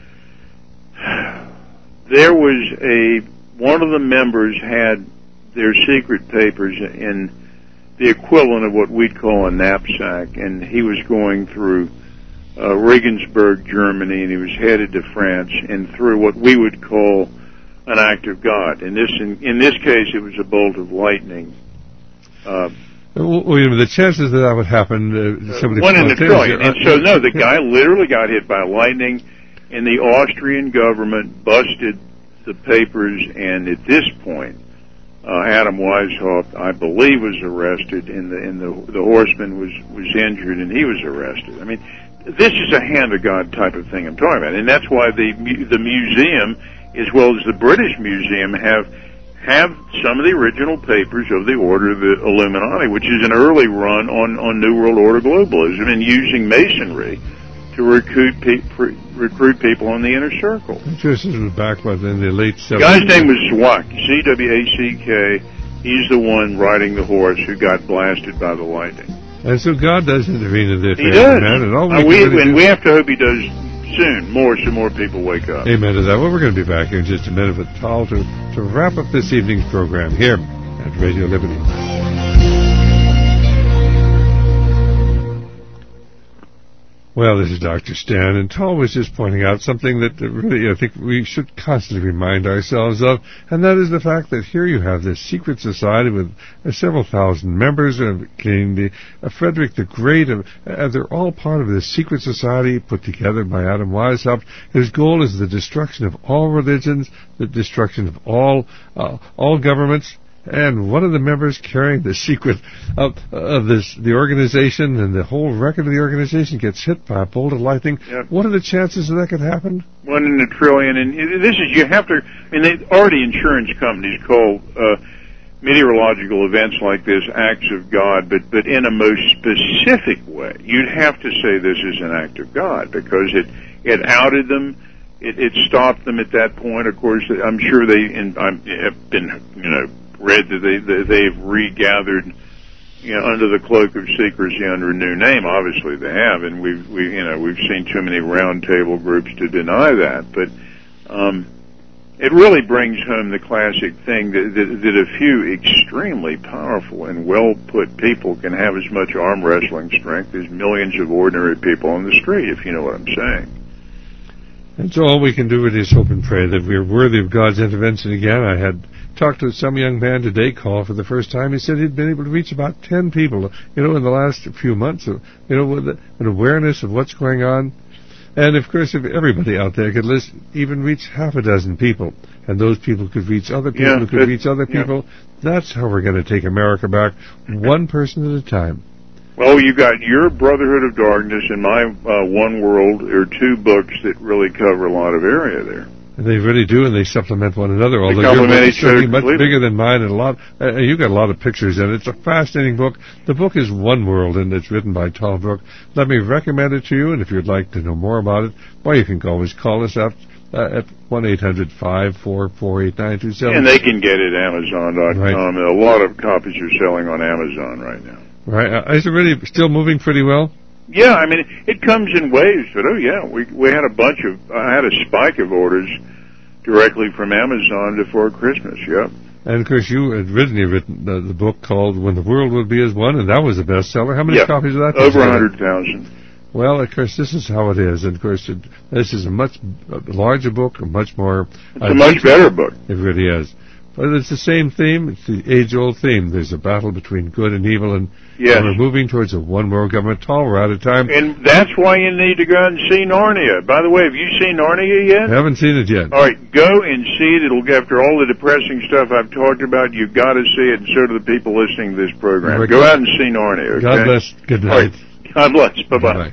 S5: there was a, one of the members had their secret papers in the equivalent of what we'd call a knapsack, and he was going through Uh, Regensburg, Germany, and he was headed to France, and through what we would call an act of God. In this, in, in this case, it was a bolt of lightning. Uh,
S1: well, well, you know, the chances that that would happen, uh, somebody
S5: one in a trillion. And so, no, the guy literally got hit by lightning, and the Austrian government busted the papers, and at this point, uh, Adam Weishaupt, I believe, was arrested, and the and the, the horseman was was injured, and he was arrested. I mean, this is a hand of God type of thing I'm talking about, and that's why the the museum as well as the British Museum, have have some of the original papers of the Order of the Illuminati, which is an early run on, on New World Order globalism and using Masonry to recruit, pe- pre- recruit people on the inner circle.
S1: This was back in the late seventies.
S5: The guy's name was Zwack, C W A C K. He's the one riding the horse who got blasted by the lightning.
S1: And so God does intervene in the
S5: He
S1: affairs
S5: does.
S1: of man, and all we,
S5: uh,
S1: can
S5: we,
S1: really
S5: and
S1: do-
S5: we have to hope he does soon, more so more people wake up.
S1: Amen to that. Well, we're going to be back here in just a minute with Tal to, to wrap up this evening's program here at Radio Liberty. Well, this is Doctor Stan, and Tal was just pointing out something that really I think we should constantly remind ourselves of, and that is the fact that here you have this secret society with uh, several thousand members, uh, including the, uh, Frederick the Great, and uh, they're all part of this secret society put together by Adam Weishaupt. His goal is the destruction of all religions, the destruction of all uh, all governments. And one of the members carrying the secret of, of this, the organization, and the whole record of the organization gets hit by a bolt of lightning.
S5: Yep.
S1: What are the chances that that could happen?
S5: One in a trillion, and this is, you have to, I mean, they already insurance companies call uh, meteorological events like this acts of God, but, but in a most specific way. You'd have to say this is an act of God, because it, it outed them, it, it stopped them at that point. Of course, I'm sure they, and I'm, have been, you know, read that they, that they've regathered, you know, under the cloak of secrecy under a new name. Obviously they have, and we've, we, you know, we've seen too many roundtable groups to deny that. But, um, it really brings home the classic thing that, that, that a few extremely powerful and well-put people can have as much arm wrestling strength as millions of ordinary people on the street, if you know what I'm saying.
S1: And so all we can do is hope and pray that we're worthy of God's intervention again. I had talked to some young man today, called for the first time. He said he'd been able to reach about ten people, you know, in the last few months, you know, with an awareness of what's going on. And, of course, if everybody out there could list, even reach half a dozen people, and those people could reach other people
S5: Yeah,
S1: who could
S5: but,
S1: reach other people, yeah. That's how we're going to take America back, one person at a time.
S5: Well, you got your Brotherhood of Darkness and my uh, One World are two books that really cover a lot of area there.
S1: And they really do, and they supplement one another. Although
S5: your book
S1: is certainly much
S5: completely.
S1: bigger than mine, and a lot. Uh, you got a lot of pictures in it. It's a fascinating book. The book is One World, and it's written by Tal Brook. Let me recommend it to you, and if you'd like to know more about it, well, you can always call us up uh, at one eight hundred five four four eight nine two seven.
S5: And they can get it at Amazon dot com.
S1: Right.
S5: A lot of copies are selling on Amazon right now.
S1: Right. Uh, is it really still moving pretty well?
S5: Yeah, I mean, it comes in waves, but oh yeah, we we had a bunch of, I had a spike of orders directly from Amazon before Christmas, yep.
S1: And, of course, you had originally written the, the book called When the World Would Be as One, and that was a bestseller. How many
S5: yep.
S1: copies of that?
S5: Over one hundred thousand.
S1: Well, of course, this is how it is. And, of course, it, this is a much larger book, a much more...
S5: It's uh, a much better book.
S1: It really is. But it's the same theme. It's the age-old theme. There's a battle between good and evil, and
S5: yes.
S1: we're moving towards a one-world government. Tal, we're out of time.
S5: And that's why you need to go out and see Narnia. By the way, have you seen Narnia yet?
S1: I haven't seen it yet.
S5: All right, go and see it. It'll get, after all the depressing stuff I've talked about, you've got to see it, and so do the people listening to this program.
S1: Right.
S5: Go out and see Narnia, okay?
S1: God bless. Good night.
S5: All right. God bless. Bye-bye.
S1: Bye-bye.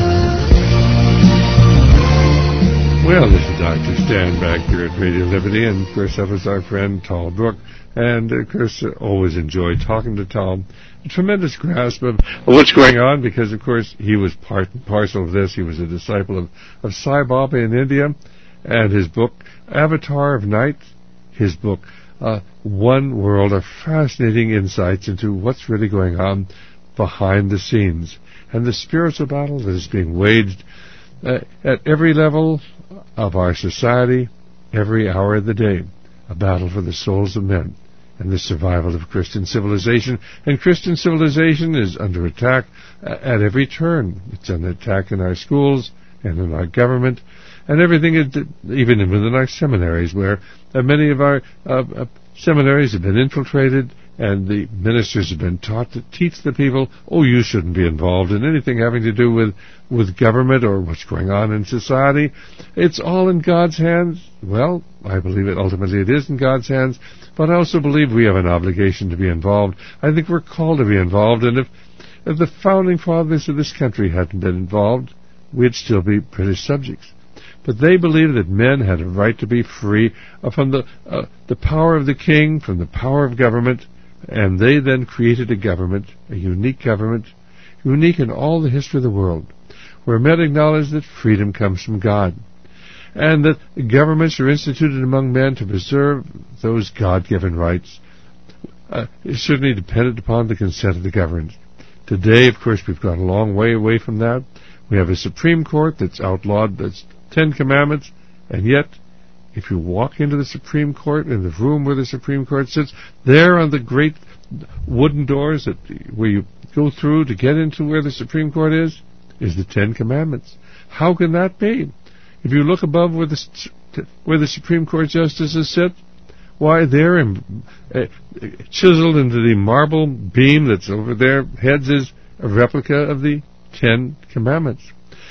S1: Well, this is Doctor Stan back here at Radio Liberty, and of course that was our friend Tal Brook, and of course uh, always enjoy talking to Tal. A tremendous grasp of what's going on, because of course he was part and parcel of this. He was a disciple of, of Sai Baba in India, and his book Avatar of Night, his book uh, One World, are fascinating insights into what's really going on behind the scenes, and the spiritual battle that is being waged uh, at every level of our society, every hour of the day, a battle for the souls of men and the survival of Christian civilization. And Christian civilization is under attack at every turn. It's under attack in our schools and in our government and everything, even within our seminaries, where many of our uh, uh, seminaries have been infiltrated, and the ministers have been taught to teach the people, oh, you shouldn't be involved in anything having to do with, with government or what's going on in society. It's all in God's hands. Well, I believe it ultimately it is in God's hands, but I also believe we have an obligation to be involved. I think we're called to be involved, and if, if the founding fathers of this country hadn't been involved, we'd still be British subjects. but they believed that men had a right to be free from the uh, the power of the king, from the power of government, and they then created a government, a unique government, unique in all the history of the world, where men acknowledge that freedom comes from God, and that governments are instituted among men to preserve those God-given rights, uh, certainly dependent upon the consent of the governed. Today, of course, we've gone a long way away from that. We have a Supreme Court that's outlawed the Ten Commandments, and yet, if you walk into the Supreme Court, in the room where the Supreme Court sits, there on the great wooden doors that where you go through to get into where the Supreme Court is, is the Ten Commandments. How can that be? If you look above where the where the Supreme Court justices sit, why, there, in, uh, chiseled into the marble beam that's over their heads, is a replica of the Ten Commandments.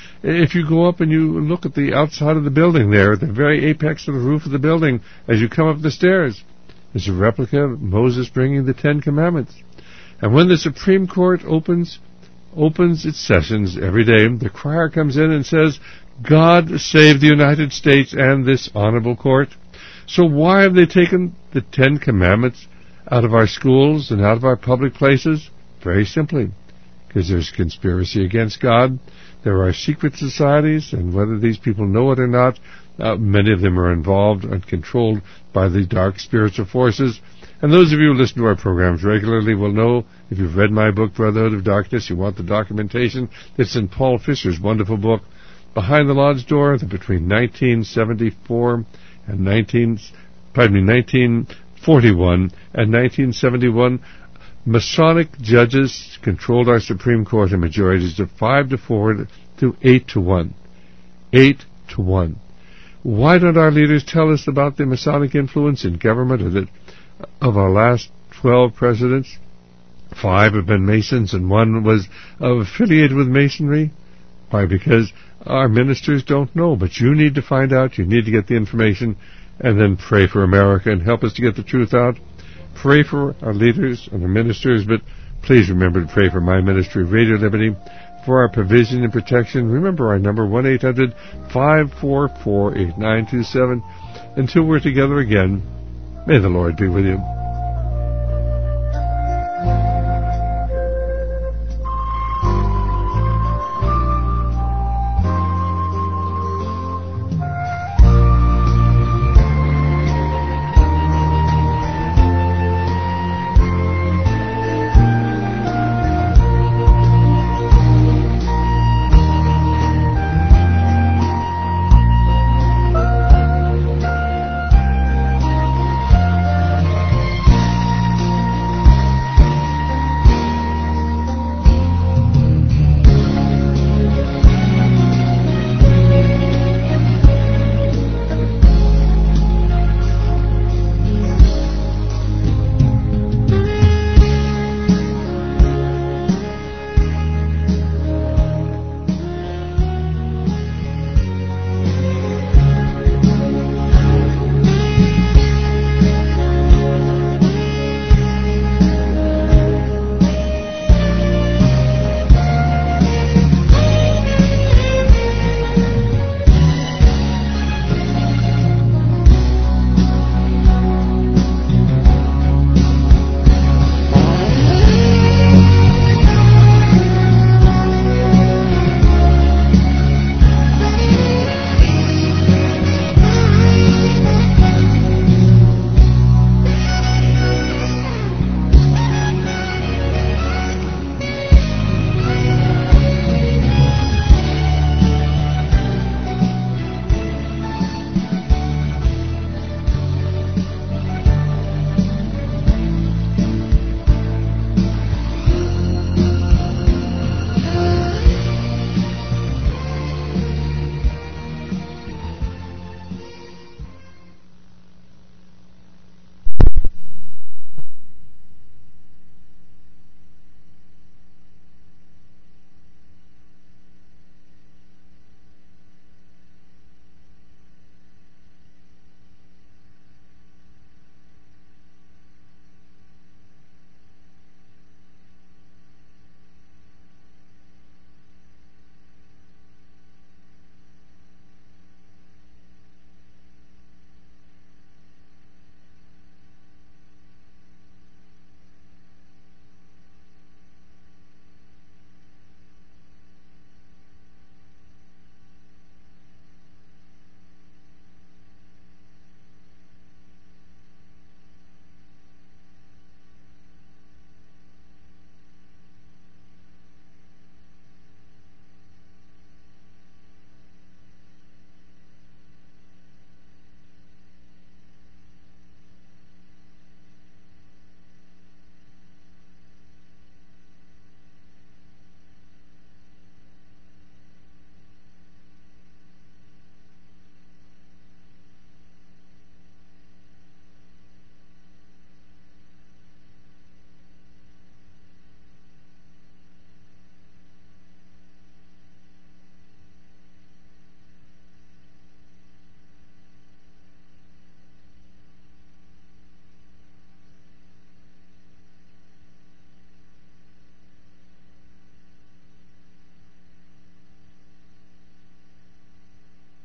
S1: If you go up and you look at the outside of the building there, at the very apex of the roof of the building, as you come up the stairs, there's a replica of Moses bringing the Ten Commandments. And when the Supreme Court opens opens its sessions every day, the crier comes in and says, "God save the United States and this honorable court." So why have they taken the Ten Commandments out of our schools and out of our public places? Very simply, because there's conspiracy against God. There are secret societies, and whether these people know it or not, uh, many of them are involved and controlled by the dark spiritual forces. And those of you who listen to our programs regularly will know, if you've read my book, Brotherhood of Darkness, you want the documentation that's in Paul Fisher's wonderful book, Behind the Lodge Door, that between nineteen seventy-four and nineteen, pardon me, nineteen forty-one and nineteen seventy-one, Masonic judges controlled our Supreme Court in majorities of five to four to eight to one. Eight to one. Why don't our leaders tell us about the Masonic influence in government of, the, of our last twelve presidents? Five have been Masons and one was affiliated with Masonry. Why? Because our ministers don't know, but you need to find out, you need to get the information, and then pray for America and help us to get the truth out. Pray for our leaders and our ministers, but please remember to pray for my ministry, Radio Liberty, for our provision and protection. Remember our number, one eight hundred five four four eight nine two seven. Until we're together again, may the Lord be with you.